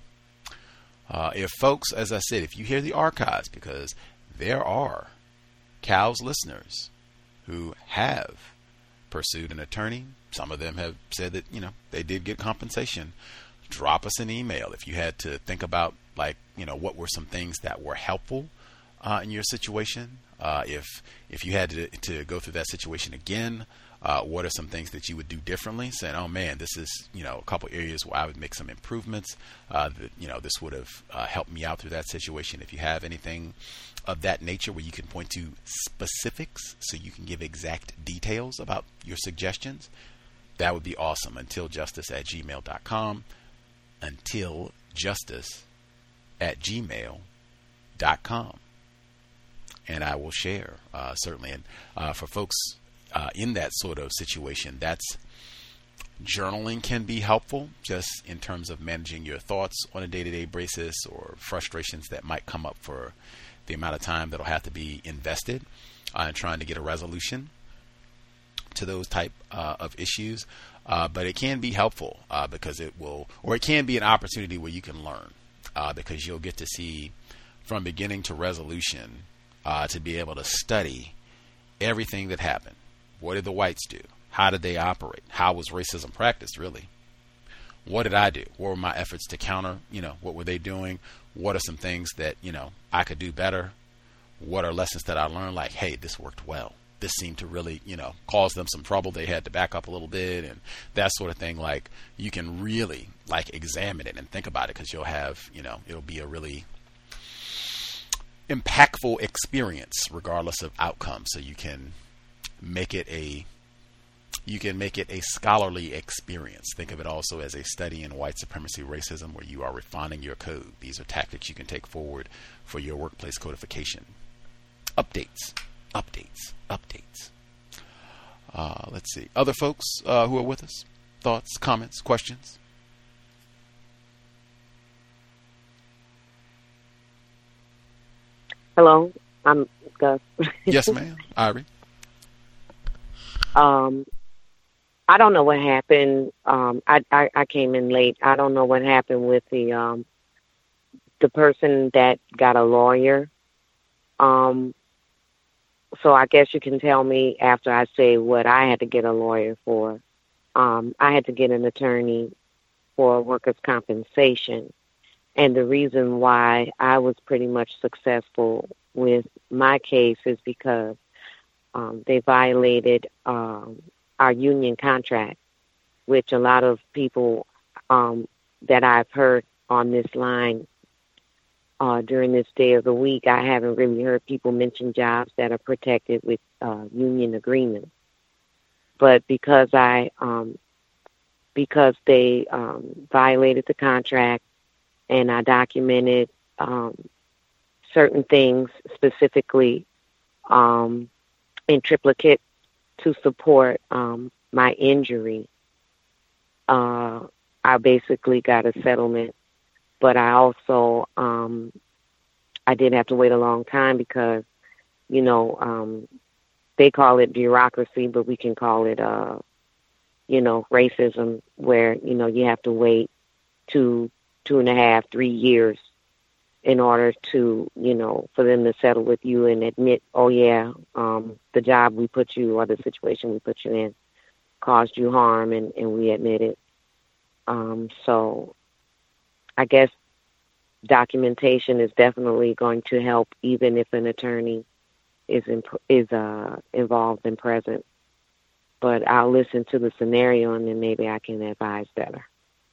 Uh, if folks, as I said, if you hear the archives, because there are C O W's listeners who have pursued an attorney. Some of them have said that, you know, they did get compensation. Drop us an email if you had to think about, like, you know, what were some things that were helpful uh, in your situation. Uh, if if you had to, to go through that situation again, uh, what are some things that you would do differently? Saying, oh man, this is, you know, a couple areas where I would make some improvements. Uh, that, you know, this would have uh, helped me out through that situation. If you have anything of that nature where you can point to specifics so you can give exact details about your suggestions, that would be awesome. Until justice at gmail dot com. Until justice at gmail dot com. And I will share, uh, certainly. And uh, for folks uh, in that sort of situation, that's journaling can be helpful, just in terms of managing your thoughts on a day-to-day basis, or frustrations that might come up for the amount of time that'll have to be invested uh, in trying to get a resolution to those type uh, of issues. Uh, but it can be helpful uh, because it will, or it can be an opportunity where you can learn uh, because you'll get to see from beginning to resolution uh, to be able to study everything that happened. What did the whites do? How did they operate? How was racism practiced, really? What did I do? What were my efforts to counter? You know, what were they doing? What are some things that, you know, I could do better? What are lessons that I learned? Like, hey, this worked well. This seemed to really, you know, cause them some trouble. They had to back up a little bit and that sort of thing. Like, you can really, like, examine it and think about it because you'll have, you know, it'll be a really impactful experience regardless of outcome. So you can make it a you can make it a scholarly experience. Think of it also as a study in white supremacy racism where you are refining your code. These are tactics you can take forward for your workplace codification. Updates. updates, updates. Uh, let's see. Other folks uh, who are with us, thoughts, comments, questions? Hello, I'm Gus. Yes, ma'am. Irie. Um, I don't know what happened. Um, I, I I came in late. I don't know what happened with the um the person that got a lawyer. Um, so I guess you can tell me after I say what I had to get a lawyer for. Um, I had to get an attorney for workers' compensation. And the reason why I was pretty much successful with my case is because um, they violated um, our union contract, which a lot of people um, that I've heard on this line uh, during this day of the week, I haven't really heard people mention jobs that are protected with uh, union agreements. But because I, um, because they um, violated the contract, and I documented um, certain things specifically um, in triplicate to support um, my injury. Uh, I basically got a settlement, but I also um, I did have to wait a long time because, you know, um, they call it bureaucracy, but we can call it, uh, you know, racism, where, you know, you have to wait to two and a half, three years in order to, you know, for them to settle with you and admit, oh, yeah, um, the job we put you or the situation we put you in caused you harm, and, and we admit it. Um, so I guess documentation is definitely going to help, even if an attorney is in, is uh, involved and present. But I'll listen to the scenario, and then maybe I can advise better.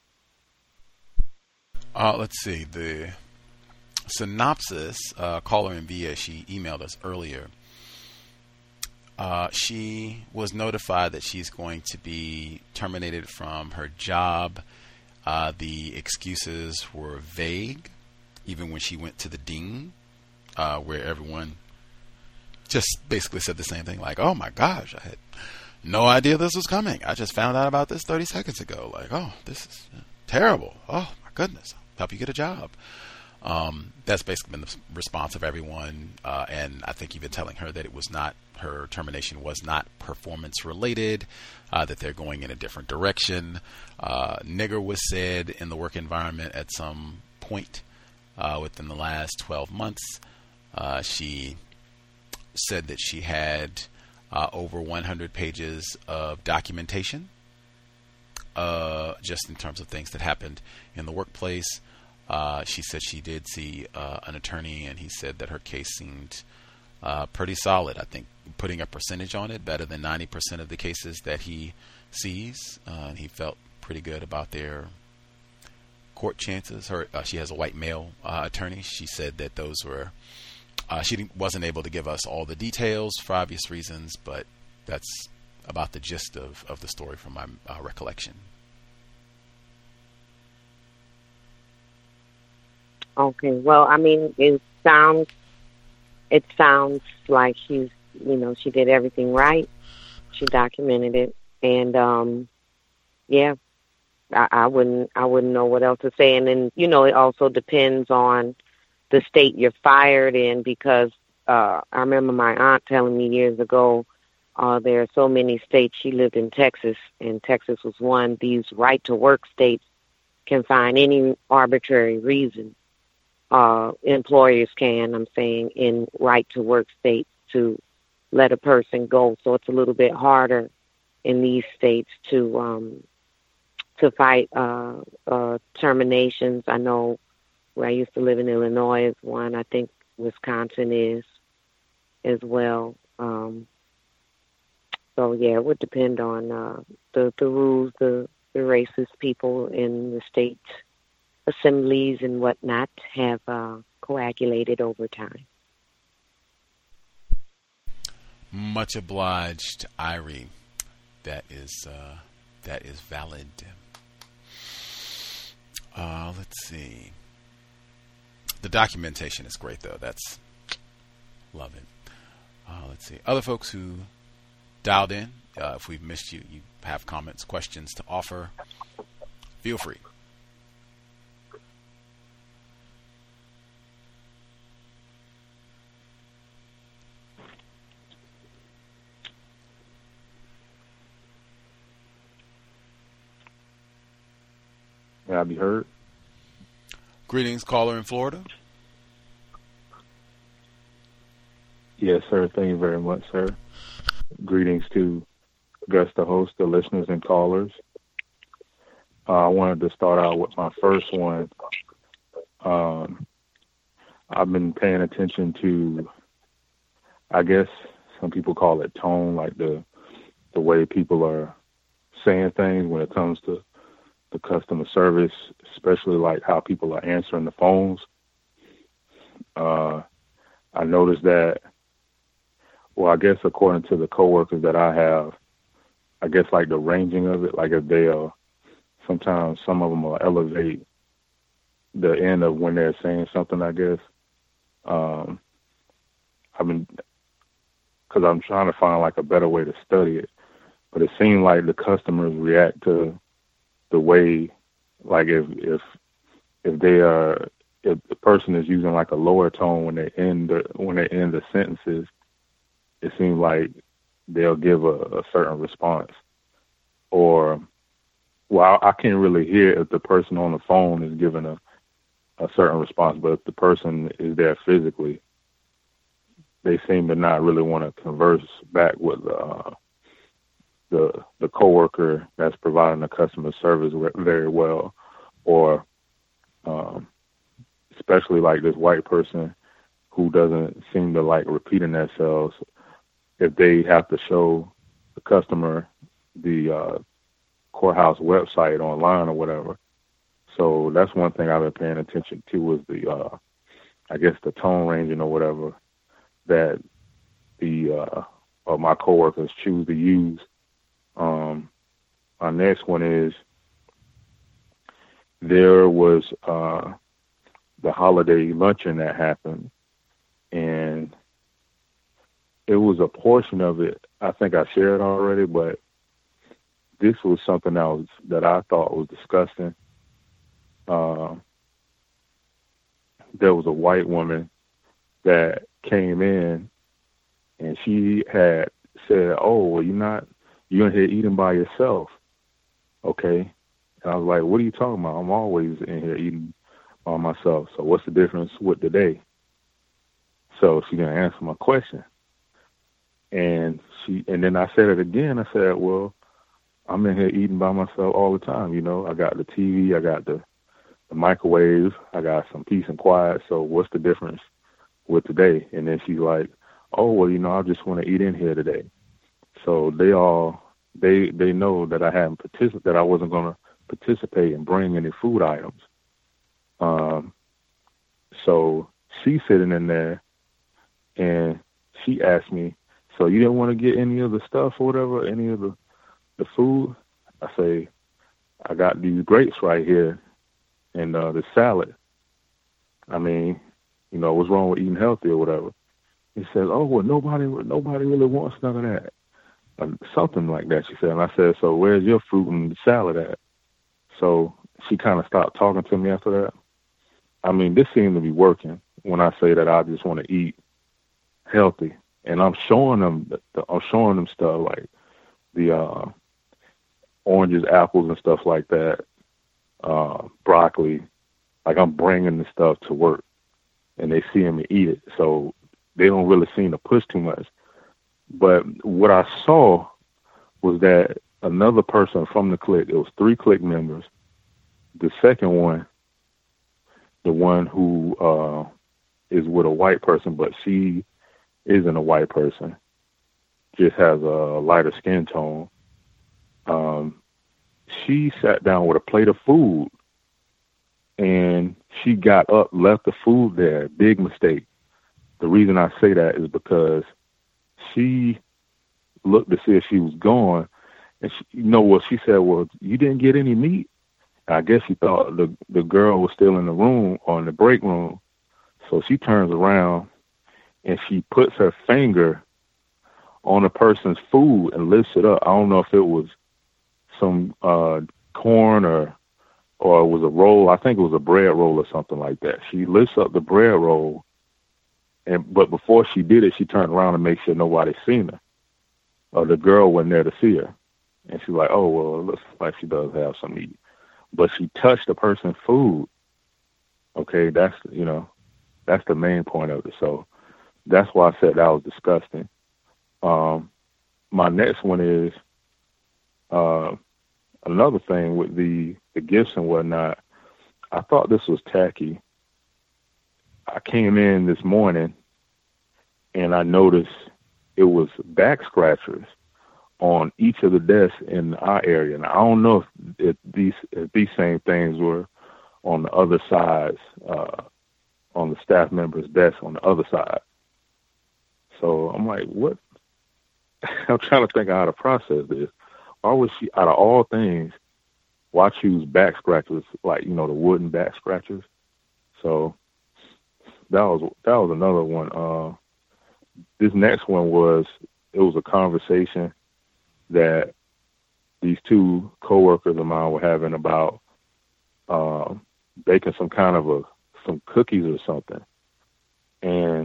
Uh, let's see. The synopsis, uh, caller in via, she emailed us earlier. Uh, she was notified that she's going to be terminated from her job. Uh, the excuses were vague, even when she went to the dean, uh, where everyone just basically said the same thing, like, oh my gosh, I had no idea this was coming. I just found out about this thirty seconds ago. Like, oh, this is terrible. Oh my goodness. Help you get a job. Um, that's basically been the response of everyone, uh, and I think even telling her that it was not, her termination was not performance related, uh, that they're going in a different direction. Uh, nigger was said in the work environment at some point uh, within the last twelve months. Uh, she said that she had uh, over one hundred pages of documentation, uh, just in terms of things that happened in the workplace. Uh, she said she did see uh, an attorney, and he said that her case seemed uh, pretty solid. I think putting a percentage on it, better than ninety percent of the cases that he sees, uh, and he felt pretty good about their court chances. Her, uh, she has a white male uh, attorney. She said that those were, uh, she wasn't able to give us all the details for obvious reasons, but that's about the gist of, of the story from my uh, recollection. Okay, well, I mean, it sounds, it sounds like she's, you know, she did everything right. She documented it, and um, yeah, I, I wouldn't, I wouldn't know what else to say. And then, you know, it also depends on the state you're fired in, because uh, I remember my aunt telling me years ago, uh, there are so many states. She lived in Texas, and Texas was one. These right-to-work states can find any arbitrary reason. Uh, employers can, I'm saying, in right-to-work states to let a person go. So it's a little bit harder in these states to um, to fight uh, uh, terminations. I know where I used to live in Illinois is one. I think Wisconsin is as well. Um, so, yeah, it would depend on uh, the, the rules the, the racist people in the states assemblies and whatnot have uh, coagulated over time. Much obliged, Irie. That is uh, that is valid. Uh, let's see. The documentation is great, though. That's love it. Uh, let's see. Other folks who dialed in, uh, if we've missed you, you have comments, questions to offer, feel free. May I be heard? Greetings, caller in Florida. Yes, sir. Thank you very much, sir. Greetings to Augusta host, the listeners and callers. Uh, I wanted to start out with my first one. Um, I've been paying attention to, I guess some people call it tone, like the the way people are saying things when it comes to the customer service, especially like how people are answering the phones. Uh, I noticed that, well, I guess according to the coworkers that I have, I guess like the ranging of it, like if they are, sometimes some of them will elevate the end of when they're saying something, I guess. Um, I've been, because I'm trying to find like a better way to study it, but it seemed like the customers react to the way, like if if if they are, if the person is using like a lower tone when they end the when they end the sentences, it seems like they'll give a, a certain response. Or, well, I can't really hear if the person on the phone is giving a, a certain response, but if the person is there physically, they seem to not really want to converse back with uh, the the coworker that's providing the customer service very well, or um, especially like this white person who doesn't seem to like repeating themselves. If they have to show the customer the uh, courthouse website online or whatever. So that's one thing I've been paying attention to, was the, uh, I guess the tone ranging or whatever that the uh, or my coworkers choose to use. Um, my next one is, there was uh, the holiday luncheon that happened, and it was a portion of it, I think I shared already, but this was something that was that I thought was disgusting. Uh, there was a white woman that came in, and she had said, "Oh, well, you're not, you're in here eating by yourself." Okay. And I was like, "What are you talking about? I'm always in here eating by myself. So what's the difference with today?" So she didn't answer my question. And she, and then I said it again. I said, "Well, I'm in here eating by myself all the time. You know, I got the T V, I got the, the microwave, I got some peace and quiet. So what's the difference with today?" And then she's like, "Oh, well, you know, I just want to eat in here today." So they all, they they know that I hadn't particip- that I wasn't going to participate and bring any food items. Um, so she's sitting in there, and she asked me, "So you didn't want to get any of the stuff or whatever, any of the, the food?" I say, "I got these grapes right here and uh, the salad. I mean, you know, what's wrong with eating healthy or whatever?" He says, "Oh, well, nobody nobody really wants none of that." Uh, something like that, she said. And I said, "So where's your fruit and salad at?" So she kind of stopped talking to me after that. I mean, this seemed to be working when I say that I just want to eat healthy. And I'm showing them, the, the, I'm showing them stuff like the uh, oranges, apples, and stuff like that, uh, broccoli. Like I'm bringing the stuff to work, and they see me eat it. So they don't really seem to push too much. But what I saw was that another person from the clique, it was three clique members. The second one, the one who uh, is with a white person, but she isn't a white person, just has a lighter skin tone. Um, she sat down with a plate of food, and she got up, left the food there. Big mistake. The reason I say that is because she looked to see if she was gone, and she, you know what she said? "Well, you didn't get any meat." I guess she thought the the girl was still in the room or in the break room, so she turns around and she puts her finger on a person's food and lifts it up. I don't know if it was some uh, corn or or it was a roll. I think it was a bread roll or something like that. She lifts up the bread roll, and but before she did it, she turned around and made sure nobody seen her, or the girl wasn't there to see her. And she's like, oh, well, it looks like she does have some meat. But she touched the person's food. Okay, that's, you know, that's the main point of it. So that's why I said that was disgusting. Um, my next one is uh, another thing with the, the gifts and whatnot. I thought this was tacky. I came in this morning and I noticed it was back scratchers on each of the desks in our area. And I don't know if, if these if these same things were on the other sides, uh, on the staff members' desk on the other side. So I'm like, what? I'm trying to think of how to process this. Why would she, out of all things, why choose back scratchers, like, you know, the wooden back scratchers? So that was that was another one. Uh, this next one was, it was a conversation that these two coworkers of mine were having about uh, baking some kind of a some cookies or something, and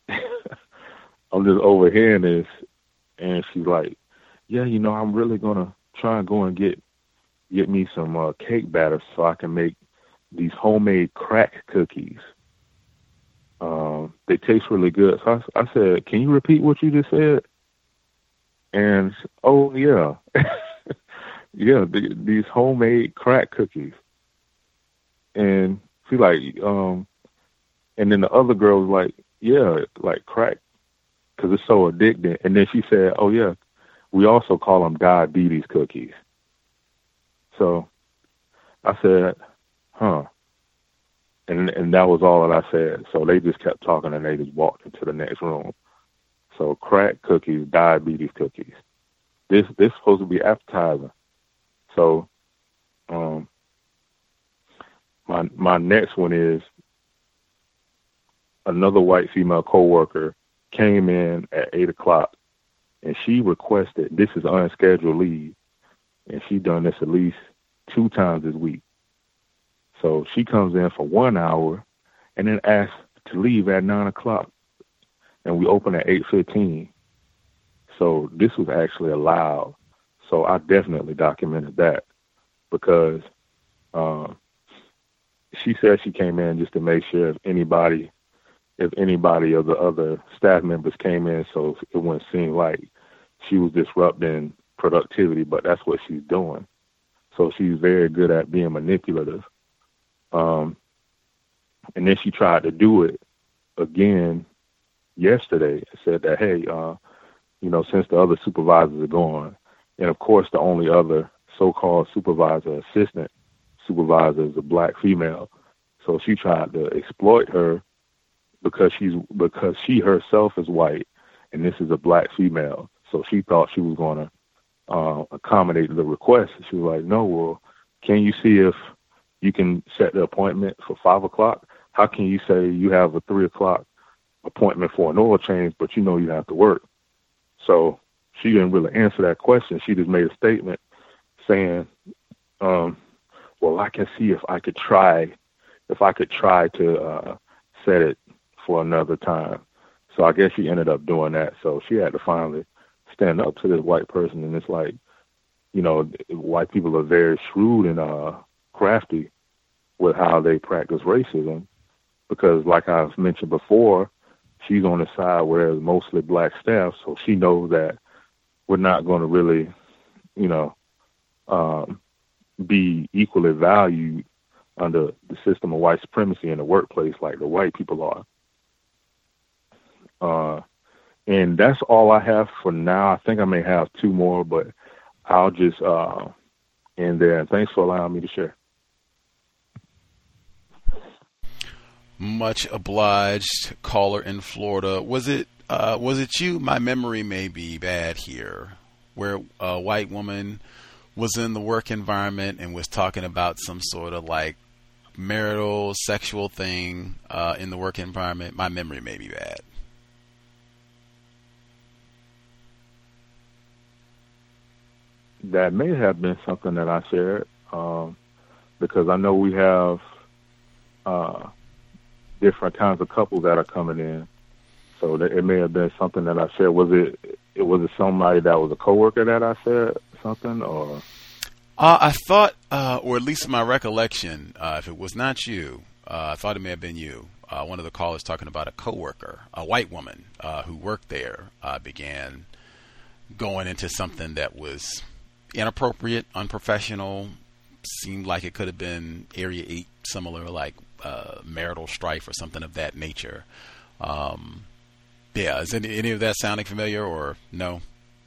I'm just overhearing this, and she's like, "Yeah, you know, I'm really gonna try and go and get get me some uh, cake batter so I can make these homemade crack cookies. Um, they taste really good." So I, I said, "Can you repeat what you just said?" And, oh, yeah, yeah, the, these homemade crack cookies. And she like, um, and then the other girl was like, yeah, like crack, because it's so addicting. And then she said, oh, yeah, we also call them diabetes cookies. So I said, huh. And and that was all that I said. So they just kept talking and they just walked into the next room. So crack cookies, diabetes cookies. This this supposed to be appetizing. So um, my my next one is another white female coworker came in at eight o'clock, and she requested, this is unscheduled leave, and she done this at least two times this week. So she comes in for one hour and then asks to leave at nine o'clock. And we open at eight fifteen. So this was actually allowed. So I definitely documented that because um, she said she came in just to make sure if anybody, if anybody of the other staff members came in, so it wouldn't seem like she was disrupting productivity, but that's what she's doing. So she's very good at being manipulative. Um, and then she tried to do it again yesterday, said that, hey, uh, you know, since the other supervisors are gone, and of course the only other so-called supervisor, assistant supervisor is a black female. So she tried to exploit her because she's because she herself is white and this is a black female. So she thought she was going to uh, accommodate the request. She was like, no, well, can you see if you can set the appointment for five o'clock? How can you say you have a three o'clock appointment for an oil change, but you know you have to work? So she didn't really answer that question. She just made a statement saying, um, well, I can see if I could try, if I could try to uh, set it for another time. So I guess she ended up doing that. So she had to finally stand up to this white person. And it's like, you know, white people are very shrewd and uh, crafty with how they practice racism because, like I've mentioned before, she's on the side where there's mostly black staff, so she knows that we're not going to really, you know, um, be equally valued under the system of white supremacy in the workplace like the white people are. Uh, and that's all I have for now. I think I may have two more, but I'll just uh, end there. And thanks for allowing me to share. Much obliged, caller in Florida. Was it uh, was it you? My memory may be bad here, where a white woman was in the work environment and was talking about some sort of like marital, sexual thing uh, in the work environment. My memory may be bad. that may have been something that I shared, um, because I know we have uh, different kinds of couples that are coming in. So that it may have been something that I shared. Was it, it was it somebody that was a coworker that I said something, or? Uh, I thought, uh, or at least my recollection, uh, if it was not you, uh, I thought it may have been you. Uh, one of the callers talking about a coworker, a white woman uh, who worked there, uh, began going into something that was inappropriate, unprofessional, seemed like it could have been Area eight, similar, like uh, marital strife or something of that nature. Um, yeah, is any, any of that sounding familiar or no?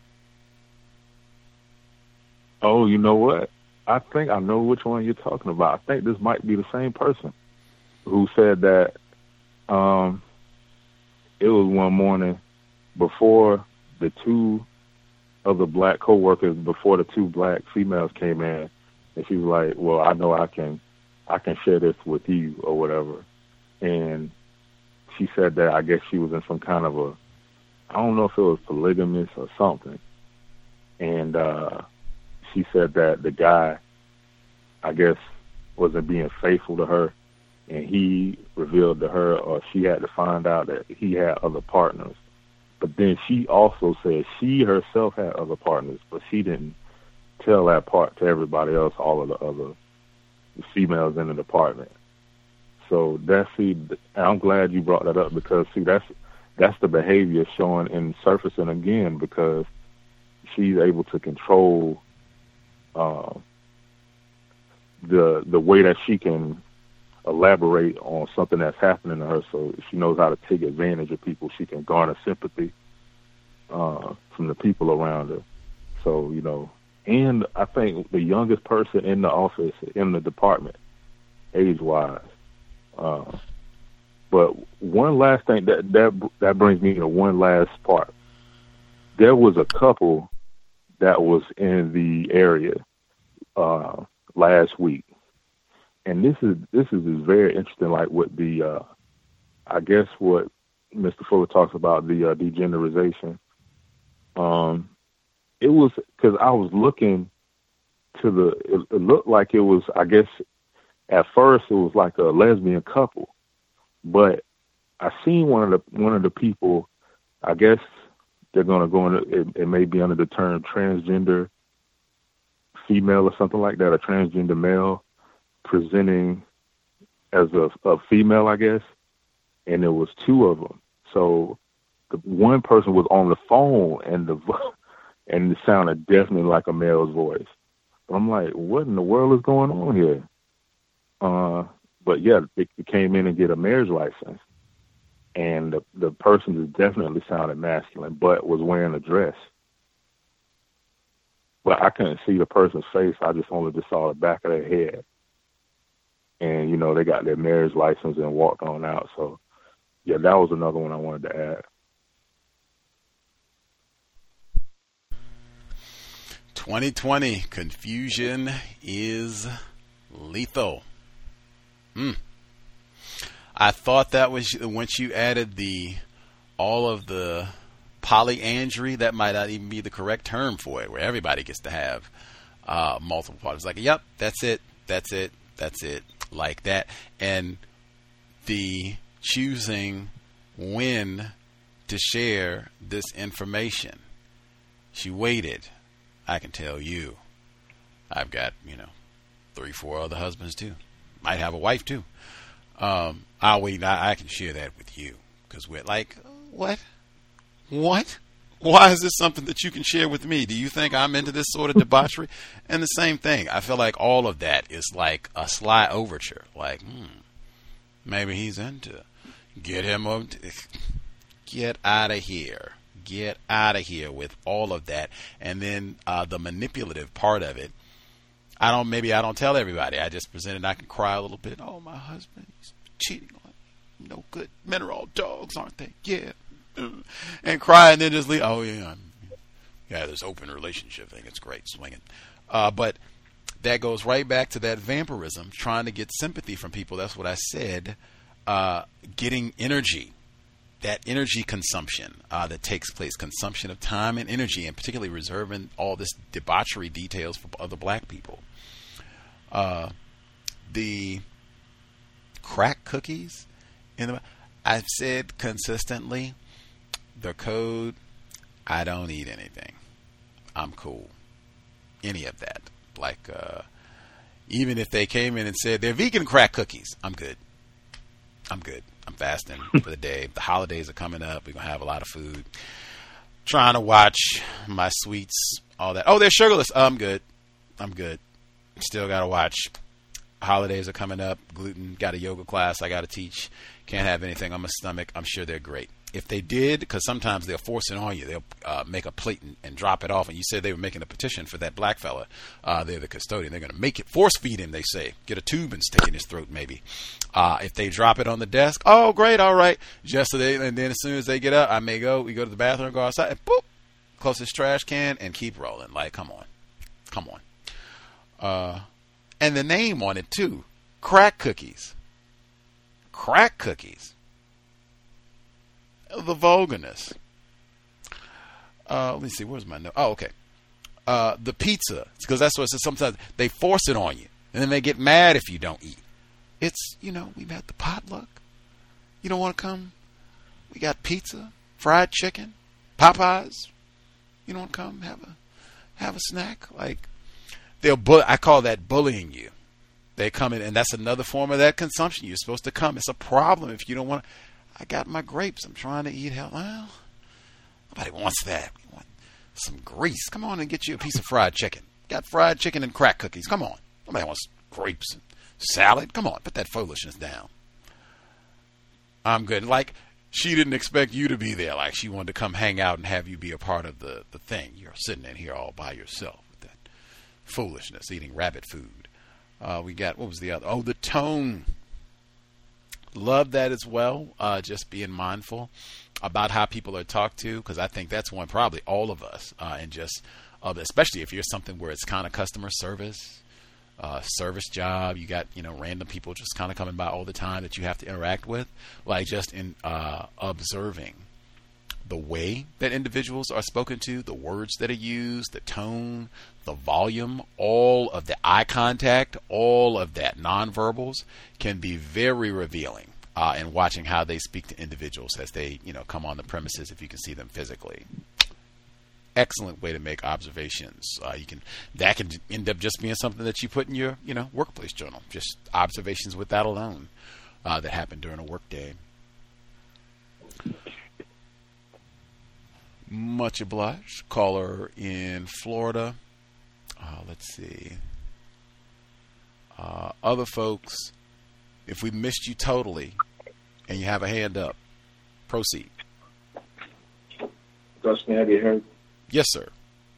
Oh, you know what? I think I know which one you're talking about. I think this might be the same person who said that um, it was one morning before the two other black coworkers, before the two black females came in, and she was like, "Well, I know I can, I can share this with you or whatever." And she said that I guess she was in some kind of a, I don't know if it was polygamous or something, and uh, she said that the guy, I guess, wasn't being faithful to her, and he revealed to her, or she had to find out that he had other partners. But then she also said she herself had other partners, but she didn't tell that part to everybody else, all of the other females in the department. So that's, see, I'm glad you brought that up, because see, that's that's the behavior showing and surfacing again, because she's able to control uh, the the way that she can elaborate on something that's happening to her. So she knows how to take advantage of people. She can garner sympathy uh, from the people around her. So, you know, and I think the youngest person in the office, in the department, age-wise. Uh, but one last thing, that, that that brings me to one last part. There was a couple that was in the area uh, last week. And this is this is very interesting, like with the, uh, I guess what Mister Fuller talks about, the uh, degenerization. Um, it was, because I was looking to the, it, it looked like it was, I guess, at first it was like a lesbian couple, but I seen one of the one of the people, I guess they're going to go into, it, it may be under the term transgender female or something like that, a transgender male, presenting as a, a female, I guess, and there was two of them. So the one person was on the phone, and the and it sounded definitely like a male's voice. But I'm like, what in the world is going on here? Uh, but yeah, they came in and get a marriage license, and the the person definitely sounded masculine, but was wearing a dress. But I couldn't see the person's face. I just only just saw the back of their head. And, you know, they got their marriage license and walked on out. So, yeah, that was another one I wanted to add. twenty twenty, confusion is lethal. Hmm. I thought that was, once you added the, all of the polyandry, that might not even be the correct term for it, where everybody gets to have uh, multiple partners. Like, yep, that's it, that's it, that's it. Like that. And the choosing when to share this information. She waited. I can tell you, I've got, you know, three, four other husbands too. Might have a wife too. Um, I'll wait. I, I can share that with you, because we're like, what? What? Why is this something that you can share with me? Do you think I'm into this sort of debauchery? And the same thing. I feel like all of that is like a sly overture. Like, hmm, maybe he's into. Get him up. Get out of here. Get out of here with all of that. And then uh, the manipulative part of it. I don't. Maybe I don't tell everybody. I just present it and I can cry a little bit. Oh, my husband, he's cheating on me. No good. Men are all dogs, aren't they? Yeah. And cry and then just leave. Oh, yeah. Yeah, this open relationship thing. It's great. Swinging. Uh, but that goes right back to that vampirism, trying to get sympathy from people. That's what I said. Uh, getting energy. that energy consumption uh, that takes place, consumption of time and energy, and particularly reserving all this debauchery details for other black people. Uh, the crack cookies, in the, I've said consistently, the code, I don't eat anything. I'm cool. Any of that. Like, uh, even if they came in and said they're vegan crack cookies, I'm good. I'm good. I'm fasting for the day. The holidays are coming up. We're going to have a lot of food. Trying to watch my sweets, all that. Oh, they're sugarless. Oh, I'm good. I'm good. Still got to watch. Holidays are coming up. Gluten. Got a yoga class I got to teach. Can't have anything on my stomach. I'm sure they're great. If they did, because sometimes they'll force it on you. They'll uh, make a plate and, and drop it off. And you said they were making a petition for that black fella. Uh, they're the custodian. They're going to make it, force feed him, they say. Get a tube and stick in his throat, maybe. Uh, if they drop it on the desk, oh, great, all right. Just so they, and then as soon as they get up, I may go, we go to the bathroom, go outside, and boop, closest trash can, and keep rolling. Like, come on. Come on. Uh, and the name on it, too. Crack cookies. Crack cookies. The vulgarness. Uh, let me see. Where's my note? Oh, okay. Uh, the pizza, because that's what it says. Sometimes they force it on you, and then they get mad if you don't eat. It's, you know, we've had the potluck. You don't want to come? We got pizza, fried chicken, Popeyes. You don't want to come have a have a snack? Like, they'll. Bu- I call that bullying you. They come in, and that's another form of that consumption. You're supposed to come. It's a problem if you don't want to. I got my grapes. I'm trying to eat health. Well, nobody wants that. We want some grease. Come on and get you a piece of fried chicken. Got fried chicken and crack cookies. Come on. Nobody wants grapes and salad. Come on. Put that foolishness down. I'm good. Like, she didn't expect you to be there. Like, she wanted to come hang out and have you be a part of the, the thing. You're sitting in here all by yourself with that foolishness, eating rabbit food. Uh, we got, what was the other? Oh, the tone. Love that as well. Uh, just being mindful about how people are talked to, because I think that's one probably all of us, uh, and just uh, especially if you're something where it's kind of customer service, uh, service job. You got, you know, random people just kind of coming by all the time that you have to interact with. Like, just in uh, observing the way that individuals are spoken to, the words that are used, the tone, the volume, all of the eye contact, all of that nonverbals can be very revealing uh, in watching how they speak to individuals as they, you know, come on the premises if you can see them physically. Excellent way to make observations. Uh, you can that can end up just being something that you put in your, you know, workplace journal. Just observations with that alone uh, that happened during a work day. Much obliged. Caller in Florida. Uh, let's see. Uh, other folks, if we missed you totally and you have a hand up, proceed. Gus, may I be heard? Yes, sir.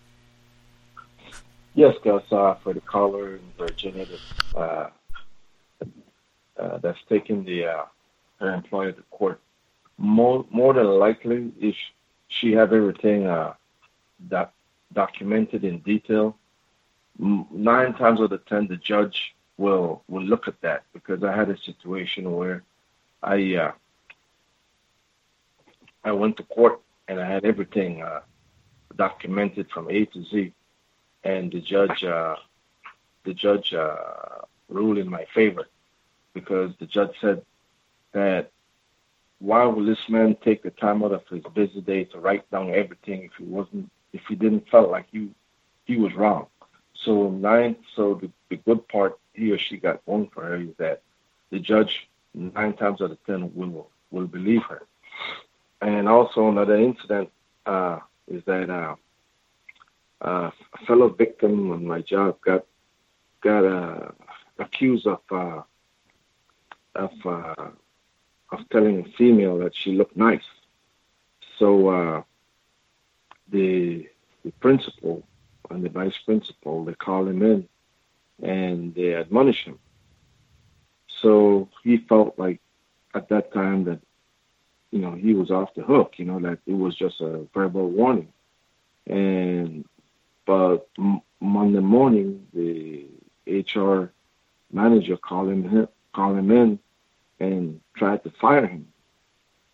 Yes, Gus, uh, for the caller in Virginia that, uh, uh, that's taking the uh, her employer to court. More, more than likely, if she have everything uh, doc- documented in detail, nine times out of ten, the judge will will look at that, because I had a situation where I uh, I went to court and I had everything uh, documented from A to Z, and the judge uh, the judge uh, ruled in my favor, because the judge said that why will this man take the time out of his busy day to write down everything if he wasn't if he didn't felt like you he was wrong. So nine. So the, the good part he or she got going for her is that the judge nine times out of ten will will believe her. And also another incident uh, is that uh, uh, a fellow victim on my job got got uh, accused of uh, of uh, of telling a female that she looked nice. So uh, the the principal and the vice principal, they call him in and they admonish him. So he felt like at that time that, you know, he was off the hook, you know, that it was just a verbal warning. And, but m- Monday morning, the H R manager called him, called him in and tried to fire him.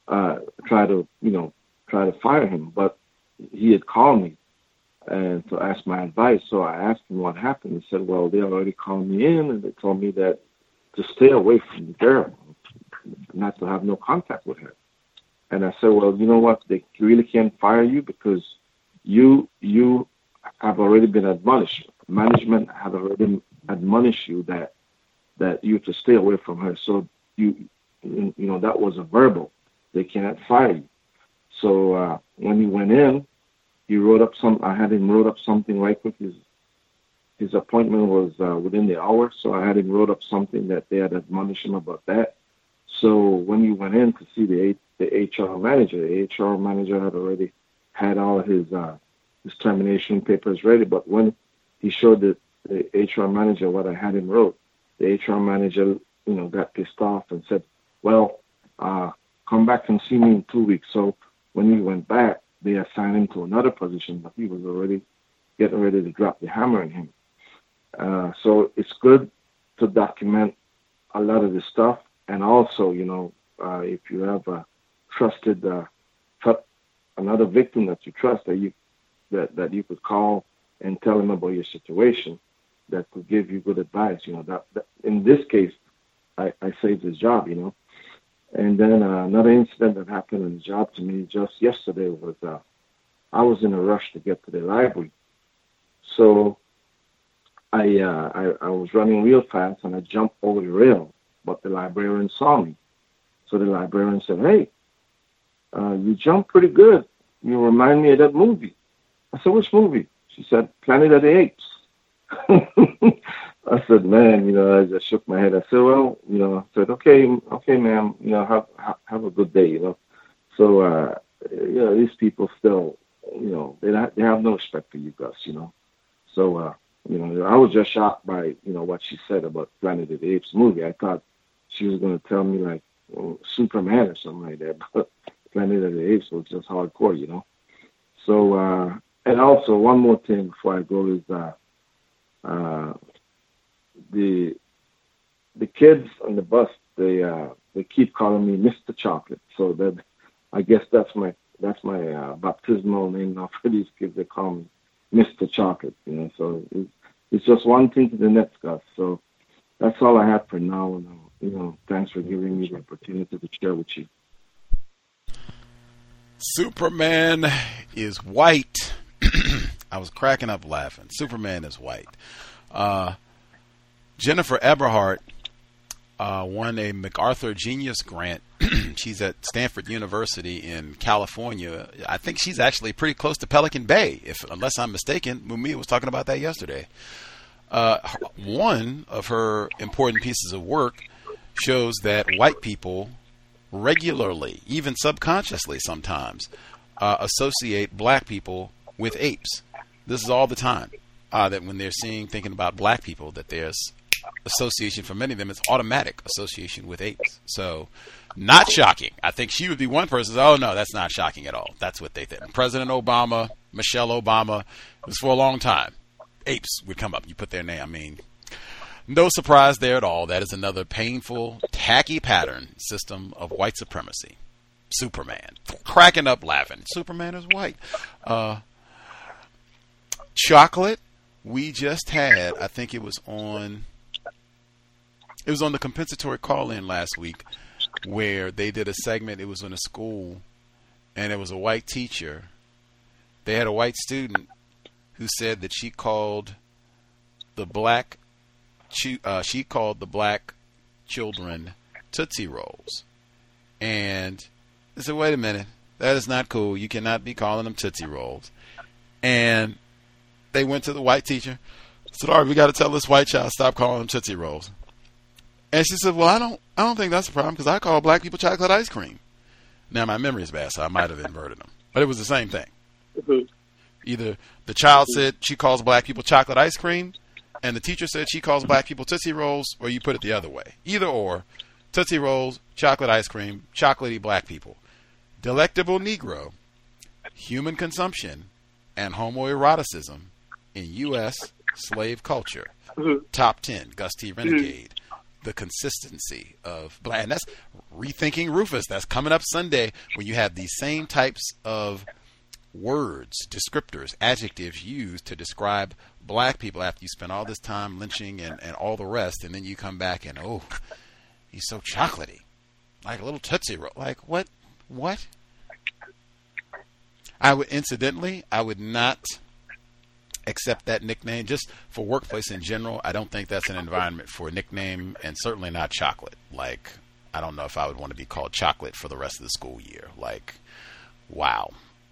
uh, try to, you know, try to fire him. But he had called me and to ask my advice. So I asked him what happened. He said, well, they already called me in and they told me that to stay away from the girl, not to have no contact with her. And I said, well, you know what? They really can't fire you because you you have already been admonished. Management have already admonished you that that you to stay away from her. So you you know that was a verbal. They cannot fire you. So uh, when he went in, he wrote up some. I had him wrote up something right quick. His his appointment was uh, within the hour, so I had him wrote up something that they had admonished him about that. So when he went in to see the the H R manager, the H R manager had already had all his uh, his termination papers ready. But when he showed the, the H R manager what I had him wrote, the H R manager, you know, got pissed off and said, "Well, uh, come back and see me in two weeks." So when he went back, they assigned him to another position, but he was already getting ready to drop the hammer on him. Uh, so it's good to document a lot of this stuff, and also, you know, uh, if you have a trusted uh, tr- another victim that you trust that you that, that you could call and tell him about your situation, that could give you good advice. You know, that, that in this case, I, I saved his job. You know, and then uh, another incident that happened on the job to me just yesterday was uh, I was in a rush to get to the library, so I, uh, I I was running real fast and I jumped over the rail, but the librarian saw me. So the librarian said, "Hey, uh, you jumped pretty good. You remind me of that movie." I said, "Which movie?" She said, "Planet of the Apes." I said, "Man, you know," I just shook my head. I said, "Well, you know," I said, "Okay, okay, ma'am, you know, have have, have a good day, you know." So, uh, you know, these people still, you know, they not, they have no respect for you, Gus, you know. So, uh, you know, I was just shocked by, you know, what she said about Planet of the Apes movie. I thought she was going to tell me like well, Superman or something like that, but Planet of the Apes was just hardcore, you know. So, uh, and also one more thing before I go is uh, uh, the the kids on the bus. They uh, they keep calling me Mister Chocolate. So that I guess that's my that's my uh, baptismal name now for these kids. They call me Mister Chocolate. You know, so it's, it's just one thing to the next, Gus. So that's all I have for now. And uh, you know, thanks for giving me the opportunity to share with you. Superman is white. I was cracking up laughing. Superman is white. Uh, Jennifer Eberhardt uh, won a MacArthur Genius Grant. She's at Stanford University in California. I think she's actually pretty close to Pelican Bay, if unless I'm mistaken. Mumia was talking about that yesterday. Uh, one of her important pieces of work shows that white people regularly, even subconsciously sometimes, uh, associate black people with apes. This is all the time. Uh, that when they're seeing, thinking about black people, that there's association for many of them, it's automatic association with apes. So, not shocking. I think she would be one person who says, oh, no, that's not shocking at all. That's what they think. President Obama, Michelle Obama, it was for a long time. Apes would come up. You put their name. I mean, no surprise there at all. That is another painful, tacky pattern system of white supremacy. Superman. Cracking up laughing. Superman is white. Uh, chocolate. We just had, I think it was on, it was on the compensatory call-in last week where they did a segment. It was in a school, and it was a white teacher. They had a white student who said that she called the black, uh, she called the black children Tootsie Rolls. And I said, wait a minute, that is not cool. You cannot be calling them Tootsie Rolls. And they went to the white teacher, said, all right, we got to tell this white child stop calling them Tootsie Rolls. And she said, well, I don't I don't think that's a problem because I call black people chocolate ice cream. Now, my memory is bad, so I might have inverted them. But it was the same thing. Mm-hmm. Either the child said she calls black people chocolate ice cream, and the teacher said she calls black people Tootsie Rolls, or you put it the other way. Either or, Tootsie Rolls, chocolate ice cream, chocolatey black people. Delectable Negro, human consumption, and homoeroticism in U S slave culture. Mm-hmm. Top ten, Gus T. Renegade. Mm-hmm. the consistency of black. And that's Rethinking Rufus. That's coming up Sunday, where you have these same types of words, descriptors, adjectives used to describe black people after you spend all this time lynching and, and all the rest, and then you come back and, oh, he's so chocolatey, like a little Tootsie Roll. Like, what? What? I would, incidentally, I would not accept that nickname just for workplace in general. I don't think that's an environment for a nickname, and certainly not chocolate. Like, I don't know if I would want to be called chocolate for the rest of the school year. Like, wow.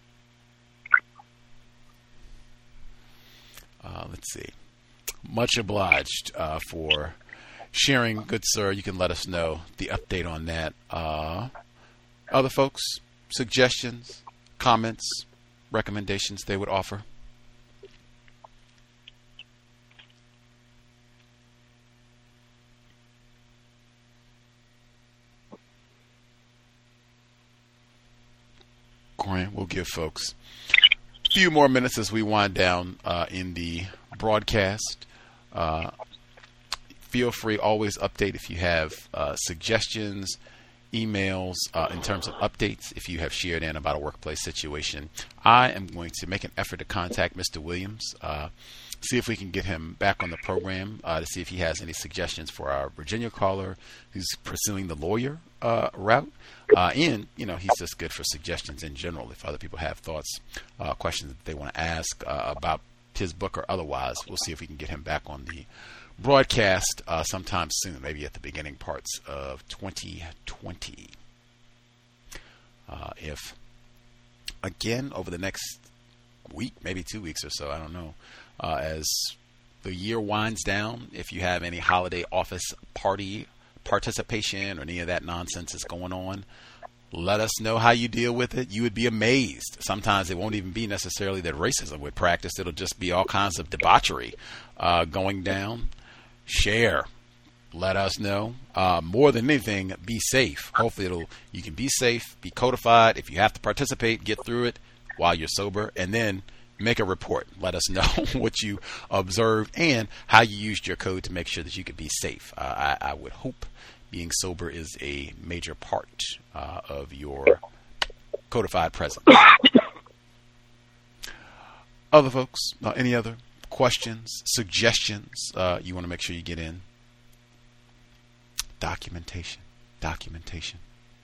Uh, let's see. Much obliged uh, for sharing, good sir. You can let us know the update on that. Uh, other folks, suggestions, comments, recommendations they would offer? Grant, we'll give folks a few more minutes as we wind down uh, in the broadcast. Uh, feel free, always update if you have uh, suggestions, emails uh, in terms of updates if you have shared in about a workplace situation. I am going to make an effort to contact Mister Williams, uh, see if we can get him back on the program uh, to see if he has any suggestions for our Virginia caller who's pursuing the lawyer uh, route. Uh, and, you know, he's just good for suggestions in general. If other people have thoughts, uh, questions that they want to ask uh, about his book or otherwise, we'll see if we can get him back on the broadcast uh, sometime soon, maybe at the beginning parts of twenty twenty. Uh, if, again, over the next week, maybe two weeks or so, I don't know, uh, as the year winds down, if you have any holiday office party participation or any of that nonsense that's going on, let us know how you deal with it. You would be amazed. Sometimes it won't even be necessarily that racism would practice. It'll just be all kinds of debauchery uh, going down. Share. Let us know. Uh, more than anything, be safe. Hopefully it'll you can be safe, be codified. If you have to participate, get through it while you're sober, and then make a report. Let us know what you observed and how you used your code to make sure that you could be safe. Uh, I, I would hope being sober is a major part uh, of your codified presence. Other folks, uh, any other questions, suggestions uh, you want to make sure you get in? Documentation. Documentation.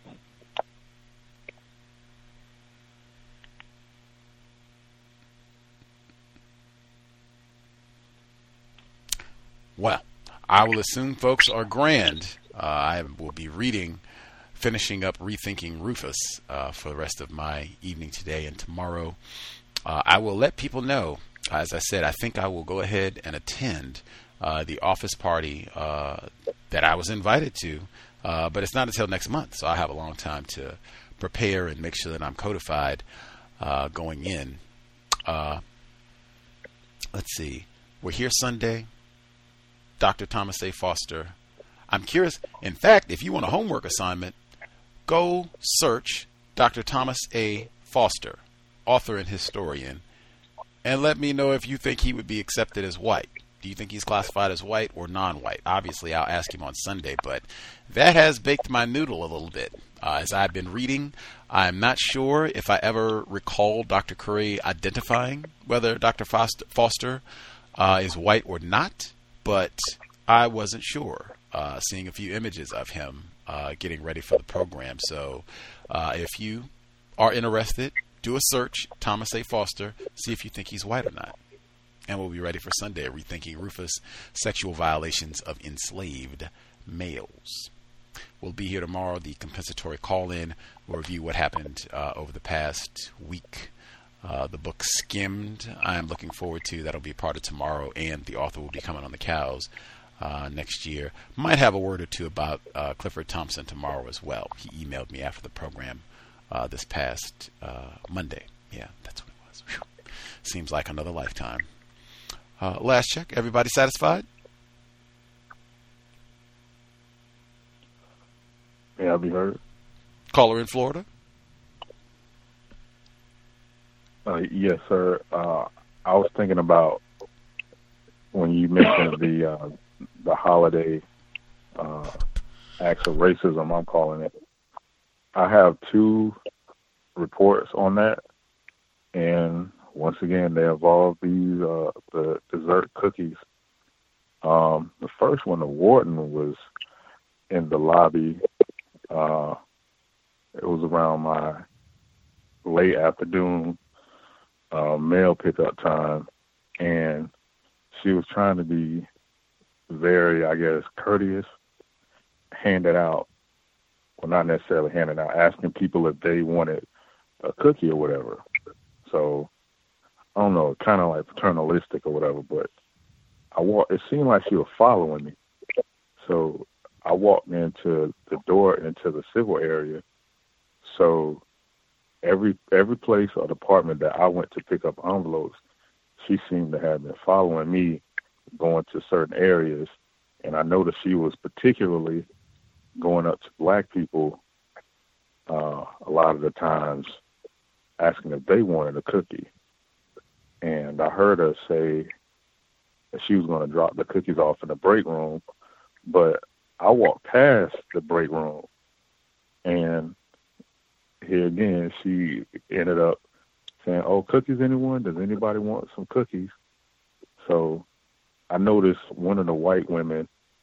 Well, I will assume folks are grand. Uh, I will be reading, finishing up Rethinking Rufus uh, for the rest of my evening today and tomorrow. Uh, I will let people know. As I said, I think I will go ahead and attend uh, the office party uh, that I was invited to, uh, but it's not until next month, so I have a long time to prepare and make sure that I'm codified uh, going in. Uh, let's see. We're here Sunday. Doctor Thomas A. Foster. I'm curious. In fact, if you want a homework assignment, go search Doctor Thomas A. Foster, author and historian, and let me know if you think he would be accepted as white. Do you think he's classified as white or non-white? Obviously, I'll ask him on Sunday, but that has baked my noodle a little bit. Uh, as I've been reading, I'm not sure if I ever recall Doctor Curry identifying whether Doctor Foster, Foster uh, is white or not, but I wasn't sure, uh, seeing a few images of him uh, getting ready for the program. So uh, if you are interested, do a search, Thomas A. Foster, see if you think he's white or not. And we'll be ready for Sunday, Rethinking Rufus, Sexual Violations of Enslaved Males. We'll be here tomorrow, the compensatory call-in. We'll review what happened uh, over the past week. Uh, the book Skimmed, I'm looking forward to. That'll be part of tomorrow, and the author will be coming on the cows uh, next year. Might have a word or two about uh, Clifford Thompson tomorrow as well. He emailed me after the program uh, this past uh, Monday. Yeah, that's what it was. Whew. Seems like another lifetime. Uh, last check. Everybody satisfied? May I be heard? Caller in Florida? Uh, yes, sir. Uh, I was thinking about when you mentioned the uh, the holiday uh, acts of racism, I'm calling it. I have two reports on that, and once again, they involve these uh, the dessert cookies. Um, the first one, the warden was in the lobby. Uh, it was around my late afternoon uh, mail pickup time, and she was trying to be very, I guess, courteous, handed out, well, not necessarily handed out, asking people if they wanted a cookie or whatever. So, I don't know, kind of like paternalistic or whatever, but I walked, it seemed like she was following me. So I walked into the door into the civil area. So every every place or department that I went to pick up envelopes, she seemed to have been following me, going to certain areas. And I noticed she was particularly going up to black people uh, a lot of the times, asking if they wanted a cookie. And I heard her say that she was going to drop the cookies off in the break room, but I walked past the break room, and here again, she ended up saying, "Oh, cookies, anyone? Does anybody want some cookies?" So I noticed one of the white women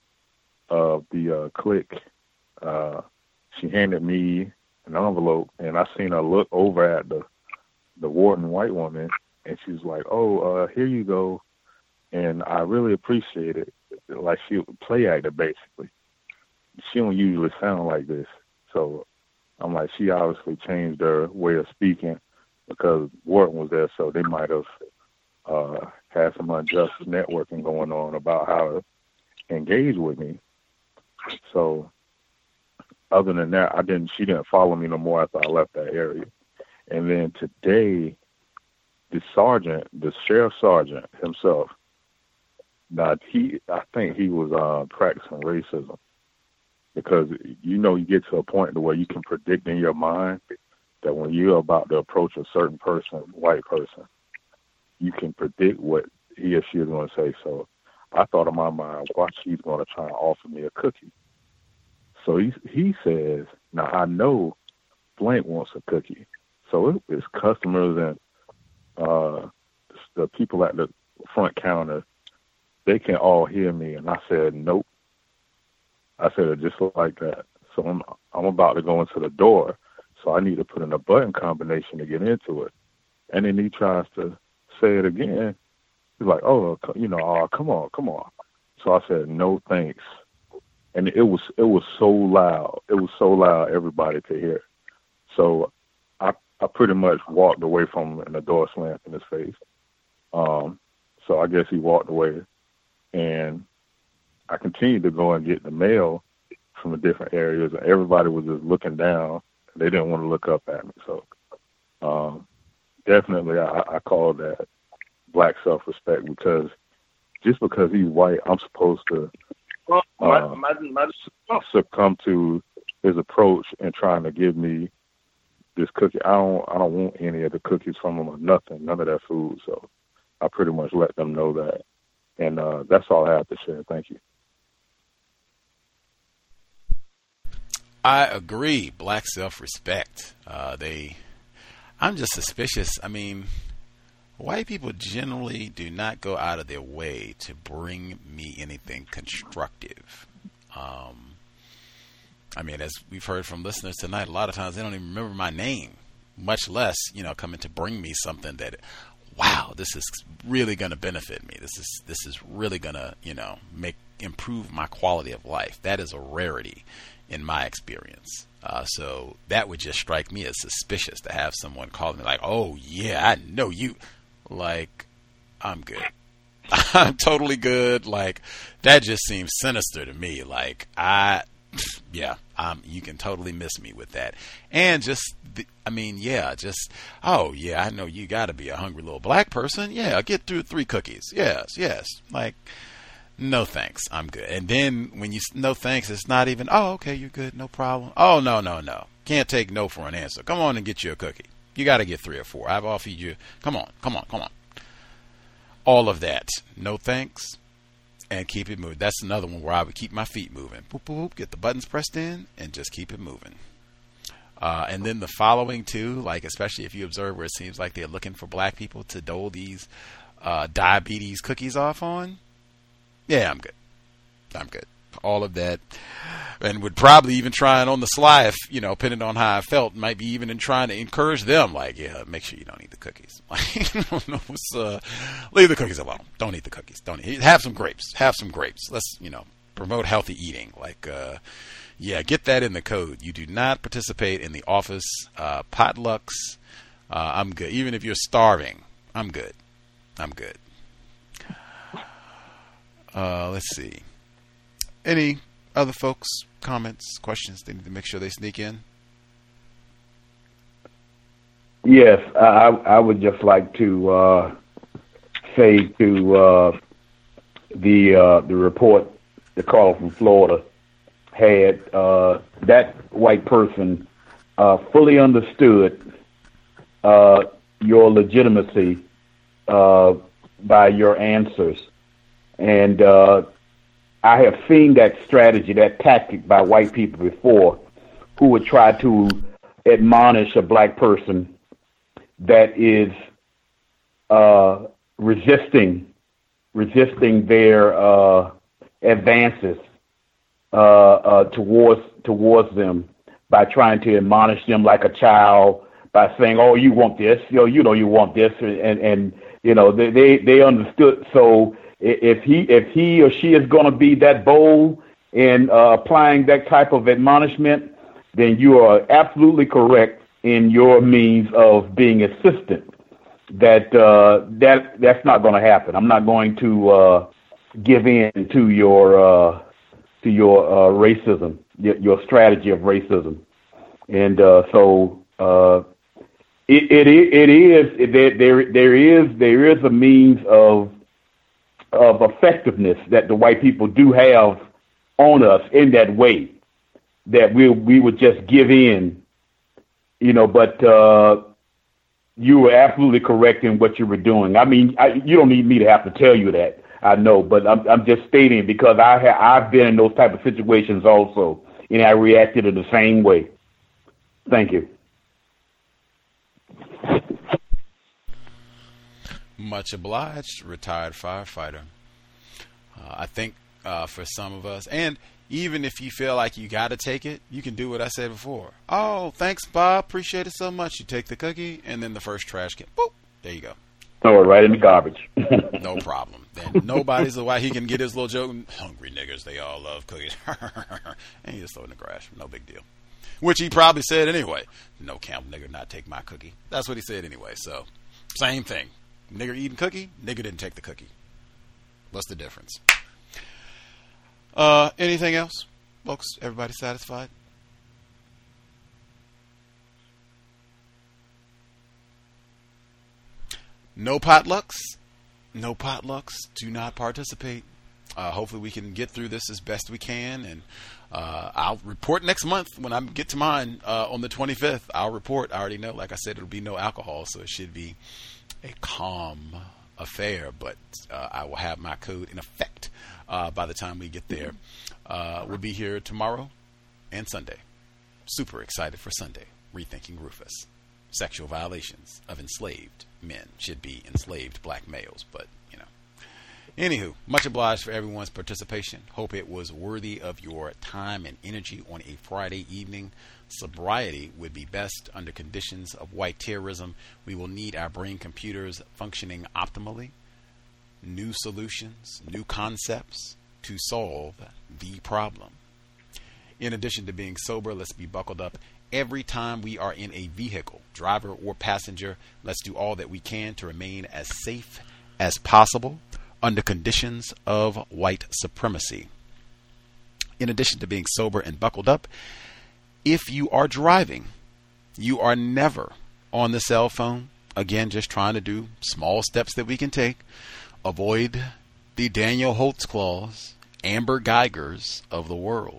of the uh, clique, uh, she handed me an envelope, and I seen her look over at the, the warden white woman, and she was like, "Oh, uh, here you go." And I really appreciate it. Like she play acted, basically. She don't usually sound like this. So I'm like, she obviously changed her way of speaking because Wharton was there, so they might have uh, had some unjust networking going on about how to engage with me. So other than that, I didn't. She didn't follow me no more after I left that area. And then today, the sergeant, the sheriff sergeant himself, now he, I think he was uh, practicing racism, because you know you get to a point where you can predict in your mind that when you're about to approach a certain person, white person, you can predict what he or she is going to say. So I thought in my mind, watch, he's going to try and offer me a cookie. So he he says, now I know blank wants a cookie. So it, it's customers and uh, the people at the front counter, they can all hear me. And I said, nope. I said it just like that. So I'm I'm about to go into the door, so I need to put in a button combination to get into it. And then he tries to say it again. He's like, oh, you know, oh, come on, come on. So I said, no, thanks. And it was it was so loud. It was so loud, everybody could hear. So I I pretty much walked away from him, and the door slammed in his face. Um, so I guess he walked away, and I continued to go and get the mail from the different areas, and everybody was just looking down. They didn't want to look up at me. So um, definitely I, I call that black self-respect, because just because he's white, I'm supposed to uh, succumb to his approach and trying to give me this cookie. I don't I don't want any of the cookies from him or nothing, none of that food. So I pretty much let them know that. And uh, that's all I have to share. Thank you. I agree. Black self-respect. Uh, they, I'm just suspicious. I mean, white people generally do not go out of their way to bring me anything constructive. Um, I mean, as we've heard from listeners tonight, a lot of times they don't even remember my name, much less, you know, coming to bring me something that, wow, this is really going to benefit me. This is this is really going to, you know, make improve my quality of life. That is a rarity in my experience. Uh, so that would just strike me as suspicious to have someone call me like, oh, yeah, I know you. Like, I'm good. I'm totally good. Like, that just seems sinister to me. Like, I, yeah, um, you can totally miss me with that. And just, the, I mean, yeah, just, oh, yeah, I know you got to be a hungry little black person. Yeah, get through three cookies. Yes, yes. Like, no thanks, I'm good. And then when you no thanks, it's not even, oh, okay, you're good, no problem. Oh, no, no, no. Can't take no for an answer. Come on and get you a cookie. You got to get three or four. I've offered you. Come on, come on, come on. All of that. No thanks. and keep it moving. That's another one where I would keep my feet moving. Boop, boop, boop, get the buttons pressed in and just keep it moving. Uh, and then the following too, like especially if you observe where it seems like they're looking for black people to dole these uh, diabetes cookies off on. Yeah, I'm good. I'm good. All of that. And would probably even try it on the sly if, you know, depending on how I felt, might be even in trying to encourage them. Like, yeah, make sure you don't eat the cookies. Like, I don't know what's, uh, leave the cookies alone. Don't eat the cookies. Don't eat. Have some grapes. Have some grapes. Let's, you know, promote healthy eating. Like, uh, yeah, get that in the code. You do not participate in the office uh, potlucks. Uh, I'm good. Even if you're starving, I'm good. I'm good. Uh, let's see. Any other folks, comments, questions they need to make sure they sneak in? Yes, I, I would just like to uh, say to uh, the uh, the report the caller from Florida had, uh, that white person uh, fully understood uh, your legitimacy uh, by your answers. And uh, I have seen that strategy, that tactic by white people before, who would try to admonish a black person that is uh, resisting resisting their uh, advances uh, uh, towards towards them by trying to admonish them like a child by saying, "Oh, you want this? You know, you know, you want this," and and you know they they, they understood. So if he if he or she is going to be that bold in uh, applying that type of admonishment, then you are absolutely correct in your means of being assistant. That uh, that that's not going to happen. I'm not going to uh, give in to your uh, to your uh, racism, your, your strategy of racism, and uh, so uh, it, it it is it, there there is there is a means of of effectiveness that the white people do have on us in that way, that we we would just give in, you know, but. Uh, You were absolutely correct in what you were doing. I mean, I, you don't need me to have to tell you that. I know, but I'm, I'm just stating because I ha- I've been in those type of situations also, and I reacted in the same way. Thank you. Much obliged, retired firefighter. Uh, I think uh, for some of us, and even if you feel like you got to take it, you can do what I said before. Oh, thanks, Bob. Appreciate it so much. You take the cookie, and then the first trash can. Boop. There you go. Throw it right in the garbage. No problem. Then nobody's the why he can get his little joke. Hungry niggers, they all love cookies. And he just throw it in the trash. No big deal. Which he probably said anyway. No camp nigger not take my cookie. That's what he said anyway. So, same thing. Nigger eating cookie, nigger didn't take the cookie. What's the difference? Uh, anything else, folks? Everybody satisfied? No potlucks. No potlucks. Do not participate. Uh, hopefully we can get through this as best we can, and uh, I'll report next month when I get to mine uh, on the twenty-fifth. I'll report. I already know. Like I said, it'll be no alcohol, so it should be a calm affair. But uh, I will have my code in effect uh, by the time we get there. Uh, we'll be here tomorrow and Sunday. Super excited for Sunday. Rethinking Rufus. Sexual violations of enslaved men should be enslaved black males, but you know. Anywho, much obliged for everyone's participation. Hope it was worthy of your time and energy on a Friday evening. Sobriety would be best under conditions of white terrorism. We will need our brain computers functioning optimally. New solutions, new concepts to solve the problem. In addition to being sober, let's be buckled up every time we are in a vehicle, driver or passenger. Let's do all that we can to remain as safe as possible under conditions of white supremacy. In addition to being sober and buckled up, if you are driving, you are never on the cell phone. Again, just trying to do small steps that we can take. Avoid the Daniel Holtzclaws, Amber Geigers of the world.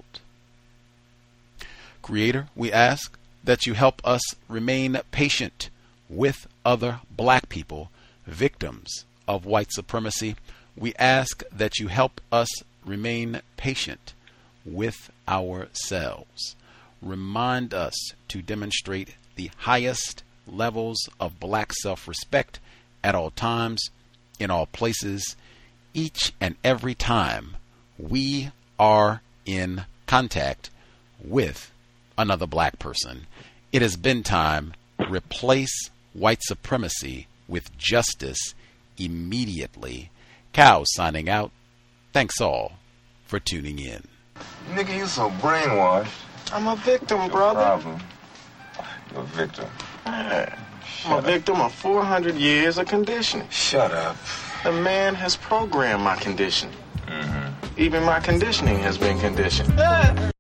Creator, we ask that you help us remain patient with other black people, victims of white supremacy. We ask that you help us remain patient with ourselves. Remind us to demonstrate the highest levels of black self-respect at all times, in all places, each and every time we are in contact with another black person. It has been time. Replace white supremacy with justice immediately. Cow signing out. Thanks all for tuning in. Nigga, you so brainwashed. I'm a victim, What's brother. your problem? You're a victim. Yeah. I'm a victim of four hundred years of conditioning. Shut up. The man has programmed my condition. Mm-hmm. Even my conditioning has been conditioned.